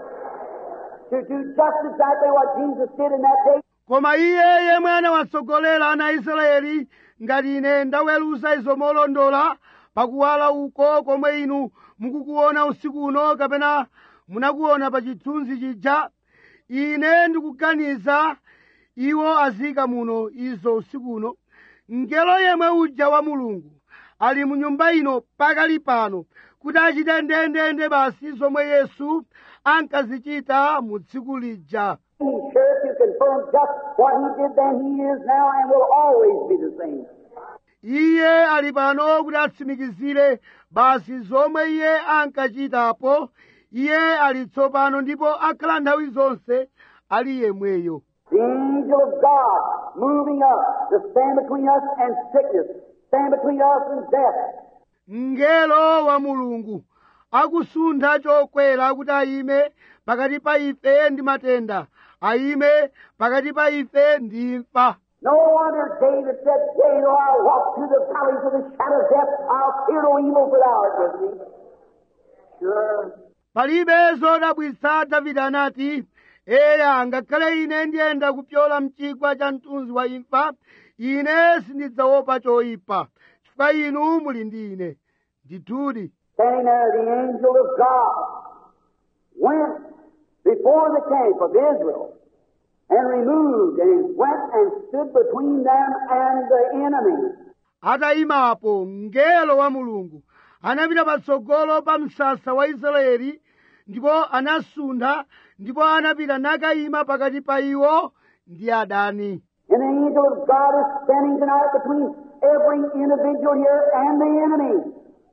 to do just exactly what Jesus did in that day. Koma iye yemwe anawatsogolera ana Israeli ngati ine ndaweruza izo molondola pakuwala uko komwe inu mukukuona usiku uno kapena munakuona pa chithunzi chija, ine ndikuganiza iwo azika muno izo usiku uno. Mngelo yemwe uja wa Mulungu ali mu nyumba ino pakali pano kuti achite ndendende basi zomwe Yesu ankazichita mu tsiku lija. He's sure to confirm just what he did then, he is now, and will always be the same. iye ali pano kuti atsimikizire basi zomwe iye ankachitapo. iye ali tsopano ndipo akhala nthawi zonse ali yemweyo. The angel of God moving up to stand between us and sickness, stand between us and death. Mngelo wa Mulungu akusuntha chokwera kuti ayime pakati pa ife ndi matenda, ayime pakati pa ife ndi imfa. No wonder David said, yea, though I walk through the valleys of the shadow of death, I'll fear no evil, for thou art with me. Sure. Palibe zodabwitsa Davide anati, eya ngakhale ine ndiyenda kupyola mchigwa cha mthunzi wa imfa, ine sindidzaopa choyipa, chifukwa inu muli ndi ine. Ndithudi. Standing there, the angel of God went before the camp of Israel and removed and went and stood between them and the enemy. Atayimapo mngelo wa Mulungu anapita patsogolo pa msasa wa Israeli ndipo anasuntha ndipo anapita nakayima pakati pa iwo ndi adani. And the angel of God is standing tonight between every individual here and the enemy.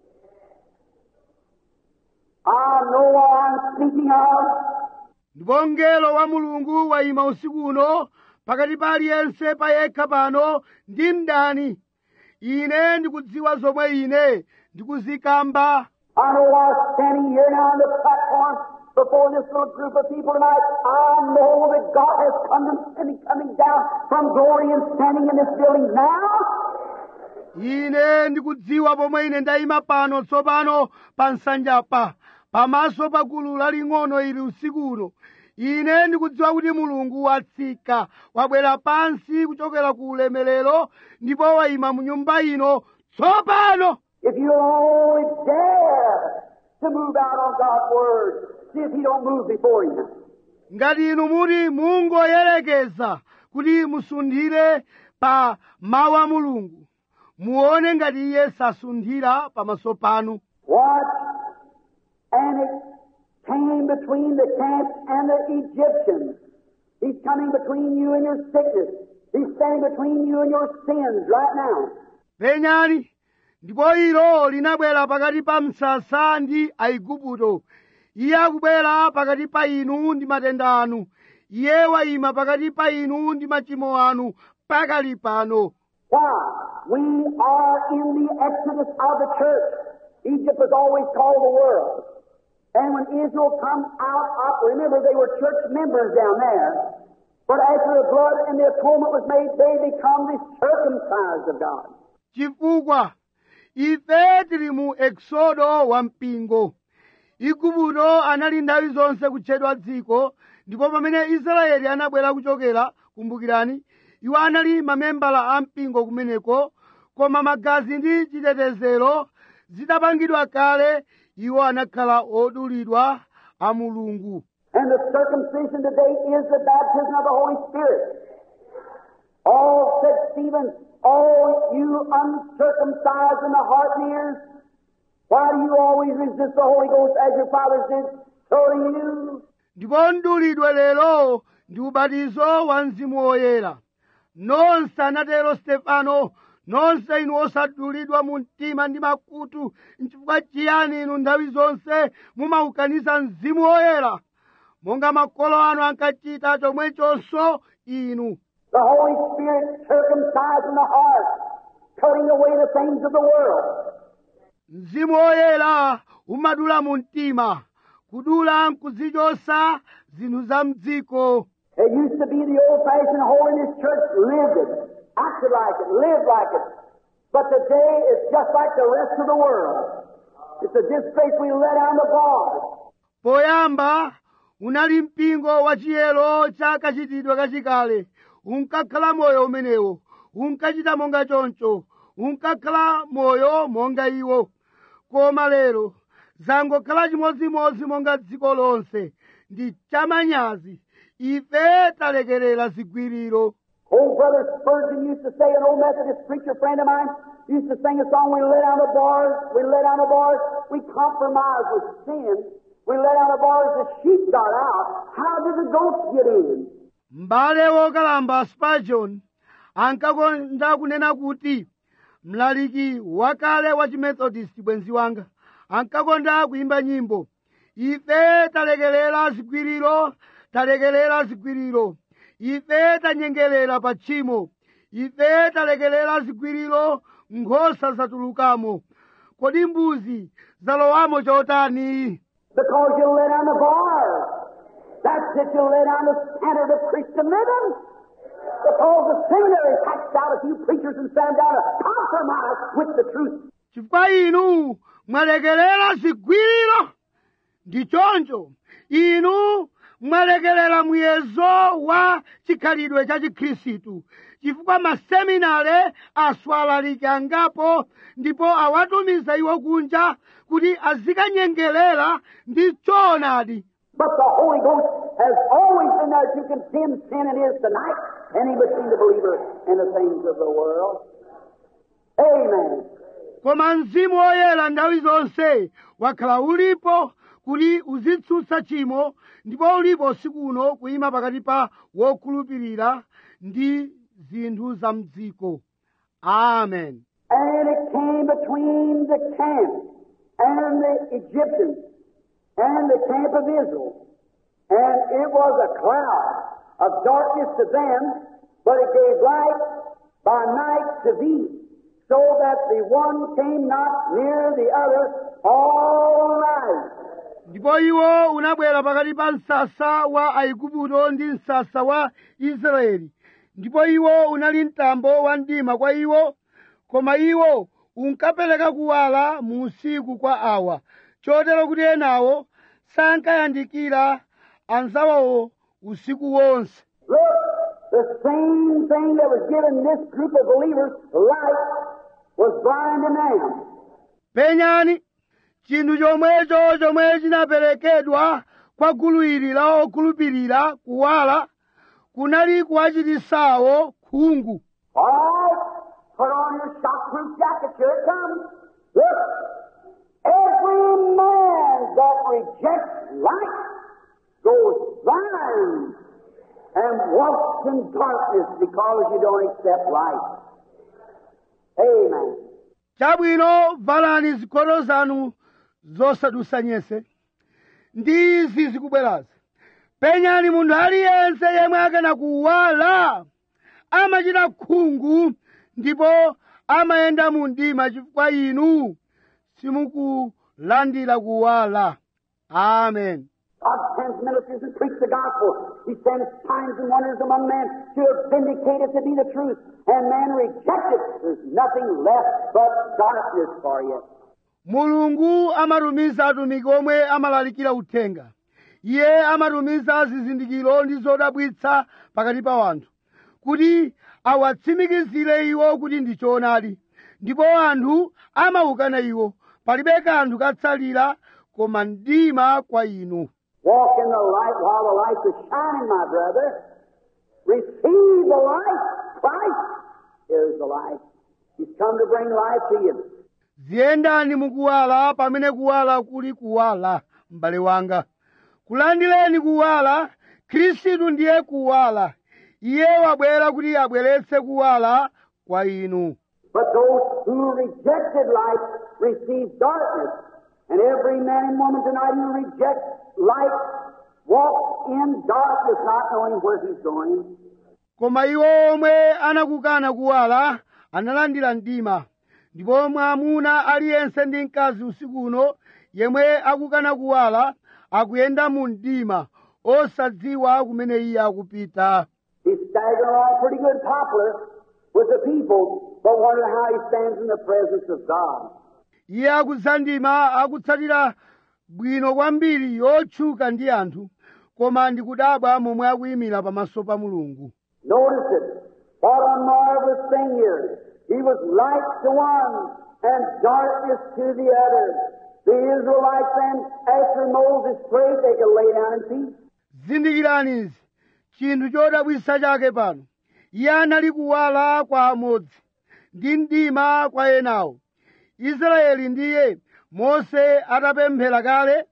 I know what I'm speaking of. Ndipo mngelo wa Mulungu wayima usiku uno pakati pa aliyense payekha pano ndi mdani. Ine ndikudziwa zomwe ine ndikuzikamba. I know while standing here now on the platform before this little group of people tonight, I know that God has coming down from glory and standing in this building now. Ine ndikudziwa pomwe ine ndayima pano tsopano pa nsanjapa pamaso pa gulu laling'ono ili usiku uno. Ine ndikudziwa kuti Mulungu watsika wabwera pansi kuchokera ku ulemerero ndipo wayima mu nyumba ino tsopano. If you only dare to move out on God's word, see if He don't move before you. Ngati inu muti mungoyerekeza kuti musunthire pa mawu a Mulungu, muone ngati iye sasunthira pamaso panu. Watch, and it came between the camp and the Egyptians. He's coming between you and your sickness. He's standing between you and your sins right now. Penyani, ndipo ilo linabwera pakati pa msasa ndi Aigupto. Iye akubwera pakati pa inu ndi matenda anu. Iye wayima pakati pa inu ndi machimo anu pakali pano. Why? We are in the exodus of the church. Egypt was always called the world. And when Israel comes out of, remember they were church members down there, but after the blood and the atonement was made, they become the circumcised of God. chifukwa ife tili mu eksodo wa mpingo. Igupto anali nthawi zonse kutchedwa dziko, ndipo pamene Israeli anabwera kuchokera, kumbukirani, iwo anali mamembala a mpingo kumeneko, koma magazi ndi chitetezero zidapangidwa kale, iwo anakhala odulidwa a Mulungu. And the circumcision today is the baptism of the Holy Spirit. All said Stephen, all you uncircumcised in the heart and ears, why do you always resist the Holy Ghost as your fathers did? So do you. Ndipo mdulidwe lero ndi ubatizo wa Mzimu Woyera. Nonse anatero Stefano, nonse inu osadulidwa mu mtima ndi makutu, nchifukwa chiyani inu nthawi zonse mumaukanisa Mzimu Woyera? Monga makolo anu ankachita chomwechonso inu. The Holy Spirit circumcising the heart, cutting away the things of the world. Mzimu Woyera umadula mu mtima, kudula nkuzichosa zinthu za mdziko. It used to be the old-fashioned holiness church lived it, acted like it, lived like it. But today it's just like the rest of the world. It's a disgrace we let down the bars. Poyamba unali mpingo wa chiyero cha kachitidwe kachikale, unkakhala moyo umenewo, unkachita monga choncho, unkakhala moyo monga iwo. Koma lero zangokhala chimodzimodzi monga dziko lonse, ndi chamanyazi. Ife talekerera zigwiriro. Old Brother Spurgeon used to say, an old Methodist preacher friend of mine used to sing a song, we let down the bars, we let down the bars, we compromise with sin, we let down the bars, the sheep got out, how did the goats get in? M'bale wokalamba Spurgeon ankakonda kunena kuti, mlaliki wakale wa Chimethodist bwenzi wanga ankakonda kuimba nyimbo, ife talekerera zigwiriro, talekerera zigwiriro, ife tanyengerera pa tchimo, ife talekerera zigwiriro, nkhosa zatulukamo, kodi mbuzi zalowamo chotani? Because you let down the bars. That's it, you let down the standard of Christian living. Because the seminary packed out a few preachers and sat down to compromise with the truth. Chifukwa inu mwalekerera zigwiriro, ndi choncho inu mwalekerera muyezo wa chikhalidwe cha Chikhristu, chifukwa maseminare aswalalike angapo ndipo awatumiza iwo kunja kuti azikanyengerera ndi choonadi. But the Holy Ghost has always been there to condemn sin and is tonight, and He between the believer and the things of the world. Amen. Koma Mzimu Woyera nthawi zonse wakhala ulipo kuti uzitsutsa tchimo, ndipo ulipo usiku uno kuyima pakati pa wokhulupirira ndi zinthu za mdziko. Amen. And it came between the camp and the Egyptians and the camp of Israel. And it was a cloud of darkness to them, but it gave light by night to thee, so that the one came not near the other all night. Ndipo iwo unabwera pakati pa msasa wa Aigupto ndi msasa wa Israeli. Ndipo iwo unali mtambo wa mdima kwa iwo, koma iwo unkapereka kuwala mu usiku kwa awa, chotero kuti enawo sankayandikira anzawawo usiku wonse. Look, the same thing that was given this group of believers, light, was blind in them. Penyani, chinthu chomwecho chomwe chinaperekedwa kwa gulu ili la okhulupirira kuwala, kunali kuwachitisawo khungu. All right, put on your shockproof jacket, here it comes. Look, every man that rejects light goes blind and walks in darkness because you don't accept light. Amen. Chabwino, valani zikhoto zanu zosadusanyese. Ndi izi zikubwerazi. Penyani munthu aliyense yemwe akana kuwala, amachita khungu ndipo amayenda mu mdima chifukwa inu simukulandira kuwala. Amen. God sends ministers and preach the gospel. He sends signs and wonders among men to vindicate it to be the truth. And man rejects it. There's nothing left but darkness for you. Mulungu amatumiza atumiki omwe amalalikira uthenga. Iye amatumiza zizindikiro ndi zodabwitsa pakati pa wanthu, kuti awatsimikizire iwo kuti ndi choonadi. Ndipo anthu amaukana iwo. Palibe kanthu katsalira koma mdima kwa inu. Walk in the light while the light is shining, my brother. Receive the light. Christ is the light. He's come to bring life to you. Ziyendani mukuwala pamene kuwala kuli kuwala, m'bale wanga. Kulandileni kuwala, Khristu ndiye kuwala. Iye wabwera kuti abweretse kuwala kwa inu. But those who rejected light received darkness. And every man and woman tonight who rejects light walks in darkness, not knowing where he's going. Koma iwo omwe anakukana kuwala analandira mdima. Ndipo mwamuna aliyense ndi mkazi usiku uno yemwe akukana kuwala akuyenda mu mdima, osadziwa kumene iye akupita. He's staggering along pretty good popular with the people, but wondering how he stands in the presence of God. Iye akuzandima akutsatira bwino kwambiri yotchuka ndi anthu, koma ndikudabwa momwe akuyimira pamaso pa Mulungu. Notice it. What a marvelous thing here. He was light to one and darkness to the other. The Israelites then, after Moses prayed, they could lay down in peace. Zindikirani izi, chinthu chodabwitsa chake pano. Iye anali kuwala kwa amodzi, ndi mdima kwa enawo. Israeli ndiye Mose atapemphera kale,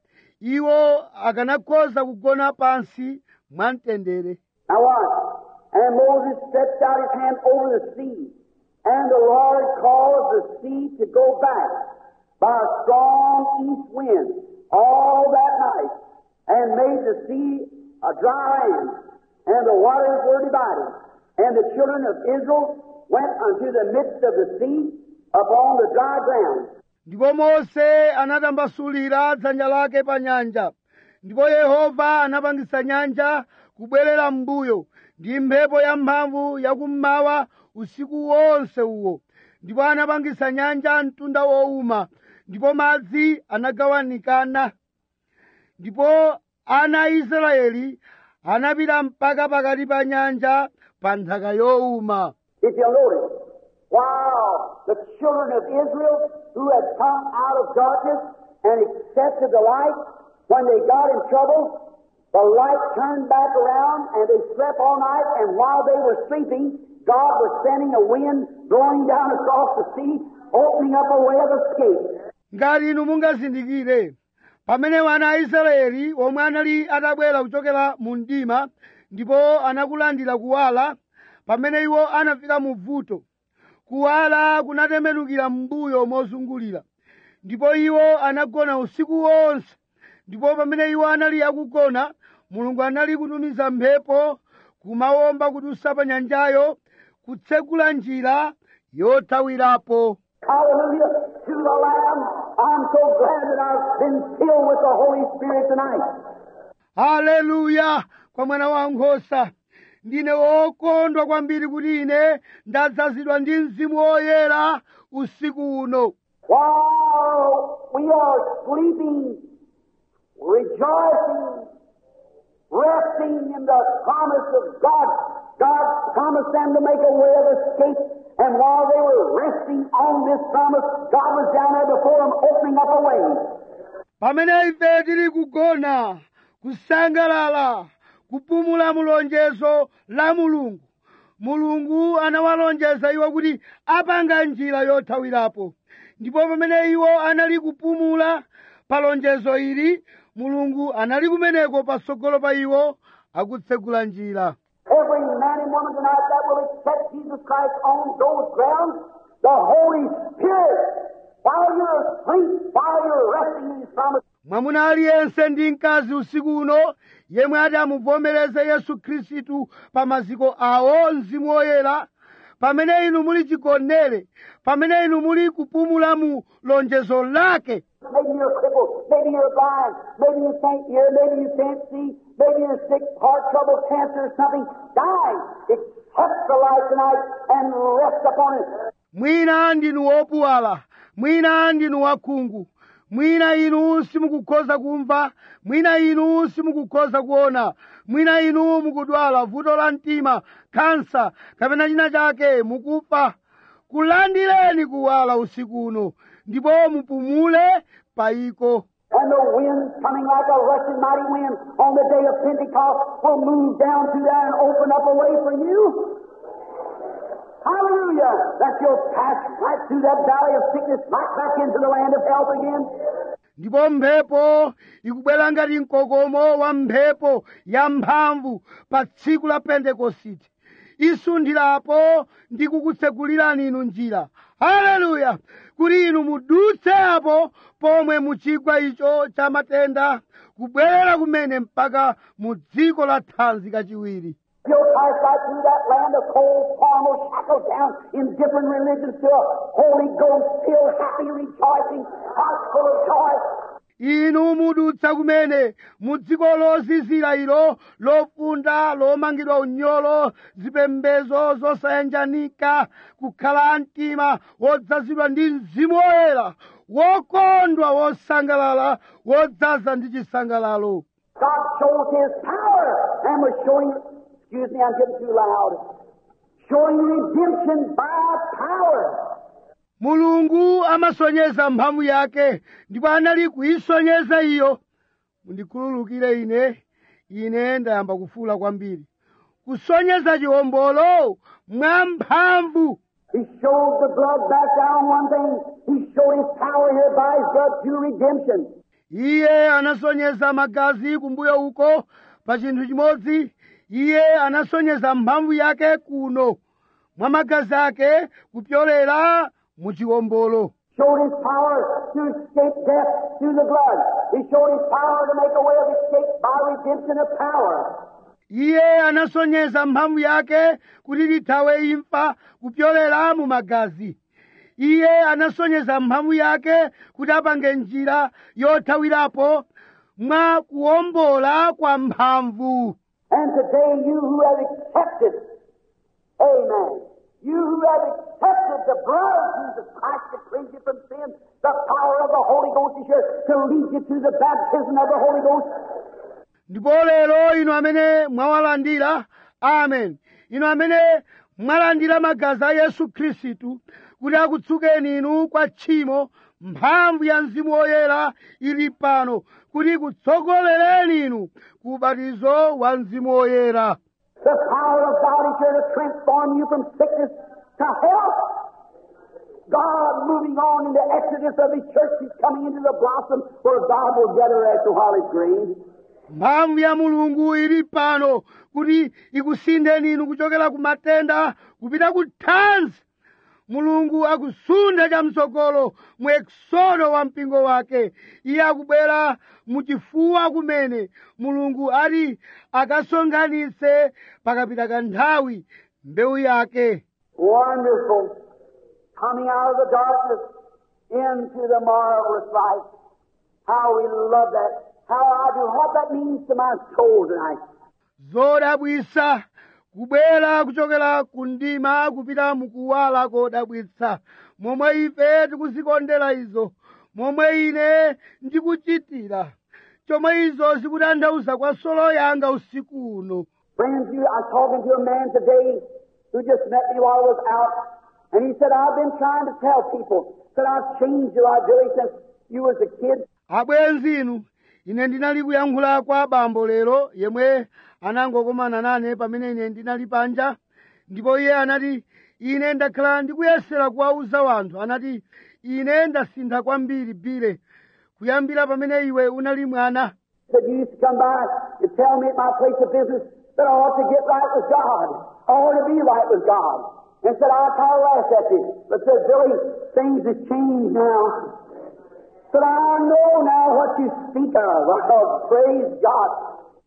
iwo akanakhoza kugona pansi mwamtendere. Now watch. And Moses stretched out his hand over the sea, and the Lord caused the sea to go back by a strong east wind all that night, and made the sea a dry land, and the waters were divided. And the children of Israel went unto the midst of the sea upon the dry ground. Ndipo Mose anatambasulira dzanja lake pa nyanja, ndipo Yehova anapangisa nyanja kubwerera m'mbuyo, ndi mphepo yamphamvu yakummawa usiku wonse uwo. Ndipo anapangisa nyanja mtunda wowuma, ndipo madzi anagawanikana. Ndipo ana a Israeli anapita mpaka pakati pa nyanja pa nthaka yowuma. If you notice, while the children of Israel who had come out of darkness and accepted the light, when they got in trouble, the light turned back around and they slept all night, and while they were sleeping, God was sending a wind blowing down across the sea, opening up a way of escape. Ngati inu mungazindikire, pamene wana a Israeli omwe anali atabwera kuchokera mu mdima ndipo anakulandira kuwala, pamene iwo anafika mu vuto, kuwala kunatembenukira m'mbuyo mozungulira, ndipo iwo anagona usiku wonse. Ndipo pamene iwo anali akugona, Mulungu anali kutumiza mphepo kumawomba kudutsa pa nyanjayo, kutsegula njira yothawirapo. Hallelujah to the Lamb. I'm so glad that I've been filled with the Holy Spirit tonight. Haleluya kwa mwana wankhosa. Ndine wokondwa kwambiri kuti ine ndadzazidwa ndi Mzimu Woyera usiku uno. While we are sleeping, rejoicing, resting in the promise of God, God promised them to make a way of escape. And while they were resting on this promise, God was down there before them, opening up a way. Pamene ife tili kugona, kusangalala, kupumula mulonjezo la Mulungu. Mulungu anawalonjeza iwo kuti apanga njira yothawirapo. Ndipo pamene iwo anali kupumula pa lonjezo ili, Mulungu anali kumeneko patsogolo pa iwo akutsegula njira. Every man and woman tonight that will accept Jesus Christ on those grounds, the Holy Spirit, while you're asleep, while you're resting in His promise. Mwamuna aliyense ndi mkazi usiku uno yemwe ati amuvomereze Yesu Khristu pa maziko awo Mzimu Woyera, pamene inu muli chigonere, pamene inu muli kupumula mu lonjezo lake. Maybe you're crippled, maybe you're blind, maybe you can't hear, maybe you can't see, maybe you're sick, heart trouble, cancer, or something. Die. Accept the light tonight and rest upon it. Mwina ndinu wopuwala, mwina ndinu wakhungu, mwina inu simukukhoza kumva, mwina inu simukukhoza kuona, mwina inu mukudwala vuto la mtima, kansa, kapena china chake, mukufa. Kulandireni kuwala usiku uno, ndipo mupumule paiko. And the wind coming like a rushing mighty wind on the day of Pentecost will move down through there and open up a way for you. Hallelujah! That you'll pass right through that valley of sickness, right back into the land of health again. Ndipo mphepo ikubwera ngati mkokomo wa mphepo ya mphamvu pa tsiku la Pentekositi. Isunthirapo ndi kukutsekulirani inu njira. Haleluya! Kuti inu mudutse apo pomwe muchigwa icho cha matenda, kubwerera kumene mpaka mu dziko la thanzi kachiwiri. You'll pass right through that land of cold, carnal, shackled down in different religions to a Holy Ghost-filled, happy, rejoicing, heart full of joy. Inu mudutsa kumene mu dziko lozizira ilo, lofunda, lomangidwa unyolo, zipembedzo zosayanjanika, kukhala mtima wodzazidwa ndi Mzimu Woyera, wokondwa, wosangalala, wodzaza ndi chisangalalo. God shows His power and was showing, excuse me, I'm getting too loud, showing redemption by power. Mulungu amasonyeza mphamvu yake, ndipo anali kuisonyeza iyo. Mundikhululukire ine ndayamba kufuula kwambiri. Kusonyeza chiwombolo mwa mphamvu. He showed the blood back down one thing. He showed His power here by His blood to redemption. Iye anasonyeza magazi kumbuyo uko pa chinthu chimodzi. Iye anasonyeza mphamvu yake kuno mwa magazi ake kupyolera mu chiwombolo. Showed His power to escape death through the blood. He showed His power to make a way of escape by redemption of power. Iye anasonyeza mphamvu yake kuti lithawe imfa kupyolera mu magazi. Iye anasonyeza mphamvu yake kuti apange njira yothawirapo mwa kuwombola kwa mphamvu. And today you who have accepted, amen, you who have accepted the blood of Jesus Christ to cleanse you from sin, the power of the Holy Ghost is here to lead you to the baptism of the Holy Ghost. Ndipo lero inu amene mwawalandira, amen, inu amene mwalandira magazi a Yesu Khristu kuti akutsukeni inu kwa tchimo, mphamvu ya Mzimu Woyera ili pano kuti kutsogolereni inu ku ubatizo wa Mzimu Woyera. The power of God is here to transform you from sickness to health. God moving on in the exodus of His church, He's coming into the blossom where God will gather us while it's green. Mphamvu ya Mulungu ili pano kuti ikusindeni inu kuchokera ku matenda kupita ku thanzi. Mulungu akusunda chamtsogolo mu eksodo wa mpingo wake. Iye akubwera muchifuwa kumene Mulungu ati akasonkhanitse pakapita kanthawi mbewu yake. Wonderful. Coming out of the darkness into the marvelous light. How we love that. How I do. What that means to my soul tonight. Zodabwitsa kubwera kuchokera ku mdima kupita mukuwala kodabwitsa. Momwe ife tikuzikondera izo, momwe ine ndikuchitira, chomwe izo zikutanthauza kwa solo yanga usiku uno. Friends, I'm talking to a man today who just met me while I was out, and he said, I've been trying to tell people that I've changed you, I really, since you was a kid. Abwenzi inu, ine ndinali kuyankhula kwa bambo lero yemwe anangokomana nane pamene ine ndinali panja, ndipo iye anati, ine ndakhala ndikuyesera kuwauza wanthu, anati, ine ndasintha kwambiri bile kuyambira pamene iwe unali mwana. Said you used to come by and tell me at my place of business that I ought to get right with God. I ought to be right with God. And said, I kind of laughed at you. But said, Billy, things have changed now. Said, I know now what you speak of. Oh, praise God.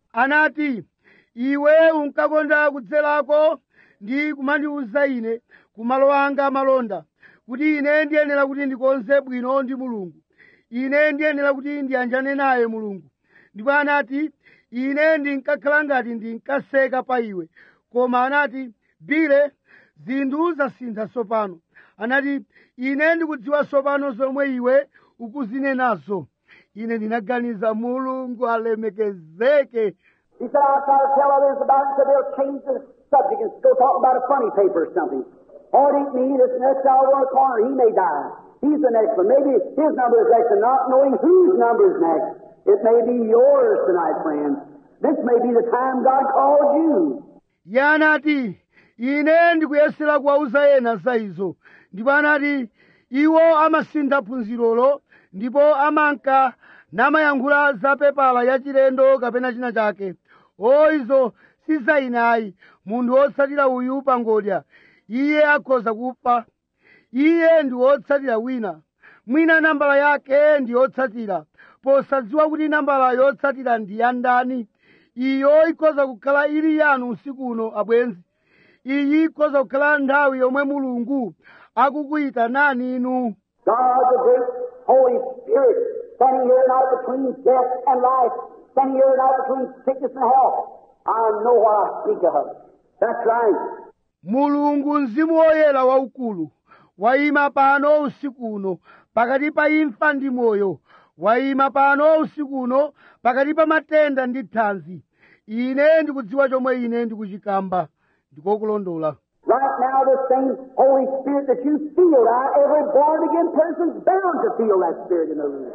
Anati, iwe unkakonda kudzelako ndi kumandiuza ine ku malo anga amalonda kuti ine ndiyenera kuti ndikonze bwino ndi mulungu, ine ndiyenera kuti ndiyanjane naye mulungu. Ndipo anati, ine ndinkakhala ngati ndinkaseka pa iwe, koma anati, Bile, zinthu zasintha tsopano. Anati, ine ndikudziwa tsopano zomwe iwe ukuzinenazo. Ine ndinaganiza, mulungu alemekezeke. He said, I'll try to tell others about it, so they'll change the subject and go talk about a funny paper or something. Oh, it ain't me, this next hour on the corner, he may die. He's the next one. Maybe his number is next, and not knowing whose number is next. It may be yours tonight, friends. This may be the time God called you. Yanati, ine ndikuyesera kuwauza ena za izo. Ndipo anati, iwo amasintha phunzirolo, ndipo amanka namayankhula za pepala yachilendo kapena china chake. O, izo si za inayi, munthu wotsatira uyu pangodya. Iye akhoza kufa. Iye ndi wotsatira wina. Mwina nambala yake ndi yotsatira. Posadziwa kuti nambala yotsatira ndi ya ndani, iyo ikhoza kukhala ili yanu usiku uno abwenzi. Iyi ikhoza kukhala nthawi yomwe mulungu akukuyitanani inu. God, the great Holy Spirit, standing here now between death and life, standing here now between sickness and health. I know what I speak of. That's right. Mulungu mzimu woyera waukulu wayima pano usiku uno pakati pa imfa ndi moyo, wayima pano usiku uno pakati pa matenda ndi thanzi. Ine ndikudziwa chomwe ine ndikuchikamba, ndikokulondola. Right now, the same Holy Spirit that you feel now, every born-again person's bound to feel that Spirit in the room.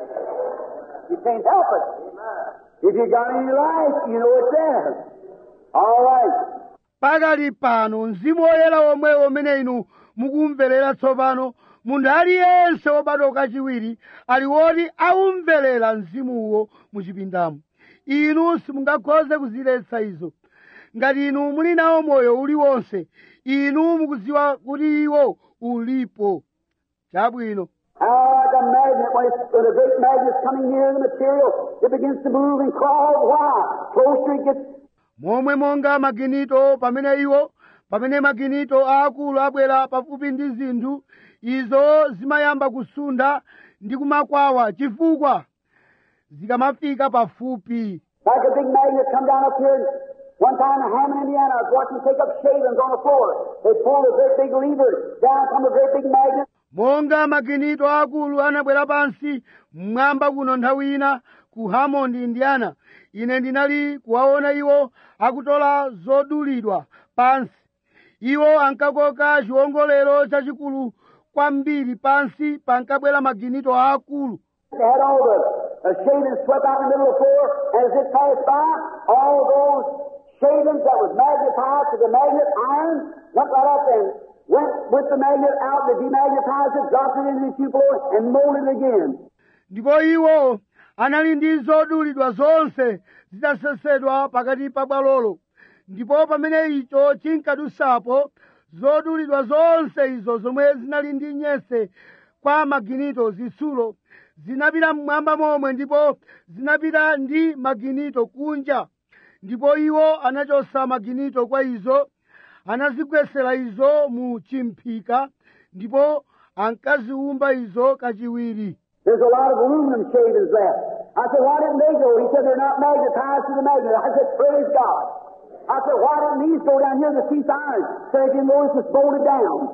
You can't help it. If you got any life, you know it's there. All right. Pakali pano mzimu woyera womwe umene inu mukumverera tsopano, munthu aliyense wobadwa kachiwiri ali woti aumverera mzimuwo muchipindamu. Inu simungakhoze kuziletsa izo. Ngati inu muli nawo moyo uliwonse, inu mukudziwa kuti iwo ulipo. Chabwino. Like a magnet, when a great magnet's coming near the material, it begins to move and crawl. Why? Closer it gets. Momwe monga maginito pamene maginito aakulu abwera pafupi ndi zinthu, izo zimayamba kusunda ndi kumakwawa chifukwa zikamafika pafupi. Like a big magnet come down up here. One time in Hammond, Indiana, I was watching take up shavings on the floor. They pulled a great big lever down from a great big magnet. Monga maginito akulu anabwera pansi mmwamba kuno nthawi ina ku Hammond, Indiana. Ine ndinali kuwaona iwo akutola zodulidwa pansi. Iwo ankakoka chiwongolero chachikulu kwambiri pansi pankabwera maginito akulu. They had all the shavings swept out in the middle of the floor, and as it passed by, all those shavings that was magnetized to the magnet iron went right up and went with the magnet out to demagnetize it, dropped it into the two floors, and molded it again. Ndipo iwo anali ndi zodulidwa zonse zitasesedwa pakati pa bwalolo. Ndipo pamene icho chinkadusapo, zodulidwa zonse izo zomwe zinali ndi nyese kwa maginito zitsulo zinapita mmwamba momwe, ndipo zinapita ndi maginito kunja. Ndipo iwo anachosa maginito kwa izo, anazigwesera izo mu chimphika, ndipo ankaziwumba izo kachiwiri. There's a lot of aluminum shavings left. I said, why didn't they go? He said, they're not magnetized to the magnet. I said, praise God. I said, why didn't these go down here to the sheath iron? So if you notice, it's bolted down.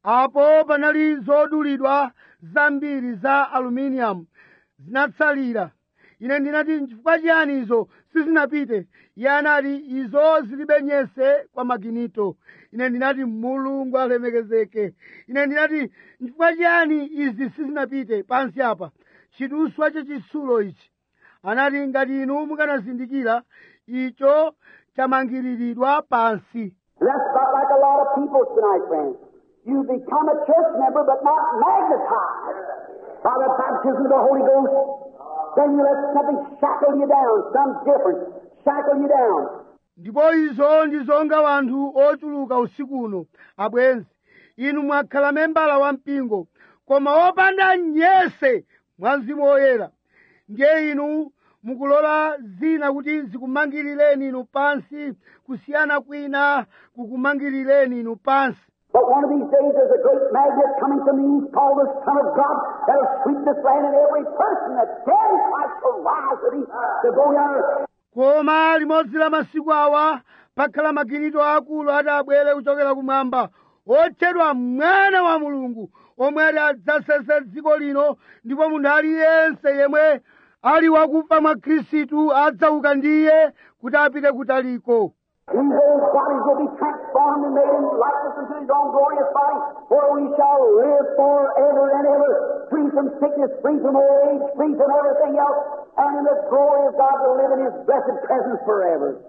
Apo panali zodulidwa zambiri za aluminium zinatsalira. Ine ndinati, chifukwa chiyani izo sizinapite? Iye anati, izo zilibe nyese kwa maginito. Ine ndinati, mulungu alemekezeke. Ine ndinati, chifukwa chiyani izi sizinapite pansi apa, chiduswa chachitsulo ichi? Anati, ngati inu mukanazindikira, icho chamangiriridwa pansi. That's not like a lot of people tonight, friends. You become a church member, but not magnetized by the baptism of the Holy Ghost. Then you let something shackle you down, some difference shackle you down. Ndipo izo ndizonga wanthu ochuluka usiku uno, abwenzi. Inu mwakhala membala wa mpingo, koma wopanda nyese mwa Mzimu Woyera. Ndiye inu mukulola zina kuti zikumangirireni inu pansi, kusiyana kwina kukumangirireni inu pansi. But one of these days there's a great magnet coming from the east called the Son of God that'll sweep this land, and every person that's dead in Christ will rise with him to go down. koma limodzi la masiku awa pakhala maginito akulu ati abwere kuchokera kumwamba otchedwa mwana wa mulungu omwe ati adzasese dziko lino, ndipo munthu aliyense yemwe ali wakufa mwa khristu adzauka ndiye kuti apite kutaliko. These old bodies will be transformed and made in likeness unto his own glorious body, for we shall live forever and ever, free from sickness, free from old age, free from everything else, and in the glory of God to live in his blessed presence forever.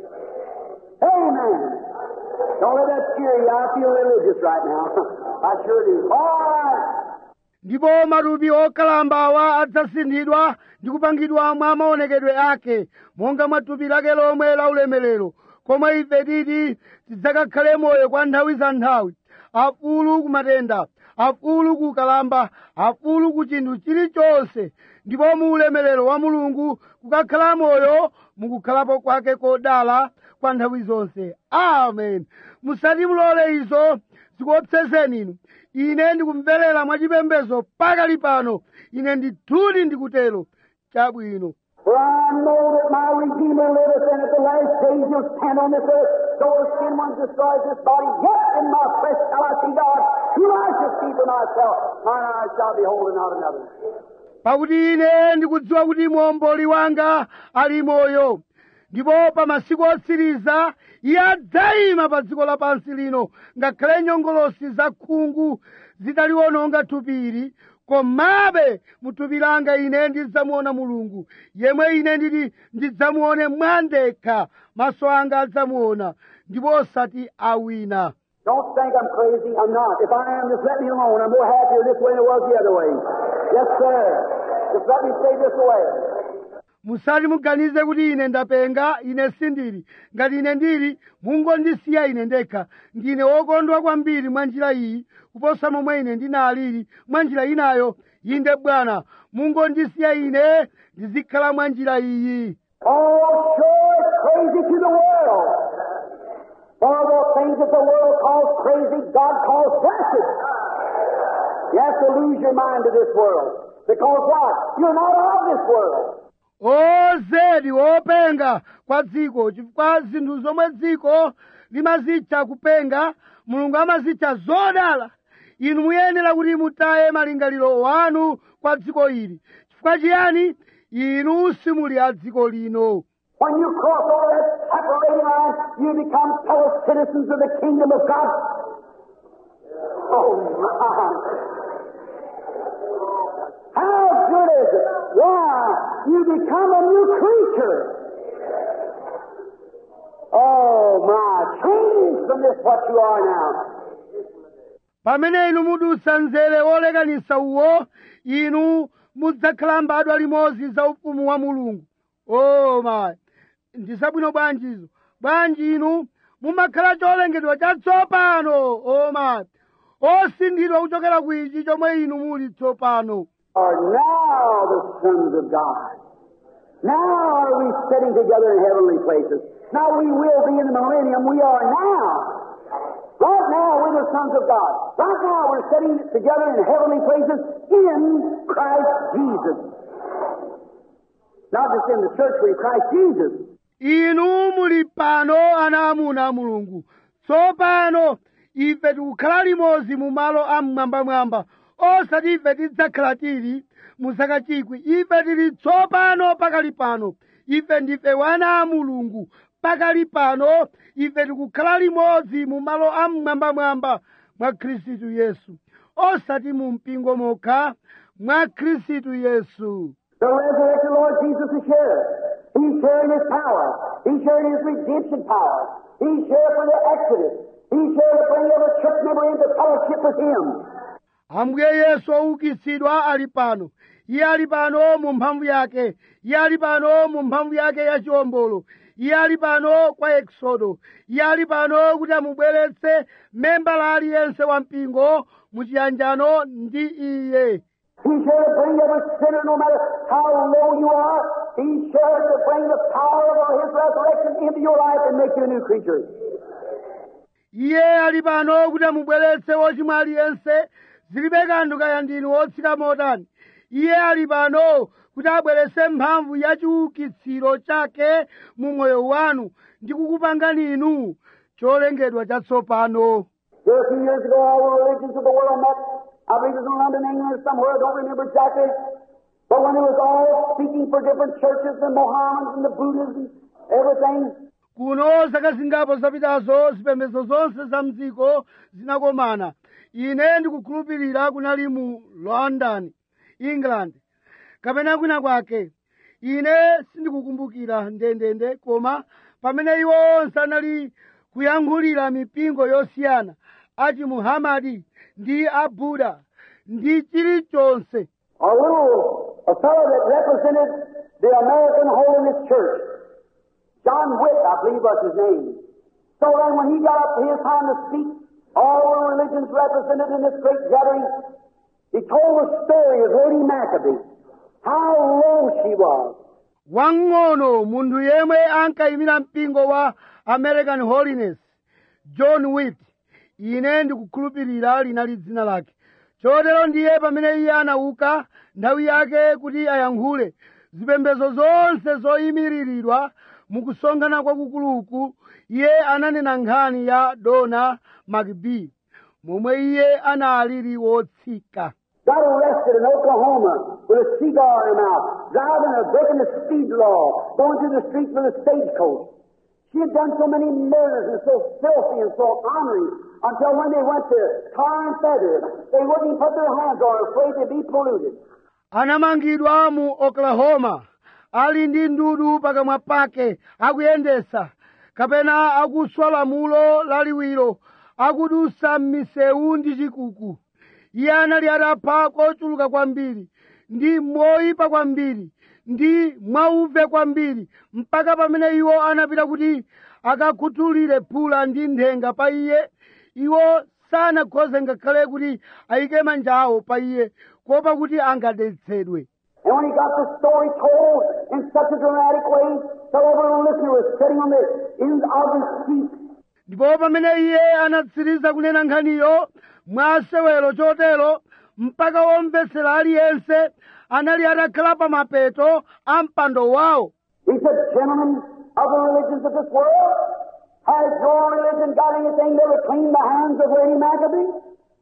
Amen. Don't let that scare you. I feel religious right now. I sure do. All right. Ndipo matupi okalambawa adzasinthidwa ndi kupangidwa mwa maonekedwe ake monga mwa thupi lake lomwe la ulemerero, koma ife titi tidzakakhale moyo kwa nthawi za nthawi, afulu ku matenda, afulu ku ukalamba, afulu ku chinthu chilichonse, ndipo mu ulemerero wa Mulungu kukakhala moyo mukukhalapo kwake kodala kwa nthawi zonse. Amen. Musati mulole izo zikuopsezeni inu. Ine ndikumverera mwachipembedzo pakali pano. Ine ndithudi ndikutero. Chabwino. For I know that my Redeemer liveth, and at the last days he'll stand on this earth. Though the sin one destroys this body, yet in my flesh shall I see God, whom I shall see for myself. Mine eyes shall behold and not another. Pakuti ine ndikudziwa kuti muomboli wanga ali moyo, ndipo pa masiku otsiriza iye adzayima pa dziko lapansi lino, ngakhale nyongolosi za khungu zitaliwononga thupili, komabe mu thupi langa ine ndidzamuona Mulungu, yemwe ine nditi ndidzamuone mwandekha, maso anga adzamuona, ndipo osati awina. Don't think I'm crazy. I'm not. If I am, just let me alone. I'm more happier this way than it was the other way. Yes, sir. Just let me stay this way. Musati muganize kuti ine ndapenga. Ine sindili. Ngati ine ndili, mungondisiya ine ndekha. Ndine wokondwa kwambiri mwa njira iyi kuposa momwe ine ndinalili mwa njira inayo. Inde Bwana, mungondisiya ine ndizikhala mwa njira iyi. Oh, sure, it's crazy to the world. For the things that the world calls crazy, God calls blessed. You have to lose your mind to this world. Because what? You're not of this world. Zedi wopenga kwa dziko, chifukwa zinthu zomwe dziko limazitcha kupenga, Mulungu amazitcha zodala. Inu muyenera kuti mutaye malingaliro wanu kwa dziko ili. Chifukwa chiyani? Inu simuli a dziko lino. When you cross over that separating line, you become fellow citizens of the kingdom of God. Oh, my. How good is it? Why? You become a new creature. Oh, my. Change from this what you are now. Pamene inu mudusa nzere wolekanisa uwo, inu mudzakhala mbadwa limodzi za ufumu wa Mulungu. Oh, my. Ndisabwino bwanjizo. Bwanji inu mumakhala cholengedwa chatsopano. Oh, my. Osinthidwa kuchokera ku ichi chomwe inu muli tsopano. Are now the sons of God. Now are we sitting together in heavenly places. Now we will be in the millennium. We are now. Right now we're the sons of God. Right now we're sitting together in heavenly places in Christ Jesus. Not just in the church, but in Christ Jesus. Inu muli pano ana amuna a Mulungu. Tsopano ife tikukhala limodzi mu malo amwambamwamba. Osati ife tidzakhala tili muzaka chikwi. Ife tili tsopano pakali pano. Ife ndife wana a Mulungu pakali pano. Ife tikukhala limodzi mu malo amwambamwamba mwa Khristu Yesu. Osati mu mpingo mokha, mwa Khristu Yesu. The resurrected Lord Jesus is here. He's sharing His power. He's sharing His redemption power. He's here for the Exodus. He's here to bring every church member into fellowship with Him. Ambuye Yesu oukitsidwa ali pano. Iye ali pano mu mphamvu yake. Iye ali pano mu mphamvu yake ya chiwombolo. Iye ali pano kwa eksodo. Iye ali pano kuti amubweretse membala aliyense wa mpingo mu chiyanjano ndi Iye. He's here to bring every sinner, no matter how low you are. He's here to bring the power of His resurrection into your life and make you a new creature. iye ali pano kuti amubweretse wochimwa aliyense. Zilibe kanthu kaya ndinu wotsika motani. Iye ali pano kuti abweretse mphamvu ya chiukitsiro chake mu moyo wanu ndi kukupangani inu cholengedwa chatsopano. Here a few years ago, all the religions of the world met. I believe it was in London, England, somewhere. I don't remember exactly. But when it was all speaking for different churches, the Mohammedans and the Buddhists and everything, kuno zaka zingapo zapitazo zipembedzo zonse za mdziko zinakomana. Ine ndikukhulupirira kunali mu London, England, kapena kwina kwake. Ine sindikukumbukira ndendende, koma pamene iwo onse anali kuyankhulira mipingo yosiyana, achi Muhammadi ndi Abuda ndi chilichonse. a fellow that represented the American Holiness Church, John Witt, I believe was his name. So then when he got up to his time to speak, all the religions represented in this great gathering, he told the story of Lady Maccabee, how low she was. Wang'ono munthu yemwe ankayimira mpingo wa American Holiness, John Witt, ine ndikukhulupirira linali dzina lake. Chotero ndiye pamene iye anauka nthawi yake kuti ayankhule, zipembedzo zonse zoyimiriridwa mukusonkhana kwakukuluku, iye ananena nkhani ya Donna Maccabee, momwe iye analili wotsika. Got arrested in Oklahoma with a cigar in her mouth, driving or breaking the speed law, going through the streets with a stagecoach. She had done so many murders and so filthy and so honoring until when they went to tar and feather, they wouldn't even put their hands on her, afraid they'd be polluted. Anamangidwa mu Oklahoma, ali ndi ndudu pakamwa pake, akuyendesa, kapena akuswa lamulo laliwiro, akudusa m'misewu ndi chikuku. Iye anali atapha kochuluka kwambiri, ndi moyipa kwambiri, ndi mwauve kwambiri, mpaka pamene iwo anapita kuti akakhuthulire phula ndi nthenga pa iye, iwo sanakhoze ngakhale kuti ayike manja awo pa iye, kuopa kuti angadetsedwe. And when he got the story told in such a dramatic way, so every listener was sitting on the end of the seat. Ndipo pamene iye anatsiriza kunena nkhaniyo mwasewero chotero, mpaka womvetsera aliyense anali atakhala pa mapeto a mpando wawo. He said, gentlemen of the religions of this world, has your religion got anything that would clean the hands of Lady Maccabee?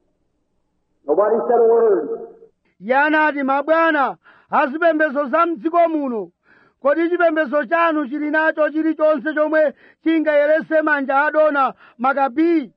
Nobody said a word. Iye anati, mabwana azipembedzo za mdziko muno, kodi chipembedzo chanu chili nacho chilichonse chomwe chingayeretse manja a Donna Maccabee?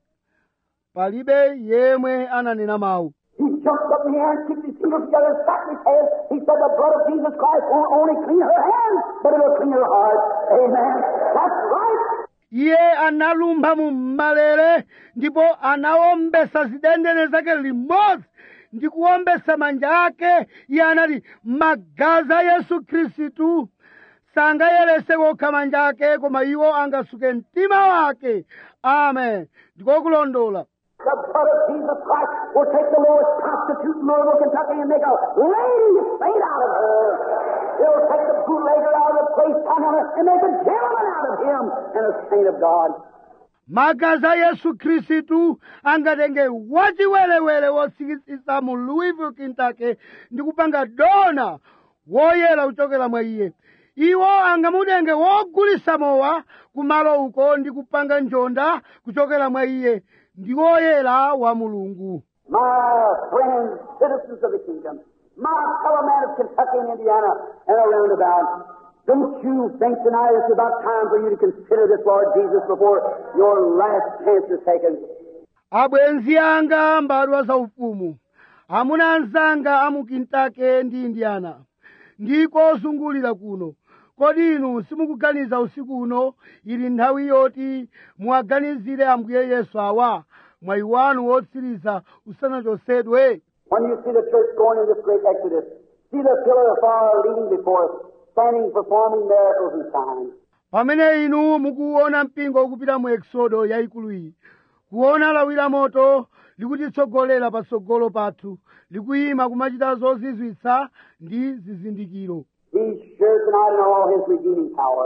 Palibe yemwe ananena mawu. He jumped up in the air and kicked his heels together and slapped his head. He said, the blood of Jesus Christ won't only clean her hands, but it'll clean her heart. Amen. That's right. Iye analumpha mu malere ndipo anawombesa zidendene zake limodzi ndi kuwombesa manja ake. Iye anati, magazi a Yesu Khristu sangayeretse kokha manja ake, koma iwo angasuke mtima wake. Amen. Ndiko kulondola. The blood of Jesus Christ will take the lowest prostitute in Louisville, Kentucky, and make a lady saint out of her. It'll take the bootlegger out of the place, and make a gentleman out of him and a saint of God. Magazi a Yesu Khristu angatenge wachiwerewere wotsikitsitsa mu Louisville, Kentucky, ndi kupanga Donna woyera kuchokera mwa iye. Iwo angamutenge wogulitsa mowa kumalo uko ndi kupanga njonda kuchokera mwa iye, ndi woyera wa Mulungu. My friends, citizens of the kingdom, my fellow man of Kentucky and Indiana and around about, don't you think tonight it's about time for you to consider this Lord Jesus before your last chance is taken? Abwenzi anga mbadwa za ufumu, amuna anzanga amu Kentucky ndi Indiana, ndiko ozungulira kuno. Kodi inu simukuganiza usiku uno ili nthawi yoti muwaganizire Ambuye Yesu awa mwayi wanu wotsiriza usanachosedwe? When you see the church going in this great exodus, see the pillar of fire leading before us, standing performing miracles and signs. Pamene inu mukuona mpingo ukupita mu Exodo yayikulu iyi, kuona lawi la moto likutitsogolera patsogolo pathu, likuyima kumachita zozizwitsa ndi zizindikiro. He's sure tonight in all His redeeming power.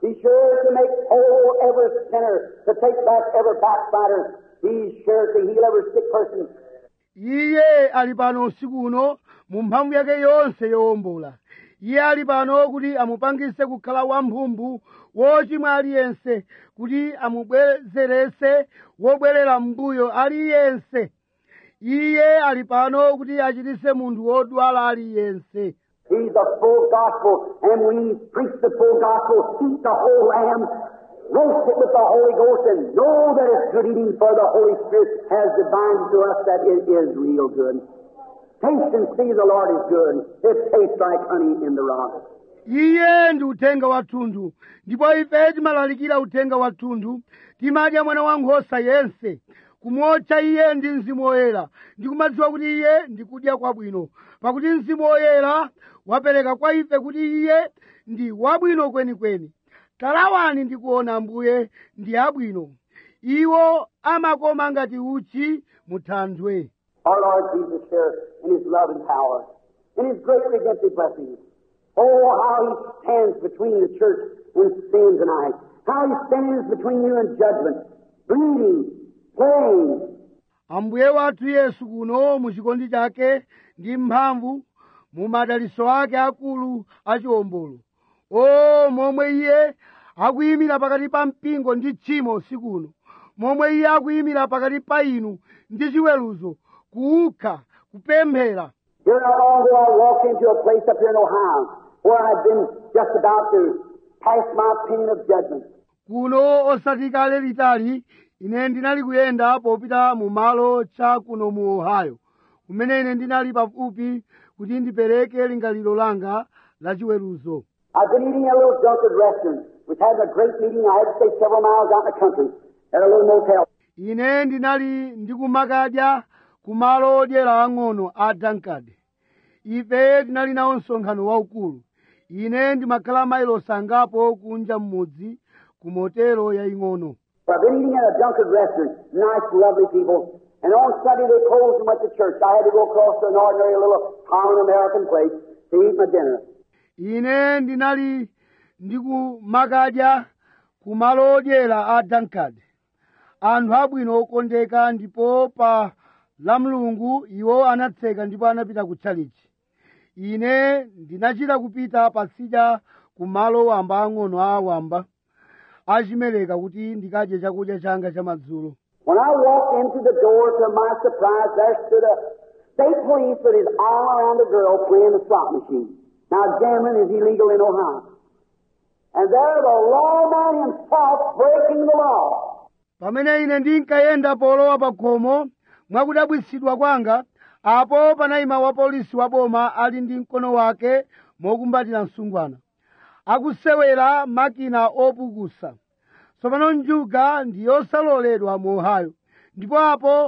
He's sure to make whole every sinner, to take back every backslider. He's sure to heal every sick person. iye ali pano usiku uno mu mphamvu yake yonse yowombola. Iye ali pano kuti amupangise kukhala wamphumphu wochimwa aliyense, kuti amubwezerese wobwerera m'mbuyo aliyense. Iye ali pano kuti achiritse munthu wodwala aliyense. He's the full gospel, and when he preached the full gospel, eat the whole lamb, roast it with the Holy Ghost, and know that it's good eating, for the Holy Spirit has divined to us that it is real good. Taste and see the Lord is good. It tastes like honey in the rock. Iye ndi uthenga wathunthu, ndipo ife timalalikira uthenga wathunthu, timadya mwana wankhosa yense, kumotcha iye ndi mzimu woyera, ndi kumadziwa kuti iye ndi kudya kwabwino, pakuti mzimu woyera wapereka kwa ife kuti iye ndi wabwino kwenikweni. Talawani ndi kuona Ambuye ndi abwino, iwo amakoma ngati uchi mu thanthwe. Our Lord Jesus here in His love and power, in His great redemptive blessings. Oh, how He stands between the church and sin tonight. How He stands between you and judgment, bleeding, praying. Ambuye wathu Yesu kuno mu chikondi chake ndi mphamvu, mu madalitso ake akulu achiwombolo. O momwe iye akuyimira pakati pa mpingo ndi tchimo usiku uno, momwe iye akuyimira pakati pa inu ndi chiweruzo, kuukha, kupemphera. Here not long ago I walked into a place up here in Ohio where I'd been just about to pass my pen of judgment. Kuno osati kale litali ine ndinali kuyenda popita mu malo cha kuno mu Ohio, kumene ine ndinali pafupi kuti ndipereke lingaliro langa la chiweruzo. I've been eating at a little Dunkard restaurant, which had a great meeting. I had to stay several miles out in the country at a little motel. Ine ndinali ndikumakadya kumalo odyera ang'ono a Dunkard. Ife tinali nawo msonkhano waukulu. Ine ndimakhala mailosi angapo kunja mmudzi ku motelo yaing'ono. I've been eating at a Dunkard restaurant, nice, lovely people. And on Sunday they closed and went to church. I had to go across to an ordinary little common American place to eat my dinner. Ine ndinali ndikumakadya kumalo odyera a Dunkard. Anthu abwino okondeka, ndipo pa la Mulungu iwo anatseka ndipo anapita ku chalichi. Ine ndinachita kupita pasidya kumalo wamba ang'ono a wamba achimeleka kuti ndikadye chakudya changa chamadzulo. When I walked into the door, to my surprise, there stood a state police with his arm around a girl playing the slot machine. Now, gambling is illegal in Ohio. And there the lawman himself breaking the law. Pamene ine ndinkayenda polowa pa khomo mwakudabwisidwa kwanga, apo panayima wapolisi wa boma ali ndi mkono wake mokumbatira msungwana, akusewera makina opukusa. Tsopano njuga ndi yosaloledwa mu Ohio, ndipo apo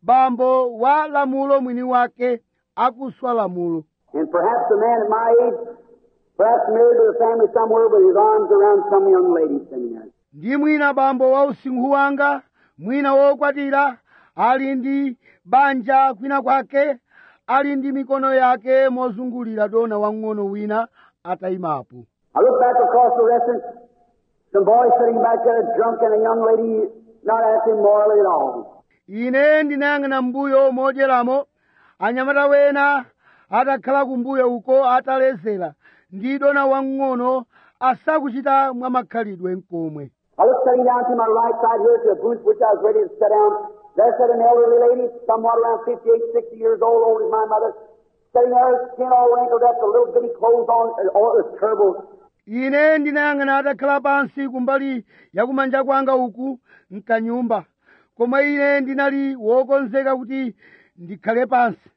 bambo wa lamulo mwini wake akuswa lamulo. And perhaps a man at my age, perhaps married with a family somewhere with his arms around some young lady sitting there. Ndi mwina bambo wa usinkhu wanga, mwina wokwatira, ali ndi banja kwina kwake, ali ndi mikono yake mozungulira dona wang'ono wina atayimapo. I looked back across the restaurant, some boys sitting back there drunk and a young lady not acting morally at all. Ine ndinayang'ana mbuyo modyeramo, anyamata wena atakhala kumbuyo uko atalezera, ndi dona wang'ono asakuchita mwa makhalidwe nkomwe. I looked sitting down to my right side here to a booth which I was ready to sit down. There sat an elderly lady, somewhat around 58, 60 years old as my mother, sitting there, skin all wrinkled up, the little bitty clothes on, oh, it was terrible. Ine ndinayang'ana atakhala pansi kumbali yakumanja kwanga uku mkanyumba, koma ine ndinali wokonzeka kuti ndikhale pansi.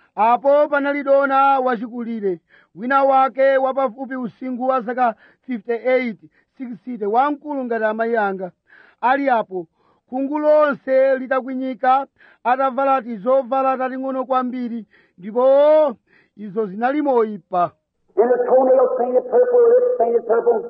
Apo panali dona wachikulire, wina wake wapafupi usinkhu wa zaka 58, 60, wamkulu ngati amayi anga, ali apo, khungu lonse litakwinyika, atavala tizovala tating'ono kwambiri, ndipo izo zinali moyipa. And her toenails painted purple, her lips painted purple.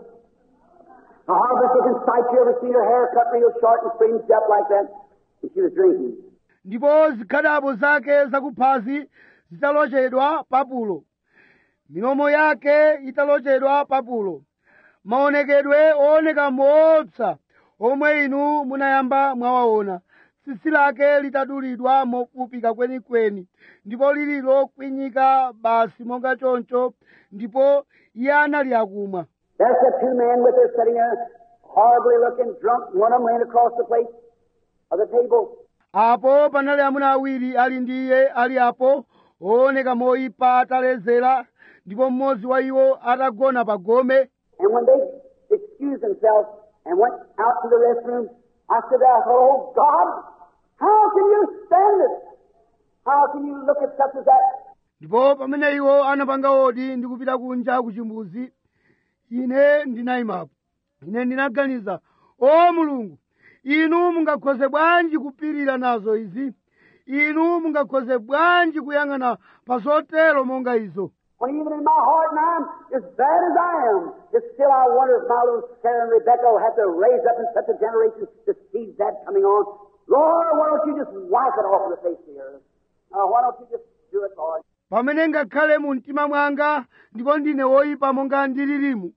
A harvest-looking sight, you ever seen her hair cut real short and straightened up like that? And she was drinking. Ndipo zikhadabo zake zakuphazi zitalochedwa papulo, milomo yake italochedwa papulo, maonekedwe ooneka moopsa omwe inu munayamba mwawaona, tsitsi lake litadulidwa mofupika kwenikweni ndipo lili lokwinyika basi monga choncho, ndipo iye anali akumwa. There's the two men with her sitting there, horribly looking, drunk. One of them leaned across the plate of the table. Apo panali amuna awiri ali ndi iye ali apo ooneka moyipa ataledzera, ndipo mmodzi wa iwo atagona pa gome. And when they excused themselves and went out to the restroom, I said, oh God, how can you stand it? How can you look at such as that? Ndipo pamene iwo anapanga odi ndi kupita kunja ku chimbuzi, ine ndinayimapo. Ine ndinaganiza, o Mulungu, inu mungakhoze bwanji kupirira nazo izi? Inu mungakhoze bwanji kuyang'ana pa zotero monga izo? When even in my heart, and I'm as bad as I am, yet still I wonder if my little Sarah and Rebecca will have to raise up in such a generation to see that coming on. Lord, why don't you just wipe it off of the face of the earth? Why don't you just do it, Lord? Pamene ngakhale mu mtima mwanga ndipo ndine woyipa monga ndililimu,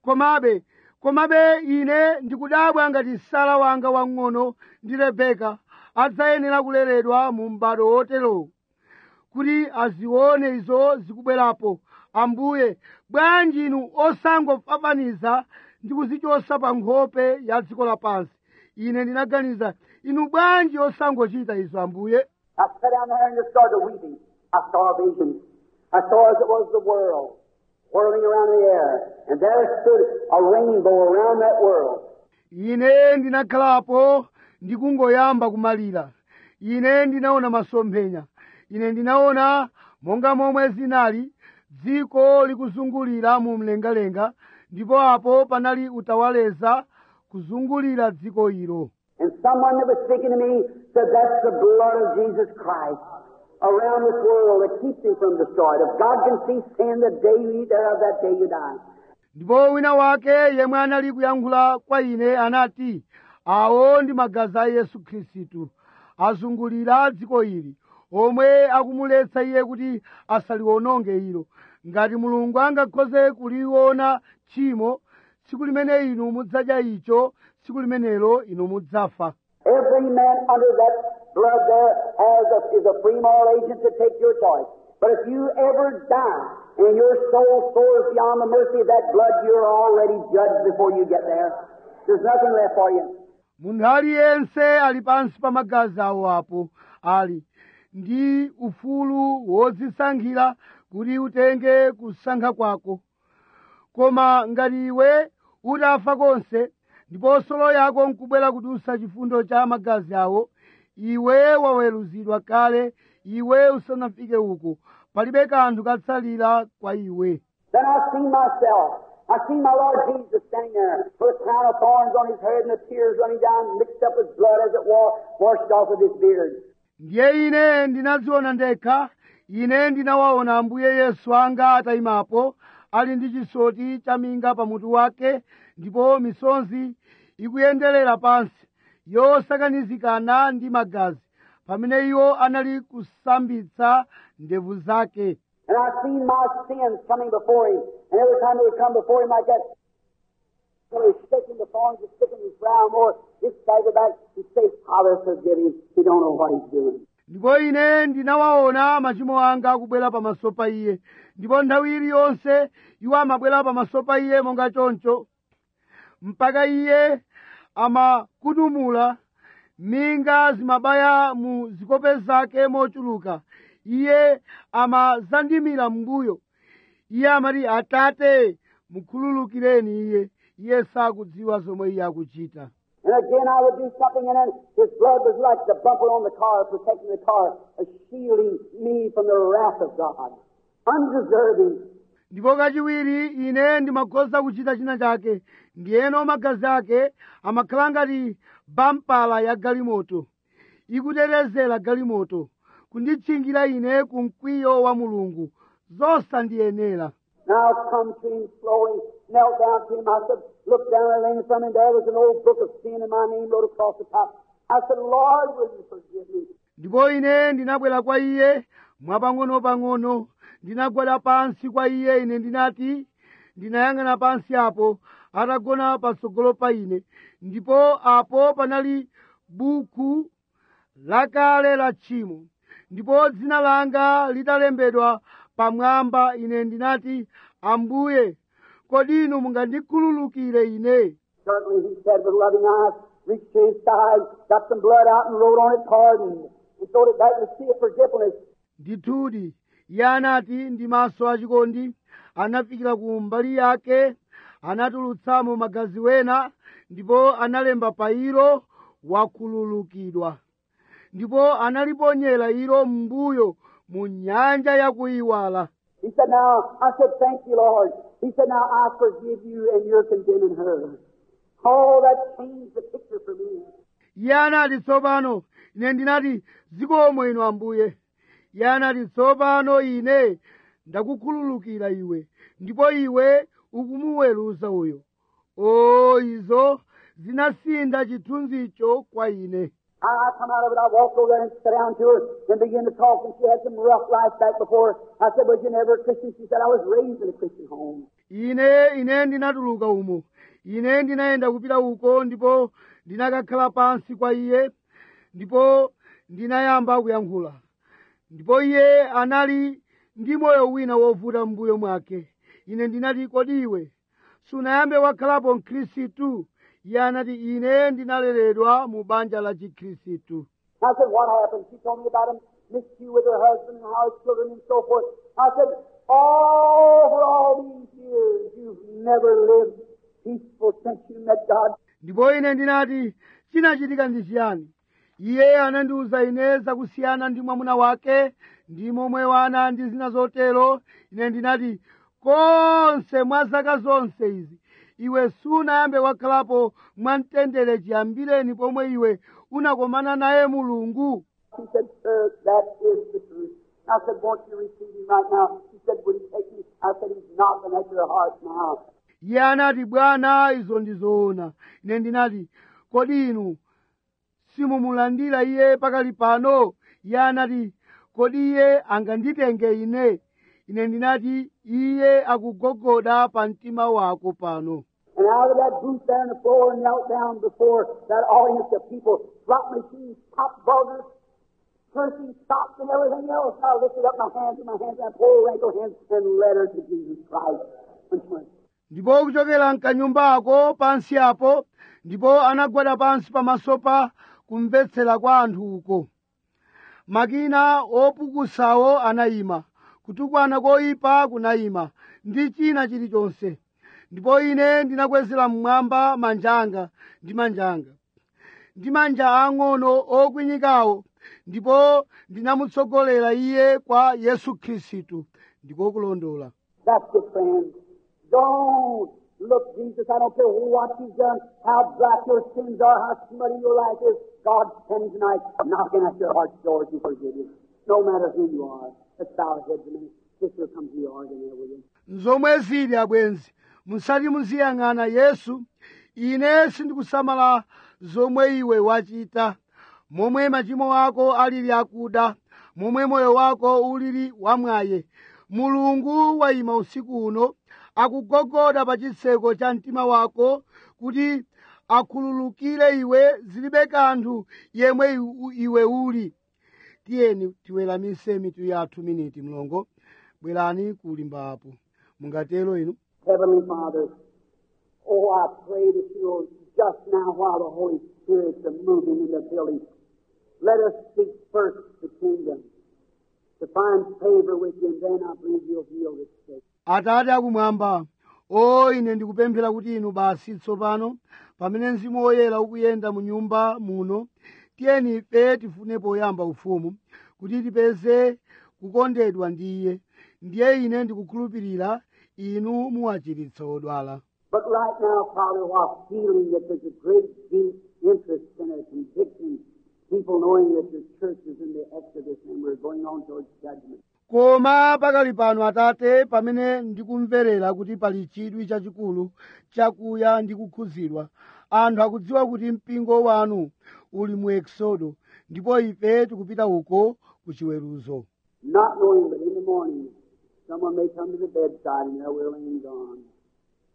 komabe ine ndikudabwa ngati Sara wanga wang'ono ndi Rebeka adzayenera kuleredwa mu m'bado woterowu, kuti azione izo zikubwerapo. Ambuye, bwanji inu osangofafaniza ndi kuzichosa pa nkhope ya dziko lapansi. Ine ndinaganiza, inu bwanji osangochita izo, Ambuye. I sat down there and just started weeping. I saw a vision. I saw as it was the world whirling around the air, and there stood a rainbow around that world. Ine ndinakhalapo ndikungoyamba kumalira. Ine ndinaona masomphenya. Ine ndinaona monga momwe zinali dziko likuzungulira mu mlengalenga, ndipo apo panali utawaleza kuzungulira dziko ilo. And someone that was speaking to me said, that's the blood of Jesus Christ around this world that keeps him from destroyed. If God can see sin, the day you eat thereof, that day you die. Ndipo wina wake yemwe anali kuyankhula kwa ine anati, awo ndi magazi a Yesu Khristu azungulira dziko ili, omwe akumuletsa iye kuti asaliwononge ilo. Ngati Mulungu angakhoze kuliona tchimo, tsiku limene inu mudzadya icho, tsiku limenelo inu mudzafa. Every man under that blood there is a free moral agent to take your choice. But if you ever die and your soul soars beyond the mercy of that blood, you're already judged before you get there. There's nothing left for you. Munthu aliyense ali pansi pa magazi awo apo ali ndi ufulu wodzisankhira kuti utenge kusankha kwako. Koma ngati iwe utafa konse ndipo solo yako nkubwera kudusa chifundo cha magazi awo, iwe waweruzidwa kale, iwe usanafike uko, palibe kanthu katsalira kwa iwe. Then I seen myself. I seen my Lord Jesus standing there with a crown of thorns on his head and the tears running down, mixed up with blood as it washed off of his beard. Ndiye ine ndinadziona ndekha. Ine ndinawaona Ambuye Yesu anga atayimapo, ali ndi chisoti chaminga pamutu wake, ndipo misonzi ikuyenderera pansi, yosakanizikana ndi magazi, pamene iwo anali kusambitsa ndevu zake. And I seen my sins coming before him. And every time they would come before him like that, so he was shaking the thorns and sticking his brow more, he'd stagger back and say, Father, forgive him. He don't know what he's doing. Ndipo ine ndinawaona machimo anga akubwera pamaso pa iye, ndipo nthawi iliyonse iwo amabwera pamaso pa iye monga choncho, mpaka iye amakudumula, minga zimabaya mu zikope zake mochuluka. Iye amazandimira m'mbuyo. Iye amati, Atate, mukhululukireni iye. Iye sakudziwa zomwe iye akuchita. And again I would do something, and then his blood was like the bumper on the car, protecting the car, shielding me from the wrath of God. Undeserving. Ndipo kachiwiri ine ndimakhoza kuchita china chake, ndiyeno magazi ake amakhala ngati bampala ya galimoto, ikutetezera galimoto, kunditchingira ine ku mkwiyo wa Mulungu, zosandiyenera. Now I come to him slowly, knelt down to him. I said, looked down and leaned from him. There was an old book of sin and my name wrote across the top. I said, Lord, will you forgive me? Ndipo ine ndinabwera kwa iye mwapang'ono-pang'ono, ndinagwada pansi kwa iye. Ine ndinati, ndinayang'ana pansi apo, atagona patsogolo pa ine, ndipo apo panali buku lakale la tchimo, ndipo dzina langa litalembedwa pamwamba. Ine ndinati, Ambuye, kodi inu mungandikhululukire ine? Certainly, he said with loving eyes, reached to his side, got some blood out and wrote on it, pardoned, and so that would see it forgiveness. Ndithudi, iye anati ndi maso achikondi, anafikira ku mbali yake, anatulutsamo magazi wena, ndipo analemba pa ilo, wakhululukidwa. Ndipo analiponyera ilo m'mbuyo mu nyanja yakuyiwala. He said, now, I said, thank you, Lord. He said, now I forgive you and you're condemning her. Oh, that changed the picture for me. Iye anati, tsopano, ine ndinati, zikomo inu Ambuye. Iye anati, tsopano ine ndakukhululukira iwe, ndipo iwe ukumuweruza uyo. O, izo zinasintha chithunzicho kwa ine. I come out of it, I walked over there and sat down to her and began to talk, and she had some rough life back before. I said, was you never a Christian? She said, I was raised in a Christian home. Ine ndinatuluka umo. Ine ndinayenda kupita uko, ndipo ndinakakhala pansi kwa iye, ndipo ndinayamba kuyankhula. Ndipo iye anali ndi moyo wina wovuta m'mbuyo mwake. Ine ndinati, kodi iwe sunayambe wakhalapo Mkhristu? Iye anati, ine ndinaleredwa mu banja la Chikhristu. I said, what happened? She told me about a miscue with her husband and how his children and so forth. I said, for all these years, you've never lived peaceful since you met God. Ndipo ine ndinati, chinachitika ndi chiyani? Iye anandiwuza ine zakusiyana ndi mwamuna wake, ndi momwe wana ndi zina zotero. Ine ndinati, konse mwa zaka zonse izi, iwe sunayambe wakhalapo mwamtendere chiyambireni pomwe iwe unakomana naye Mulungu. He said, sir, that is the truth. I said, won't you receive him right now? He said, would he take me? I said, he's knocking at your heart now. Iye anati, Bwana, izo ndizoona. Ine ndinati, kodi inu simumulandira iye pakali pano? Iye anati, kodi iye anganditenge ine? Ine ndinati, iye akugogoda pa mtima wako pano. And out of that booth there on the floor, knelt down before that audience of people, drop machines, pop buggers, cursing, stops, and everything else. I lifted up my hands and poor wrinkled hands, and led her to Jesus Christ. Ndipo kuchokera mkanyumbako pansi apo, ndipo anagwada pansi pamaso pa kumvetsera kwa anthu uko. Makina opukusawo anayima, kutukwana koyipa kunayima, ndi china chilichonse. Ndipo ine ndinakwezera mmwamba manjanga ndi manja ang'ono okwinyikawo, ndipo ndinamutsogolera iye kwa Yesu Khristu. Ndiko kulondola. That's it, friends. Don't look, Jesus, I don't care what you've done, how black your sins are, how smutty your life is. God's standing tonight, knocking at your heart's doors to forgive you. No matter who you are. Let's bow our heads a minute. Sister, come to the organ there with you. Nzomwe zili abwenzi, musati muziyang'ana Yesu. Ine sindikusamala zomwe iwe wachita, momwe machimo ako alili akuda, momwe moyo wako ulili wamwaye. Mulungu wayima usiku uno, akugogoda pa chitseko cha mtima wako, kuti akhululukire iwe. Zilibe kanthu yemwe iwe uli. Tiyeni tiweramise mitu yathu miniti mlongo. Bwerani kulimba apo. Mungatero inu. Heavenly Father, oh, I pray that you'll just now, while the Holy Spirit's moving in the building, let us seek first the kingdom, to find favor with you, and then I believe you'll heal this sick. Atate akumwamba, ine ndikupemphera kuti inu basi tsopano, pamene Mzimu Woyera ukuyenda mu nyumba muno, tiyeni ife tifune poyamba ufumu, kuti tipeze kukondedwa ndi Iye. Ndiye ine ndikukhulupirira inu muwachiritsa odwala. But right now, Father, while feeling that there's a great deep interest and a conviction, people knowing that the church is in the Exodus and we're going on towards judgment. Koma pakali pano Atate, pamene ndikumverera kuti pali chidwi chachikulu chakuya ndi kukhuzidwa, anthu akudziwa kuti mpingo wanu uli mu Exodo, ndipo ife tikupita uko ku chiweruzo. Not knowing that in the morning, someone may come to the bedside and they're willing and gone.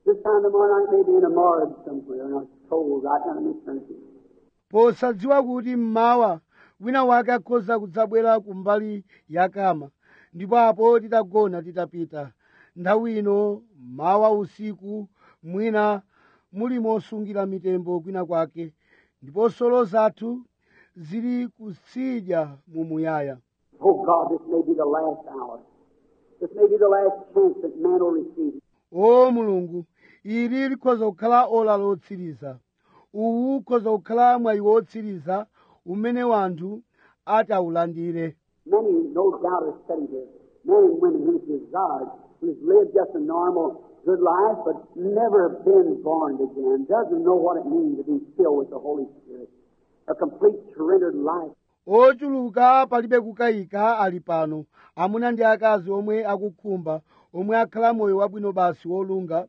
This time tomorrow night, maybe in a morgue somewhere, in a cold, right down in eternity. posadziwa kuti mmawa wina wake akhoza kudzabwera kumbali yakama ndipo apo titagona titapita nthawi ino mawa usiku mwina muli mosungira mitembo kwina kwake ndipo solo zathu zili kutsidya mu muyaya. Oh God, this may be the last hour. This may be the last chance that man will receive. O Mulungu, ili likhoza kukhala ola lotsiriza. Uwu ukhoza kukhala mwayi wotsiriza umene wanthu atawulandire. Many, no doubt, are sitting here. Men and women who've desired, who've lived just a normal, good life, but never been born again, doesn't know what it means to be filled with the Holy Spirit. A complete surrendered life. Ochuluka palibe kukayika ali pano, amuna ndi akazi omwe akukhumba, omwe akhala moyo wabwino basi wolunga,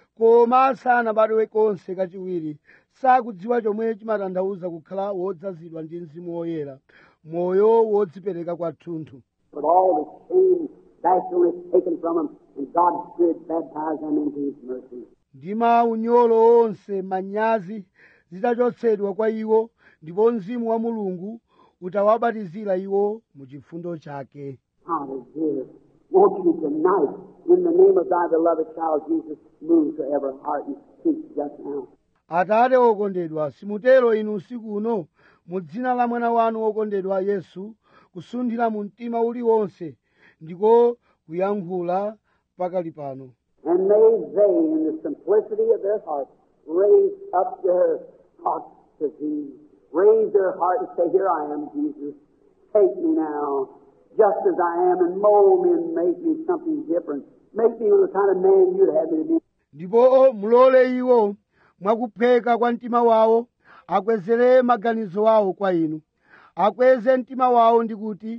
koma sanabadwe konse kachiwiri, sakudziwa chomwe chimatanthauza kukhala wodzazidwa ndi Mzimu Woyera, moyo wodzipereka kwathunthu. But all the shame, bashfulness taken from them, and God's Spirit baptized them into His mercy. Ndima unyolo onse manyazi zitachotsedwa kwa iwo, ndipo Mzimu wa Mulungu utawabatizira iwo mu chifundo chake. Father dear, won't you tonight, in the name of thy beloved child Jesus, move to every heart and speak just now. Atate okondedwa, simutero inu usiku uno, mu dzina la mwana wanu okondedwa Yesu, kusunthira mu mtima uliwonse, ndiko kuyankhula pakali pano. And may they, in the simplicity of their heart, raise up their hearts to thee. Raise their heart and say, here I am, Jesus. Take me now, just as I am, and mold me and make me something different. Make me the kind of man you'd have me to be. Ndipo mulole iwo, mwakupheka kwa mtima wawo, akwezere maganizo awo kwa inu. Akweze mtima wawo ndikuti,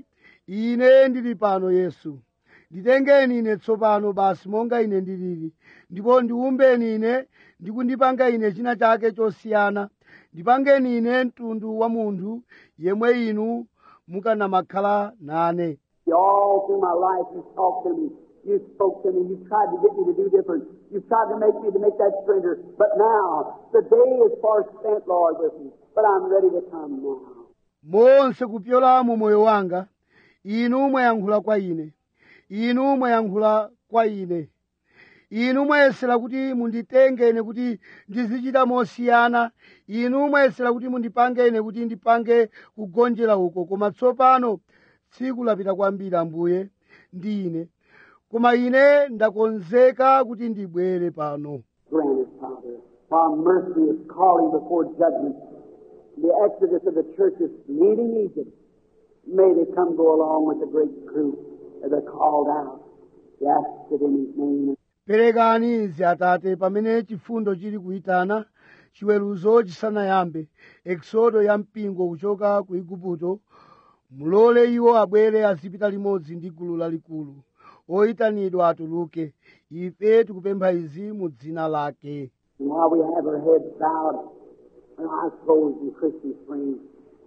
ine ndili pano Yesu. Nditengeni ine tsopano basi monga ine ndilili, ndipo ndiumbeni ine ndikundipanga ine china chake chosiyana. Ndipangeni ine mtundu wa munthu yemwe inu mukanamakhala nane. All through my life you talked to me, you spoke to me, you tried to get me to do different. You tried to make me to make that surrender. But now, the day is far spent, Lord, with me. But I'm ready to come now. Monse kupyola mu moyo wanga, inu mwayankhula kwa ine. Inu mwayankhula kwa ine. Inu mwayesera kuti munditengene kuti ndizichita mosiyana. Inu mwayesera kuti mundipangene kuti ndipange kugonjera uko. Koma tsopano tsiku lapita kwambiri Ambuye ndi ine. Koma ine ndakonzeka kuti ndibwere pano. Grant us, Father, our mercy is calling before judgment. The exodus of the churches leaving Egypt. May they come go along with the great group as they're called out. We ask it in His name. Perekani izi Atate pamene chifundo chili kuyitana, chiweruzo chisanayambe, eksodo ya mpingo kuchoka ku Igupto, mulole iwo abwere azipita limodzi ndi gulu lalikulu. Oyitanidwa atuluke, ife tikupempha izi mu dzina lake. And while we have our heads bowed and eyes closed in Christian springs,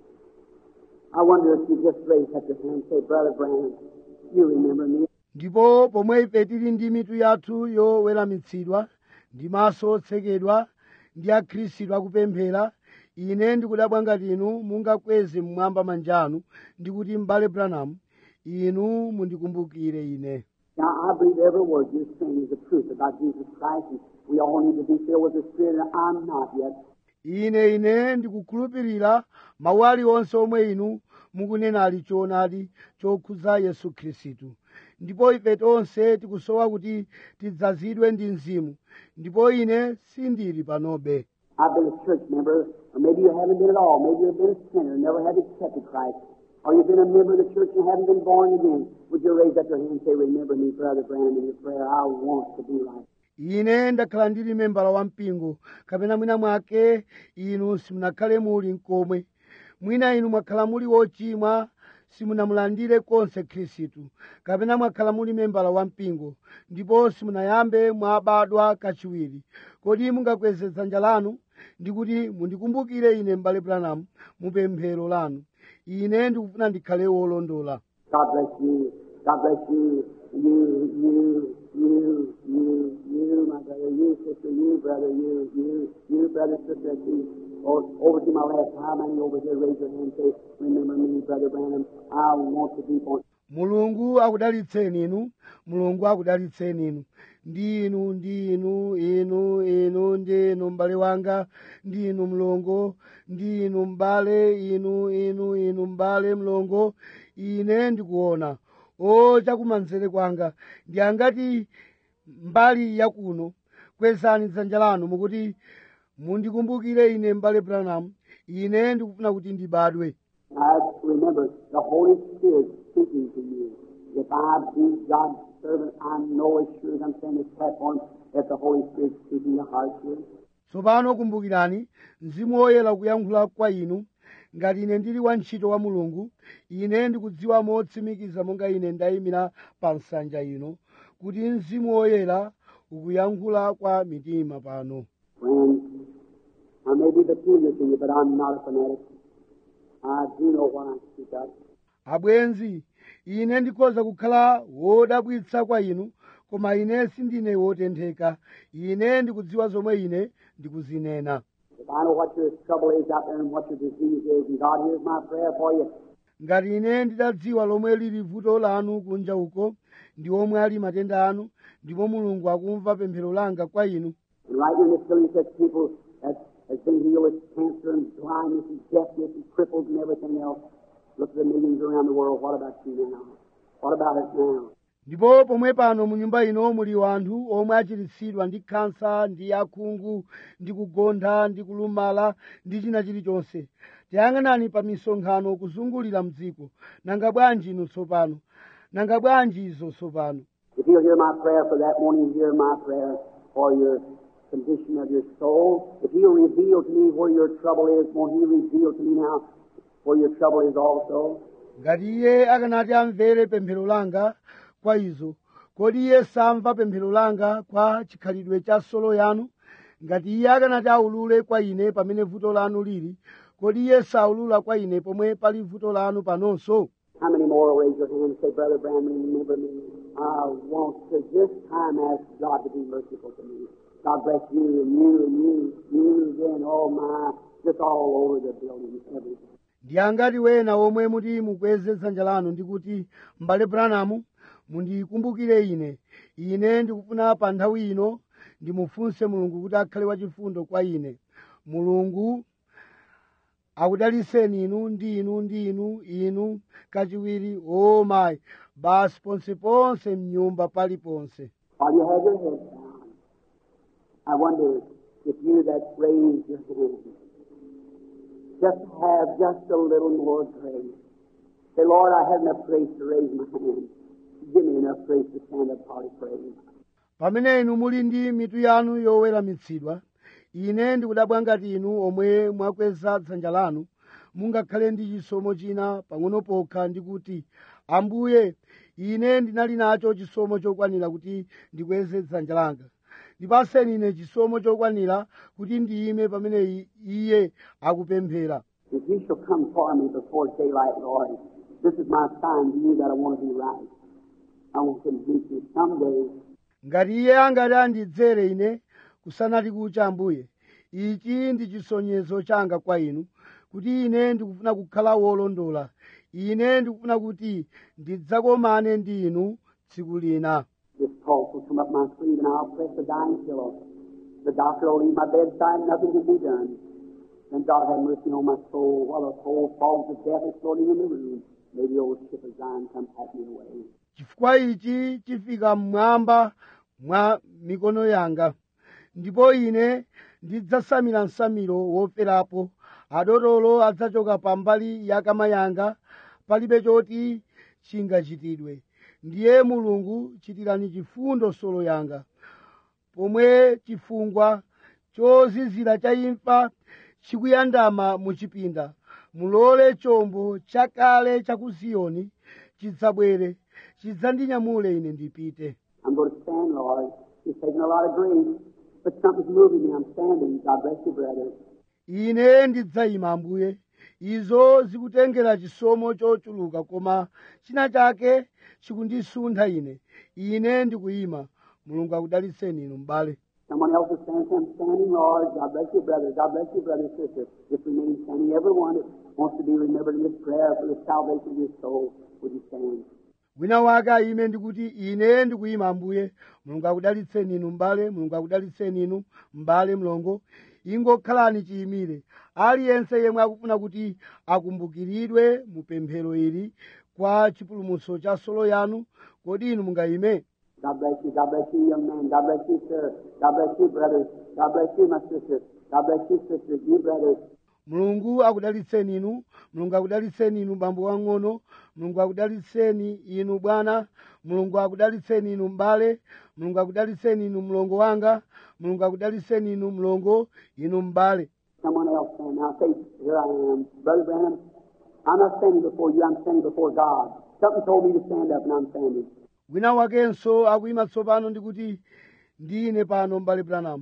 I wonder if you just raise up your hand and say, Brother Branham, you remember me. Ndipo pomwe ife tili ndi mitu yathu yoweramitsidwa, ndi maso otsekedwa, ndi akhristu akupemphera, ine ndikudabwa ngati inu mungakweze mmwamba manja anu, ndikuti m'bale Branham, inu mundikumbukire ine. Now, I believe every word you're saying is the truth about Jesus Christ, and we all need to be filled with the Spirit, and I'm not yet. Ine ndikukhulupirira mawu aliwonse omwe inu mukunena ali choonadi chokhudza Yesu Khristu. Ndipo ife tonse tikusowa kuti tidzazidwe ndi Mzimu. Ndipo ine sindili panobe. I've been a church member, or maybe you haven't been at all. Maybe you've been a sinner, never have accepted Christ. Or you've been a member of the church and haven't been born again. Would you raise up your hand and say, remember me, Brother Branham, in your prayer? I want to be like. Ine ndakhala ndili membala wa mpingo, kapena mwina mwake inu simunakhale muli nkomwe. Mwina inu mwakhala muli wochimwa, simunamulandire konse Khristu, kapena mwakhala muli membala wa mpingo, ndipo simunayambe mwabadwa kachiwiri. Kodi mungakweze dzanja lanu, ndikuti mundikumbukire ine m'bale Branham mu pemphero lanu. Ine ndikufuna ndikhale wolondola. God bless you. God bless you. You You, my brother, you, sister, you, brother, you, brother, sister, over to my left. How many over here raise your hand and say, remember me, Brother Branham? I want to be born. mulungu akudalitseni inu, mulungu akudalitseni inu, ndinu ndinu m'bale wanga, ndinu mlongo, ndinu m'bale, inu m'bale mlongo, ine ndikuona o chakumanzere kwanga ndi angati mbali yakuno, kwezani dzanja lanu mukuti mundikumbukire ine m'bale Branham, ine ndikufuna kuti ndibadwe. I remember the Holy Spirit speaking to you. If I be God's servant, I know as sure as I'm saying this platform that the Holy Spirit is speaking to heart here. Tsopano kumbukirani, mzimu woyera kuyankhula kwa inu. Ngati ine ndili wantchito wa Mulungu, ine ndikudziwa motsimikiza monga ine ndayimira pa nsanja ino, kuti mzimu woyera ukuyankhula kwa mitima pano. Friends, I may be peculiar to you, but I'm not a fanatic. I do know what I speak of. Abwenzi, ine ndikhoza kukhala wodabwitsa kwa inu, koma ine sindine wotentheka. Ine ndikudziwa zomwe ine ndikuzinena. If I know what your trouble is out there and what your disease is, and God hears my prayer for you, Ngati ine ndidadziwa lomwe lili vuto lanu kunja uko, ndi omwe ali matenda anu, ndipo Mulungu akumva pemphero langa kwa inu. and right here in this building such people that has been healed with cancer and blindness and deafness and cripples and everything else. Look at the millions around the world. What about you now? What about it now? Ndipo pomwe pano mu nyumba ino muli wanthu omwe achiritsidwa ndi khansa, ndi akhungu, ndi kugontha, ndi kulumala, ndi china chilichonse. Tiyang'anani pa misonkhano kuzungulira mdziko. Nanga bwanji inu tsopano? Nanga bwanji izo tsopano? If you'll hear my prayer for that morning, hear my prayer for your condition of your soul. If he'll reveal to me where your trouble is, won't he reveal to me now where your trouble is also? Ngati iye akanati amvere pemphero langa kwa izo, kodi iye samva pemphero langa kwa chikhalidwe cha solo yanu? Ngati iye akanati aulule kwa ine pamene vuto lanu lili, kodi iye saulula kwa ine pomwe pali vuto lanu panonso? How many more will raise your hand and say, Brother Branham, remember me? I want to this time ask God to be merciful to me. God bless you and you and you again, oh my, just all over the building, everything. Ndi angati wena omwe muti mukweze dzanja lanu ndi kuti, m'bale Branham, mundikumbukire ine ndikufuna pa nthawi ino ndimufunse Mulungu kuti akhale wachifundo kwa ine. Mulungu akudaliseni inu kachiwiri, oh my, basi ponseponse mnyumba paliponse. While you have your head down, I wonder if you that raised your hand just have just a little more grace. Say, Lord, I have enough grace to raise my hand. Give me enough grace to stand up and praise. Pamene inu muli ndi mitu yanu yoweramitsidwa, ine ndikudabwa ngati inu omwe mwakweza dzanja lanu mungakhale ndi chisomo china pang'ono pokha ndi kuti, Ambuye, ine ndinali nacho chisomo chokwanira kuti ndikweze dzanja langa. Ndipaseni ine chisomo chokwanira kuti ndiyime pamene iye akupemphera. If you shall come for me before daylight, Lord, this is my sign to you that I want to be right. I want to meet you someday. Ngati iye angati andidzere ine kusanati kucha, Ambuye, ichi ndi chisonyezo changa kwa inu, kuti ine ndikufuna kukhala wolondola. Ine ndikufuna kuti ndidzakomane ndi inu tsiku lina. This pulse will come up my sleeve and I'll press the dying pillow. The doctor will leave my bedside, nothing can be done. Then God have mercy on my soul while the whole fog of death is floating in the room. May the old ship of Zion come pack me away. Chifukwa ichi chifika mmwamba mwa mikono yanga, ndipo ine ndidzasamira nsamiro woferapo, adotolo adzachoka pambali ya kama yanga, palibe choti chingachitidwe. Ndiye Mulungu, chitirani chifundo solo yanga, pomwe chifungwa chozizira cha imfa chikuyandama muchipinda. Mulole chombo chakale cha ku Ziyoni chidzabwere, chidzandinyamule ine ndipite. I'm going to stand, Lord. It's taking a lot of grace, but something's moving me. I'm standing. God bless you, brother. Ine ndidzayima, Ambuye. Izo zikutengera chisomo chochuluka, koma china chake chikundisuntha ine. Ine ndikuyima. mulungu akudalitseni inu m'bale. Someone else is saying, I'm standing, Lord. God bless you, brother. God bless you, brother and sister. Just remain standing. Everyone that wants to be remembered in this prayer for the salvation of your soul, would you stand? Wina wake ayime ndikuti ine ndikuyima Ambuye, mulungu akudalitseni inu m'bale, mulungu akudalitseni inu m'bale mlongo. Ingokhalani chiyimire. Aliyense yemwe akufuna kuti akumbukiridwe mu pemphero ili kwa chipulumutso cha solo yanu, kodi inu mungayime? God bless you, young man. God bless you, sir. God bless you, brothers. God bless you, my sister. God bless you, sisters, you brothers. Mulungu akudalitseni inu, mulungu akudalitseni inu bambo wang'ono, mulungu akudalitseni inu bwana, mulungu akudalitseni inu m'bale, mulungu akudalitseni inu mlongo wanga, mulungu akudalitseni inu mlongo, inu m'bale. Someone else stand now. Say, here I am. Brother Branham, I'm not standing before you. I'm standing before God. Something told me to stand up, and I'm standing. Wina wakenso akuyima tsopano ndikuti ndine pano m'bale Branham.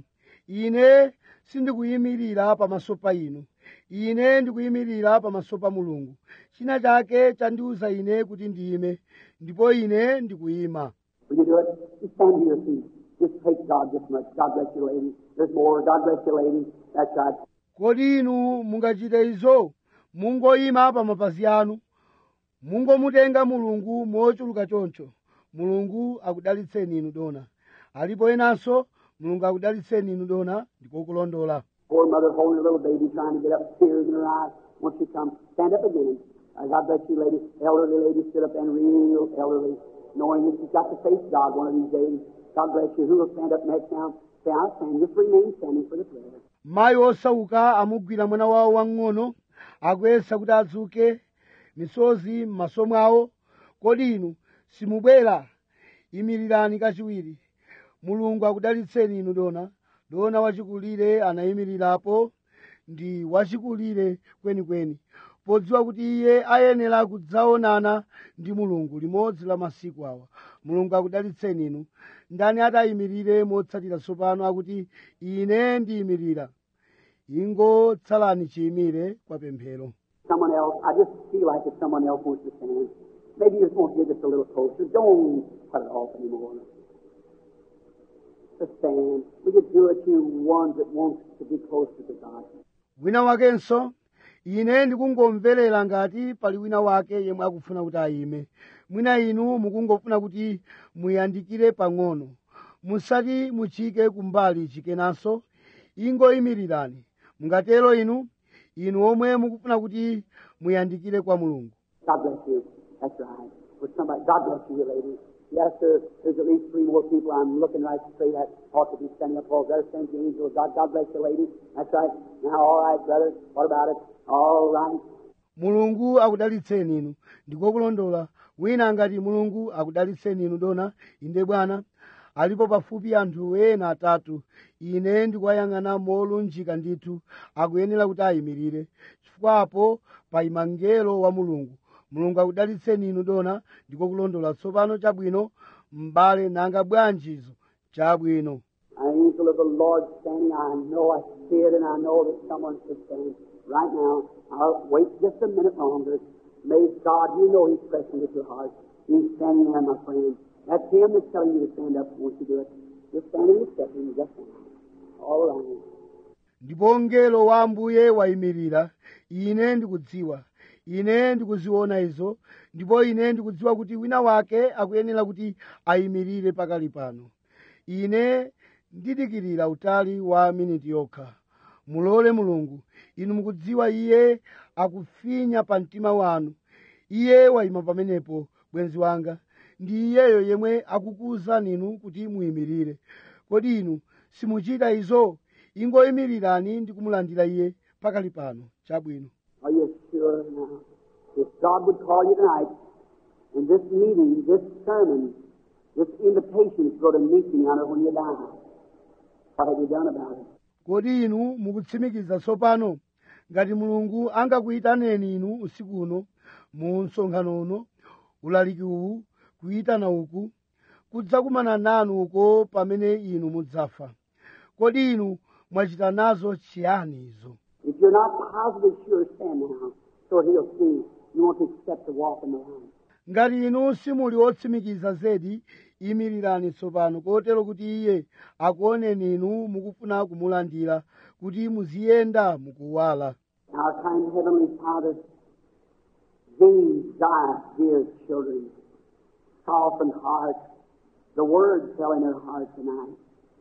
Ine sindikuyimirira pamaso pa inu. Ine ndikuyimirira pamaso pa Mulungu. China chake chandiuza ine kuti ndiyime, ndipo ine ndikuyima. Will you do it? Just stand to your feet. Just take God this much. God bless you, lady. There's more. God bless you, lady. That's right. Kodi inu mungachite izo? Mungoyima pa mapazi anu. Mungomutenga Mulungu mochuluka choncho. Mulungu akudalitseni inu dona. Alipo enanso, Mulungu akudalitseni inu dona, ndipo kulondola. Poor mother holding a little baby trying to get up, tears in her eyes. Once she comes, stand up again. God bless you, lady. Elderly lady stood up and real elderly, knowing that she's got to face God one of these days. God bless you. Who will stand up next now? Say, I'll stand. Just remain standing for the prayer. Mayi osauka amugwira mwana wawo wang'ono, akuyesa kuti adzuke, misozi m'maso mwawo. Kodi inu simubwera? Imirirani kachiwiri. Mulungu akudalitseni inu dona. Dona wachikulire anayimirirapo, ndi wachikulire kwenikweni, podziwa kuti iye ayenera kudzaonana ndi Mulungu limodzi la masiku awa. Mulungu akudalitseni inu. Ndani atayimirire motsatira tsopano akuti ine ndiyimirira? Ingotsalani chiyimire kwa pemphero. Someone else, I just feel like if someone else wants to stand. Maybe you just want to get just a little closer. Don't cut it off anymore. Just stand. We could do it, you ones that want to be closer to God. Wina wakenso, ine ndikungomverera ngati pali wina wake yemwe akufuna kuti ayime. Mwina inu mukungofuna kuti muyandikire pang'ono. Musati muchike kumbali chikenanso, ingoyimirirani. Mungatero inu omwe mukufuna kuti muyandikire kwa Mulungu. God bless you. That's right. For somebody, God bless you, lady. Yes, sir. There's at least 3 more people. I'm looking right straight at. Ought to be standing up. There stands the angel of God. God bless you, lady. That's right. Now, all right, brother. What about it? All right. Mulungu akudalitseni inu. Ndikokulondola. Wina ngati Mulungu akudalitseni inu dona. Inde bwana. Alipo pafupi anthu ena 3. Ine ndikuwayang'ana molunjika ndithu. Akuyenera kuti ayimirire. Chifukwapo payima mngelo wa Mulungu. Mulungu akudalitseni inu dona, ndiko kulondola. Tsopano chabwino, m'bale nanga bwanjizo chabwino. An angel of the Lord standing. I know I see it, and I know that someone should stand right now. I'll wait just a minute longer. May God, you know He's pressing at your heart. He's standing there, my friend. That's Him that's telling you to stand up once you do it. Just stand and accept Him just now. All around. Ndipo mngelo wa Ambuye wayimirira. Ine ndikudziwa. Ine ndikuziona izo, ndipo ine ndikudziwa kuti wina wake akuyenera kuti ayimirire pakali pano. Ine ndidikirira utali wa miniti yokha. Mulole Mulungu, inu mukudziwa iye akufinya pa mtima wanu. Iye wayima pamenepo, bwenzi wanga. Ndi iyeyo yemwe akukuwuzani inu kuti muyimirire. Kodi inu simuchita izo? Ingoyimirirani ndi kumulandira iye pakali pano. Chabwino. Are you sure now? If God would call you tonight, in this meeting, this sermon, this invitation is going to meet you on it when you die. What have you done about it? Kodi inu mukutsimikiza tsopano ngati Mulungu angakuyitaneni inu usiku uno mu msonkhano uno, ulaliki uwu, kuyitana uku, kudzakumana nanu uko pamene inu mudzafa. Kodi inu mwachita nazo chiyani izo? If you're not positive sure, stand now, so He'll see you want to accept the walk in the line. ngati inu simuli otsimikiza zedi, imirirani tsopano kotero kuti iye akuoneni inu mukufuna kumulandira kuti muziyenda mukuwala. Our kind Heavenly Father, these thy dear children, softened hearts, the word fell in their heart tonight.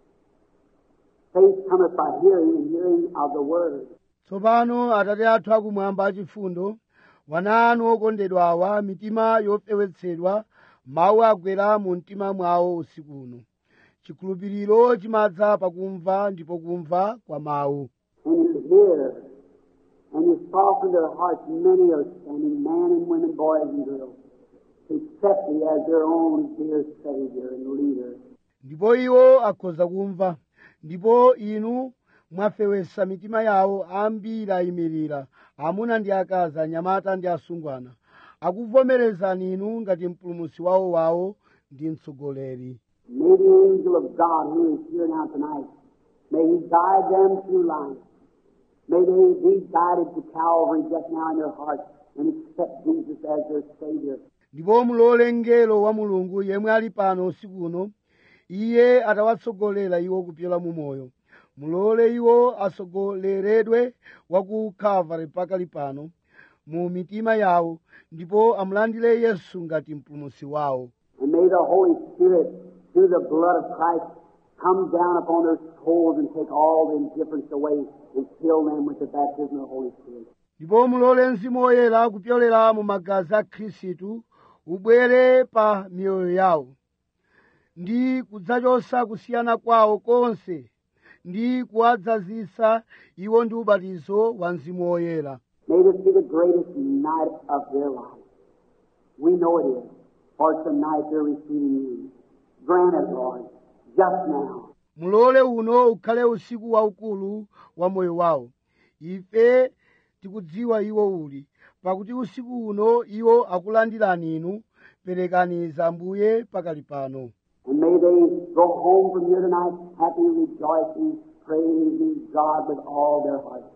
Faith cometh by hearing, and hearing of the word. Tsopano Atate athu akumwamba achifundo, wana anu okondedwa awa, mitima yofewetsedwa, mawu agwera mu mtima mwawo usiku uno. Chikhulupiriro chimadza pakumva ndipo kumva kwa mawu. And you hear, and you soften their hearts. Many are standing, men and women, boys and girls, to accept thee as their own dear Savior and leader. Ndipo iwo akhoza kumva, ndipo inu mwafewesa mitima yawo, ambiri ayimirira, amuna ndi akazi, anyamata ndi asungwana, akuvomerezani inu ngati mpulumutsi wawo ndi mtsogoleri. May the angel of God who is here now tonight, may he guide them through life. May they be guided to Calvary just now in their hearts and accept Jesus as their Savior. Ndipo mulole mngelo wa Mulungu yemwe ali pano usiku uno, iye atawatsogolera iwo kupyola mu moyo. Mulole iwo asogoleredwe wa ku Calvary pakali pano mu mitima yawo, ndipo amulandire Yesu ngati mpulumutsi wawo. And may the Holy Spirit, through the blood of Christ, come down upon their souls and take all the indifference away and fill them with the baptism of the Holy Spirit. Ndipo mulole Mzimu Woyera kupyolera mu magazi a Khristu ubwere pa miyoyo yawo, ndi kudzachotsa kusiyana kwawo konse, ndi kuwadzazisa iwo ndi ubatizo wa Mzimu Woyera. May this be the greatest night of their life. We know it is, for tonight they're receiving you. Grant it, Lord, just now. Mulole uno ukhale usiku waukulu wa moyo wawo. Ife tikudziwa iwo uli, pakuti usiku uno iwo akulandirani inu. Perekani za Ambuye pakali pano. And may they go home from here tonight happy, rejoicing, praising God with all their hearts.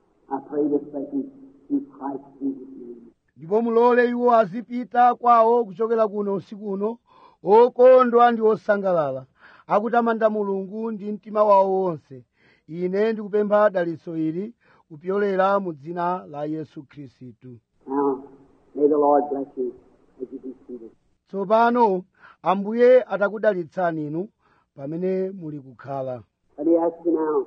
I pray this blessing in Christ Jesus' name. Ndipo mulole iwo azipita kwawo kuchokera kuno usiku uno, okondwa ndi osangalala, akutamanda Mulungu ndi mtima wawo wonse. Ine ndikupempha dalitso ili kupyolera mu dzina la Yesu Khristu. Now, may the Lord bless you as you be seated. Tsopano Ambuye atakudalitsani inu pamene muli kukhala. Let me ask you now,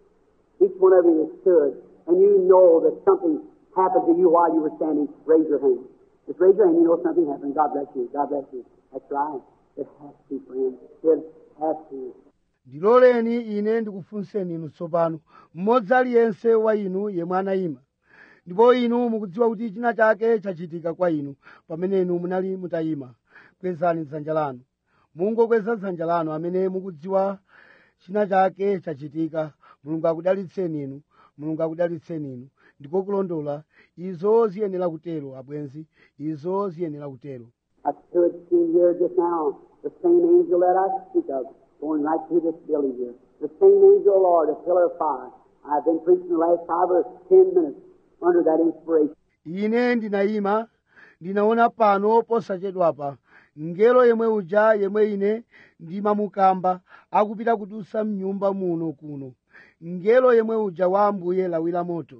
each one of you that stood, and you know that something happened to you while you were standing, raise your hand. Just raise your hand, you know something happened. God bless you. God bless you. That's right. It has to, friends. It has to. Ndiloleni ine ndikufunseni inu tsopano, mmodzi aliyense wa inu yemwe anayima. Ndipo inu mukudziwa kuti china chake chachitika kwa inu pamene inu munali mutayima. Kwezani dzanja lanu. Mungokweza dzanja lanu amene mukudziwa china chake chachitika. Mulungu akudalitseni inu. Mulungu akudalitseni inu. Ndiko kulondola. Izo ziyenera kutero abwenzi. Izo ziyenera kutero. I stood seen here just now, the same angel that I speak of, going right through this building here. The same angel, Lord, a pillar of fire. I've been preaching the last 5 or 10 minutes under that inspiration. Ine ndinayima, ndinaona pano posachedwapa. Ngelo yemwe uja yemwe ine ndimamukamba akupita kudusa mnyumba muno kuno. Ngelo yemwe uja wa Ambuye lawira moto.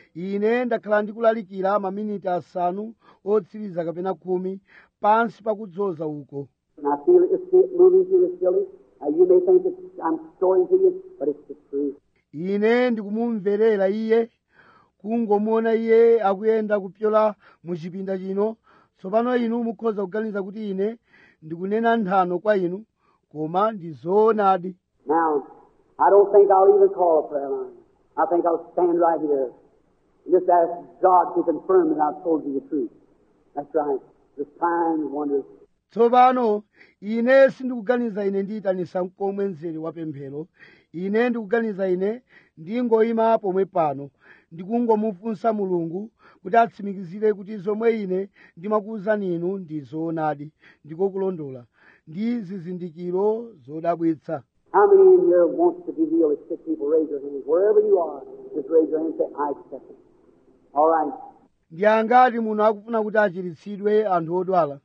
Ine ndakhala ndikulalikira maminiti asanu otsiriza kapena 10 pansi pakudzoza uko. And I feel it moving through this building. You may think that I'm storing to you, but it's the truth. Ine ndikumumverera iye, kungomuona iye akuyenda kupyola mu chipinda chino. Tsopano inu mukhoza kuganiza kuti ine ndikunena nthano kwa inu, koma ndi zoonadi. Now, I don't think I'll even call a prayer line. I think I'll stand right here and just ask God to confirm that I've told you the truth. That's right. The signs, wonders. Tsopano ine sindikuganiza ine ndiyitanisa mkomwe mzere wa pemphero. Ine ndikuganiza ine ndingoyima pomwe pano ndikungomufunsa Mulungu kuti atsimikizire kuti zomwe ine ndimakuwuzani inu ndi zoonadi, ndiko kulondola, ndi zizindikiro zodabwitsa. How many in here wants to be healed? If 6 people, raise your hands. Wherever you are, just raise your hand and say, I accept it. All right. Ndi angati muno akufuna kuti achiritsidwe anthu odwala?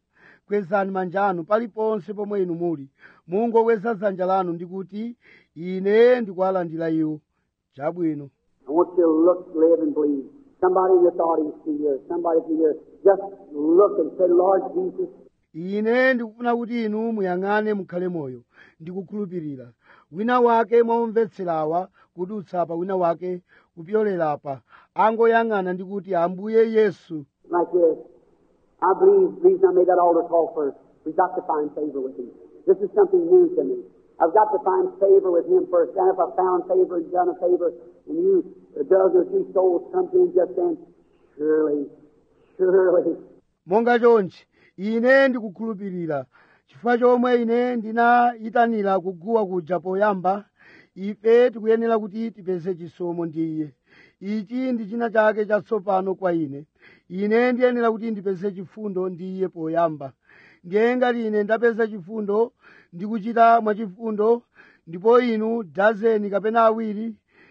kwezani manja anu paliponse pomwe inu muli mungokweza dzanja lanu ndi kuti ine ndikuwalandira iwo. Chabwino. I want you to look, live, and believe. Somebody in this audience here, somebody here, just look and say, Lord Jesus, ine ndikufuna kuti inu muyang'ane mukhale moyo ndikukhulupirira. Wina wake mwaumvetserawa kudutsa pa wina wake kupyolera angoyang'ana ndi kuti Ambuye Yesu. like this. I believe the reason I made that altar call first, we've got to find favor with Him. This is something new to me. I've got to find favor with Him first. And if I found favor and done a favor, and you, a dozen or two souls come to Him just then, surely, surely. Monga chonchi, ine ndikukhulupirira. Chifukwa chomwe ine ndinayitanira kuguwa kuja poyamba, ife tikuyenera kuti tipeze chisomo ndi Iye. Ichi ndi china chake chatsopano kwa ine. Ine ndiyenera kuti ndipeze chifundo ndi Iye poyamba. Ndiye ngati ine ndapeza chifundo ndikuchita mwachifundo, ndipo inu dazeni kapena awiri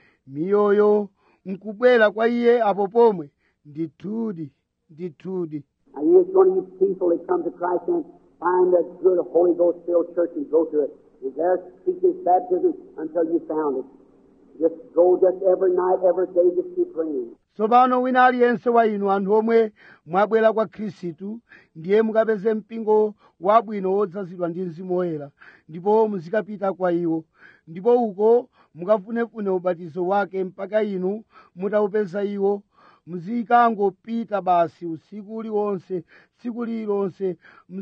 miyoyo nkubwera kwa Iye apo pomwe, ndithudi. Now, you just one of these people that come to Christ and find a good Holy Ghost-filled church and go to it. And there seek His baptism until you found it. Just go just every night, every day, just keep praying. Tsopano wina aliyense wa inu anthu omwe mwabwera kwa Khristu ndiye mukapeze mpingo wabwino wodzazidwa ndi Mzimu Woyera ndipo muzikapita kwa iwo ndipo uko mukafunefune ubatizo wake mpaka inu mutaupeza iwo muzikangopita basi usiku uliwonse tsiku lililonse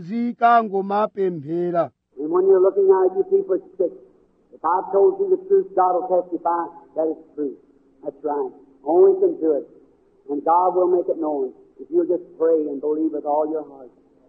muzikangomapemphera. And when you're looking out at you people that's sick, if I've told you the truth, God will testify that it's true. That's right. Only can do it. And God will make it known if you'll just pray and believe with all your heart.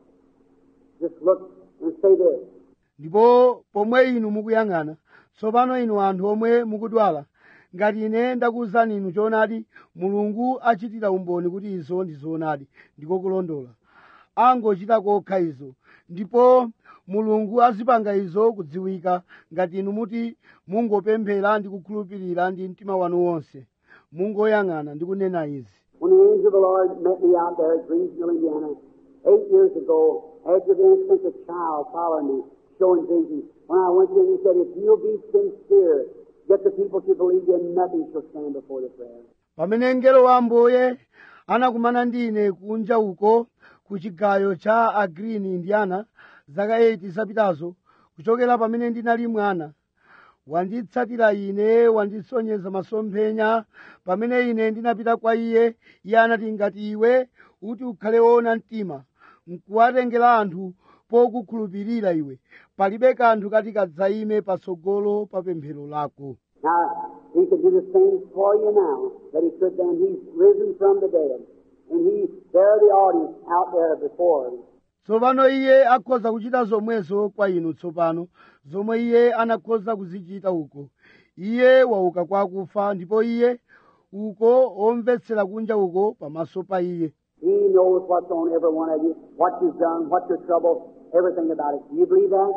Just look and say this. Ndipo pomwe inu mukuyang'ana, tsopano inu anthu omwe mukudwala, ngati ine ndakuwuzani inu choonadi, Mulungu achitira umboni kuti izo ndi zoonadi, ndiko kulondola. Angochita kokha izo, ndipo Mulungu azipanga izo kudziwika ngati inu muti mungopemphera ndi kukhulupirira ndi mtima wanu wonse. Mungoyang'ana ndi kunena izi. When the angel of the Lord met me out there at Greensville, Indiana, 8 years ago, after being sent a child following me, showing visions, when I went to him, he said, if you'll be sincere, get the people to believe you, nothing shall stand before the prayer. Pamene mngelo wa Ambuye anakumana ndi ine kunja uko ku chigayo cha Agreen, Indiana, zaka 8 zapitazo, kuchokera pamene ndinali mwana. Wanditsatira ine, wandisonyeza masomphenya. Pamene ine ndinapita kwa iye, iye anati ngati iwe uti ukhale woona mtima, nkuwatengera anthu pokukhulupirira iwe, palibe kanthu kati kadzayime patsogolo pa pemphero lako. Now, he can do the same for you now that he could then. He's risen from the dead. And there the audience out there before him. Tsopano iye akhoza kuchita zomwezo kwa inu tsopano, zomwe iye anakhoza kuzichita uko. Iye wauka kwa akufa, ndipo iye uko omvetsera kunja uko pamaso pa iye. He knows what's on every one of you, what you've done, what your trouble, everything about it. Do you believe that?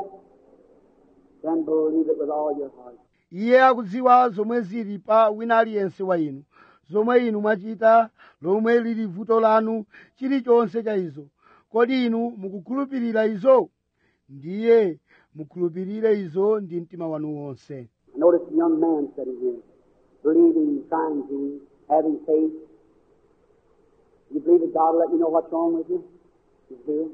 Then believe it with all your heart. Iye akudziwa zomwe zili pa wina aliyense wa inu, zomwe inu mwachita, lomwe lili vuto lanu, chilichonse cha izo. Kodi inu mukukhulupirira izo? Ndiye mukhulupirire izo ndi mtima wanu wonse. I noticed a young man sitting here, believing, trying to, having faith. You believe that God will let you know what's wrong with you? You do?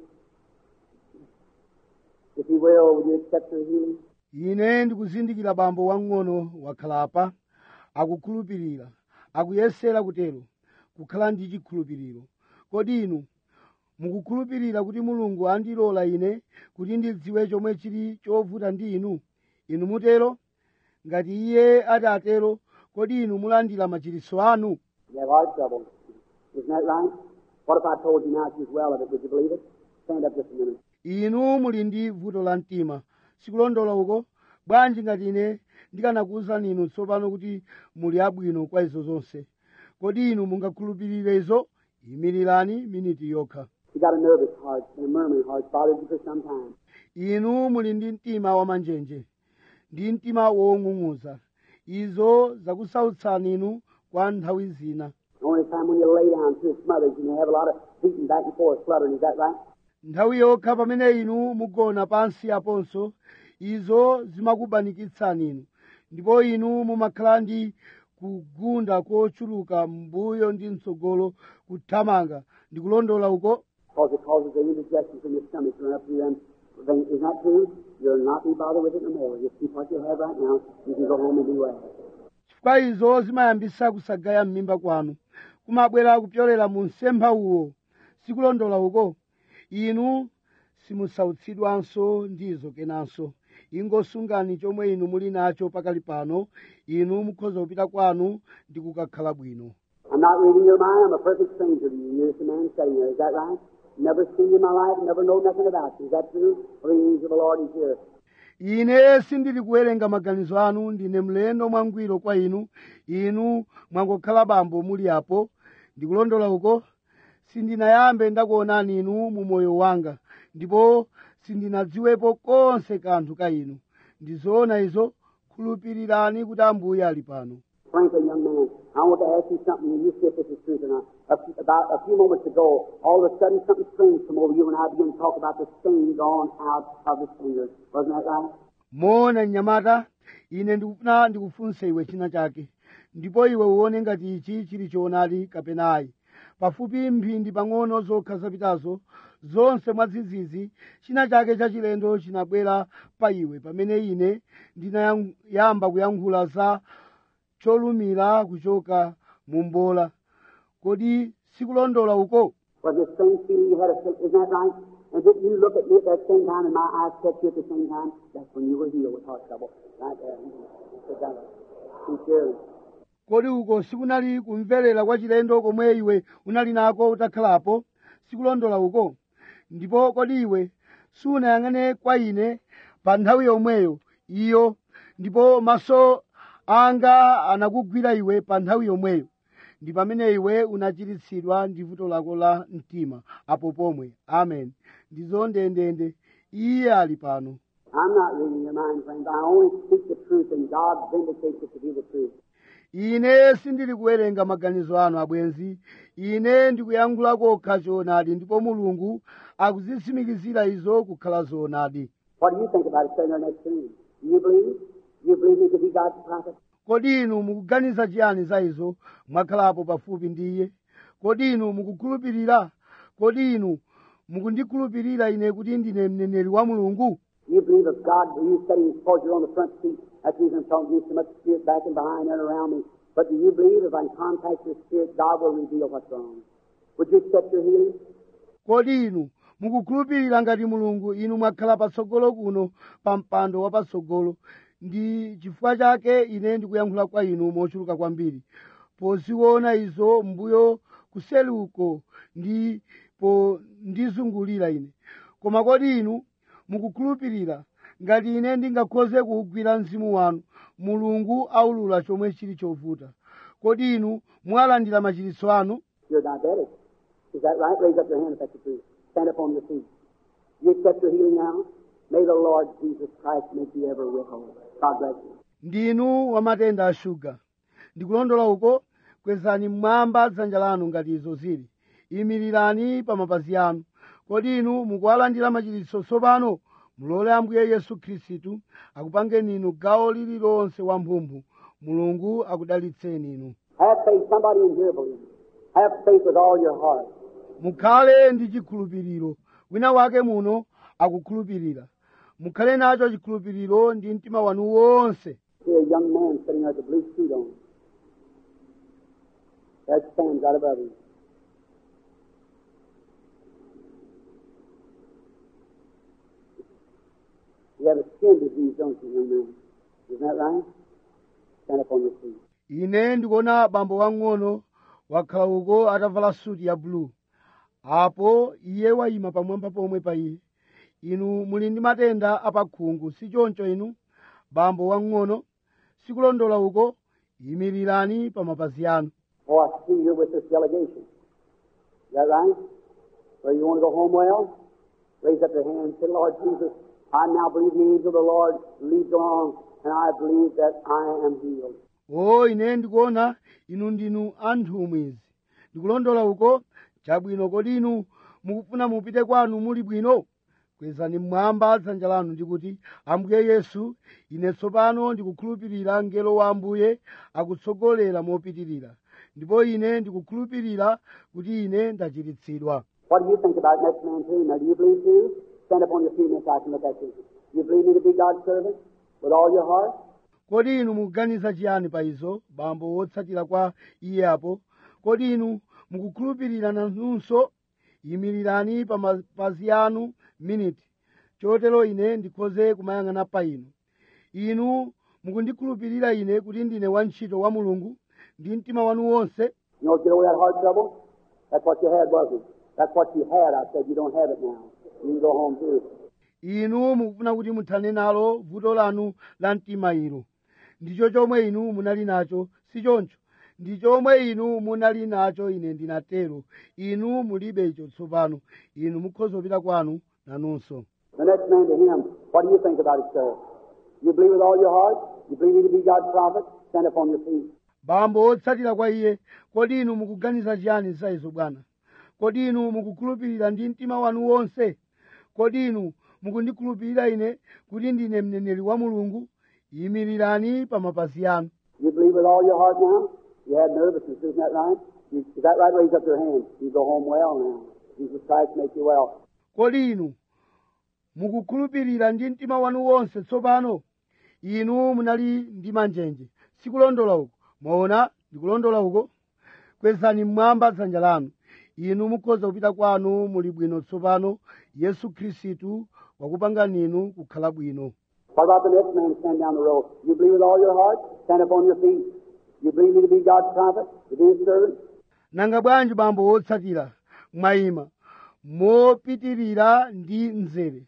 If He will you accept your healing? Ine ndikuzindikira bambo wang'ono wakhala apa, akukhulupirira, akuyesera kutero, kukhala ndi chikhulupiriro. Kodi inu mukukhulupirira kuti Mulungu andilola ine kuti ndidziwe chomwe chili chovuta ndi inu? Inu mutero? Ngati iye ati atero, kodi inu mulandira machiritso anu? You have heart trouble. Isn't that right? What if I told you now she's well of it? Would you believe it? Stand up just a minute. Inu muli ndi vuto la mtima. Sikulondola uko? Bwanji ngati ine ndikanakuwuzani inu tsopano kuti muli abwino kwa izo zonse. Kodi inu mungakhulupirire izo? Yimirirani miniti yokha. You got a nervous heart and a murmuring heart, bothered you for some time. Inu muli ndi mtima wamanjenje, ndi mtima wong'ung'uza. Izo zakusautsani inu kwa nthawi zina. The only time when you lay down to its mothers and you have a lot of beating back and forth, fluttering, is that right? nthawi yokha pamene inu mugona pansi aponso izo zimakubanikitsani inu ndipo inu mumakhala ndi kugunda kochuluka mbuyo ndi mtsogolo kuthamanga ndi kulondola uko Because it causes the indigestions in your stomach to run up through them. Isn't that true? You'll not be bothered with it no more. Just keep what you have right now. You can go home and be well. chifukwa izo zimayambisa kusagaya m'mimba kwanu kumabwera kupyolera mu msempha uwo sikulondola uko inu simusautsidwanso ndizo kenanso ingosungani chomwe inu muli nacho pakali pano inu mukhoza kupita kwanu ndi kukakhala bwino. I'm not reading your mind. I'm a perfect stranger to you. You're just a man sitting there. Is that right? Never seen you in my life. Never know nothing about you. Is that true? Well, the angel of the Lord is here. ine sindili kuwerenga maganizo anu ndine mlendo mwangwiro kwa inu inu mwangokhala bambo muli apo ndikulondola uko sindinayambe ndakuonani inu mu moyo wanga ndipo sindinadziwepo konse kanthu ka inu ndizoona izo khulupirirani kuti ambuye ali pano. Franklin, young man, I want to ask you something, and you see if this is true or not. About a few moments ago, all of a sudden something strange came over you, and I began to talk about the stain gone out of his finger. Wasn't that right? Mona mnyamata ine ndikufuna ndikufunse iwe china chake ndipo iwe uone ngati ichi chili choonadi kapena ayi. Pafupi mphindi pang'ono zokha zapitazo zonse mwadzidzidzi china chake chachilendo chinabwera pa iwe pamene ine ndinayamba kuyankhula za cholumira kuchoka mu mbola. Kodi sikulondola uko? Was this same feeling you had? Isn't that right? And didn't you look at me at that same time, and my eyes kept you at the same time? That's when you were healed with heart trouble. Right there. Sit down. Sincerely. Kodi uko sikunali kumverera kwa chilendo komwe iwe unali nako utakhalapo? Sikulondola uko? Ndipo kodi iwe sunayang'ane kwa ine pa nthawi yomweyo iyo ndipo maso anga anakugwira iwe pa nthawi yomweyo ndi pamene iwe unachiritsidwa ndi vuto lako la mtima apo pomwe. Amen. Ndizo ndendende iye ali pano. I'm not reading your mind, friends. I only speak the truth, and God vindicates it to be the truth. ine sindili kuwerenga maganizo anu abwenzi ine ndikuyankhula kokha choonadi ndipo mulungu akuzitsimikizira izo kukhala zoonadi. What do you think about it sitting there next to me? Do you believe? Do you believe he could be God's prophet? Kodi inu mukuganiza chiyani za izo mwakhalapo pafupi ndi iye? Kodi inu mukukhulupirira? Kodi inu mukundikhulupirira ine kuti ndine mneneri wa mulungu? Do you believe if God, you sitting towards you on the front seat, that's the reason I'm talking to you so much spirit back and behind and around me. But do you believe if I contact your spirit, God will reveal what's wrong? Would you accept your healing? Kodi inu mukukhulupirira ngati mulungu inu mwakhala patsogolo kuno pa mpando wapatsogolo ndi chifukwa chake ine ndikuyankhula kwa inu mochuluka kwambiri poziona izo mbuyo kuseli uko ndipo ndizungulira ine. Koma kodi inu mukukhulupirira ngati ine ndingakhoze kuwugwira mzimu wanu mulungu aulula chomwe chili chovuta? Kodi inu mwalandira machiritso anu? You're diabetic. Is that right? Raise up your hand if that's the truth. Stand up on your feet. You accept your healing now? May the Lord Jesus Christ make you ever whole. God bless you. Ndinu wamatenda a shuga. Ndikulondola uko? Kwezani mmwamba dzanja lanu ngati izo zili. Imirirani pa mapazi anu. Kodi inu mukuwalandira machiritso tsopano? Mulole Ambuye Yesu Khristu akupangeni inu gawo lililonse wamphumphu. Mulungu akudalitseni inu. Have faith. Somebody in here believes. Have faith with all your heart. Mukhale ndi chikhulupiriro. Wina wake muno akukhulupirira. Mukhale nacho chikhulupiriro ndi mtima wanu wonse. See a young man sitting there with a blue suit on. There it stands right above him. You have a skin disease, don't you, young man? Isn't that right? Stand up on your feet. Ine ndikuona bambo wang'ono wakhala uko atavala suti ya blue. Apo iye wayima pamwamba pomwe pa iye. Inu muli ndi matenda apakhungu, si choncho inu? Bambo wang'ono, sikulondola uko? Yimirirani pa mapazi anu. Oh, I see you're with this delegation. Is that right? Well, you want to go home well? Raise up your hand and say, Lord Jesus, I now believe the angel of the Lord leads along, and I believe that I am healed. Oh, ine ndikuona inu ndinu anthu mwezi. Ndikulondola uko? Chabwino kodi inu mukufuna mupite kwanu muli bwino? Kwezani mmwamba dzanja lanu ndikuti, Ambuye Yesu, ine tsopano ndikukhulupirira mngelo wa Ambuye akutsogolera mopitirira, ndipo ine ndikukhulupirira kuti ine ndachiritsidwa. What do you think about next man too? Now, do you believe too? Stand up on your feet, Miss, I can look at you. You believe me to be God's servant with all your heart? Kodi inu mukuganiza chiyani pa izo, bambo wotsatira kwa iye apo? Kodi inu mukukhulupirira nanunso? Yimirirani pa mapazi anu miniti, chotero ine ndikhoze kumayang'ana pa inu. Inu mukundikhulupirira ine kuti ndine wantchito wa Mulungu ndi mtima wanu wonse? You know, get over that heart trouble? That's what you had, wasn't it? That's what you had. I said you don't have it now. You can go home too. Inu mukufuna kuti muthane nalo vuto lanu la mtima ilo. Ndicho chomwe inu munali nacho, si choncho? Ndi chomwe inu munali nacho, ine ndinatero. Inu mulibe icho tsopano. Inu mukhoza kupita kwanu nanunso. The next man to him, what do you think about it, sir? You believe with all your heart? You believe me to be God's prophet? Stand up on your feet. Bambo wotsatira kwa iye, kodi inu mukuganiza chiyani za izo bwana? Kodi inu mukukhulupirira ndi mtima wanu wonse? Kodi inu mukundikhulupirira ine kuti ndine mneneri wa Mulungu? Yimirirani pa mapazi anu. You believe with all your heart now? You had nervousness, isn't that right? Is that right? Raise up your hand. You go home well now. Jesus Christ make you well. Kodi inu mukukhulupirira ndi mtima wanu wonse tsopano? Inu munali ndi manjenje, sikulondola uko. Mwaona ndikulondola uko? Kwezani mmwamba dzanja lanu. Inu mukhoza kupita kwanu muli bwino tsopano. Yesu Khristu wakupangani inu kukhala bwino. What about the next man stand down the road? You believe with all your heart? Stand up on your feet. You believe me to be God's prophet, to be his servant? Nanga bwanji bambo wotsatira mwayima mopitirira ndi mzere.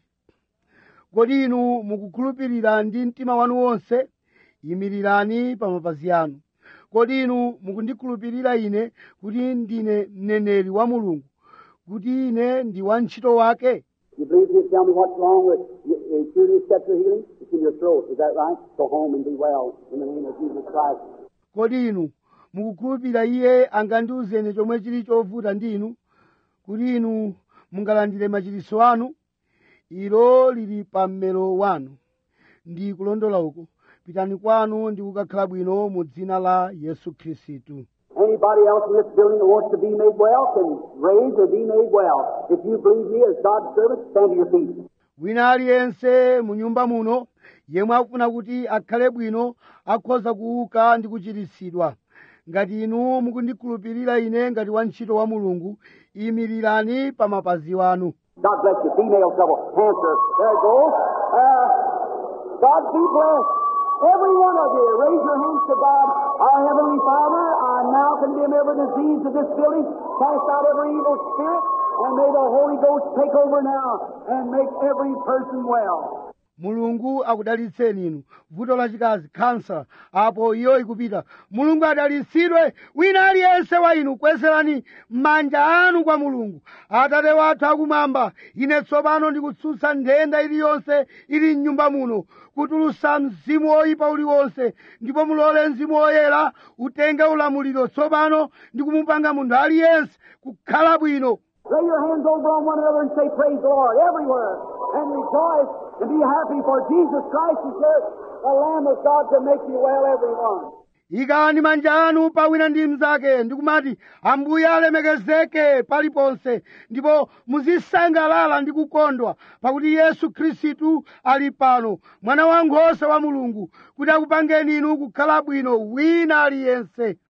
Kodi inu mukukhulupirira ndi mtima wanu wonse? Yimirirani pa mapazi anu. Kodi inu mukundikhulupirira ine kuti ndine mneneri wa Mulungu, kuti ine ndi wantchito wake? You believe he'll tell me what's wrong with you, shooting your steps of healing? It's in your throat. Is that right? Go home and be well in the name of Jesus Christ. Kodi inu mukukhulupirira iye angandiuzeni chomwe chili chovuta ndi inu, kuti inu mungalandire machiritso anu? Ilo lili pa mmero wanu. Ndi kulondola uko. Pitani kwanu ndi kukakhala bwino mu dzina la Yesu Khristu. Anybody else in this building that wants to be made well can raise or be made well. If you believe me as God's servant, stand to your feet. Wina aliyense mu nyumba muno yemwe akufuna kuti akhale bwino akhoza kuuka ndi kuchiritsidwa. Ngati inu mukundikhulupirira ine ngati wantchito wa Mulungu, yimirirani pa mapazi wanu. God bless you. Female trouble. Cancer. There it goes. God be blessed. Every one of you, raise your hands to God. Our Heavenly Father, I now condemn every disease of this building, cast out every evil spirit, and may the Holy Ghost take over now and make every person well. Mulungu akudalitseni inu. Vuto lachikazi, kansa, apo iyo ikupita. Mulungu adalitsidwe. Wina aliyense wa inu kwezerani manja anu kwa Mulungu. Atate wathu akumwamba, ine tsopano ndikutsutsa nthenda iliyonse ili m'nyumba muno, kutulutsa mzimu woyipa uliwonse, ndipo mulole mzimu woyera utenge ulamuliro tsopano ndi kumupanga munthu aliyense kukhala bwino. Lay your hands over on one another and say, praise the Lord, everywhere, and rejoice and be happy, for Jesus Christ is there, the Lamb of God, to make you well, everyone. Ikani manja anu pa wina ndi mnzake ndikumati Ambuye alemekezeke paliponse, ndipo muzisangalala ndi kukondwa pakuti Yesu Khristu ali pano, mwana wankhosa wa Mulungu, kuti akupangeni inu kukhala bwino wina aliyense.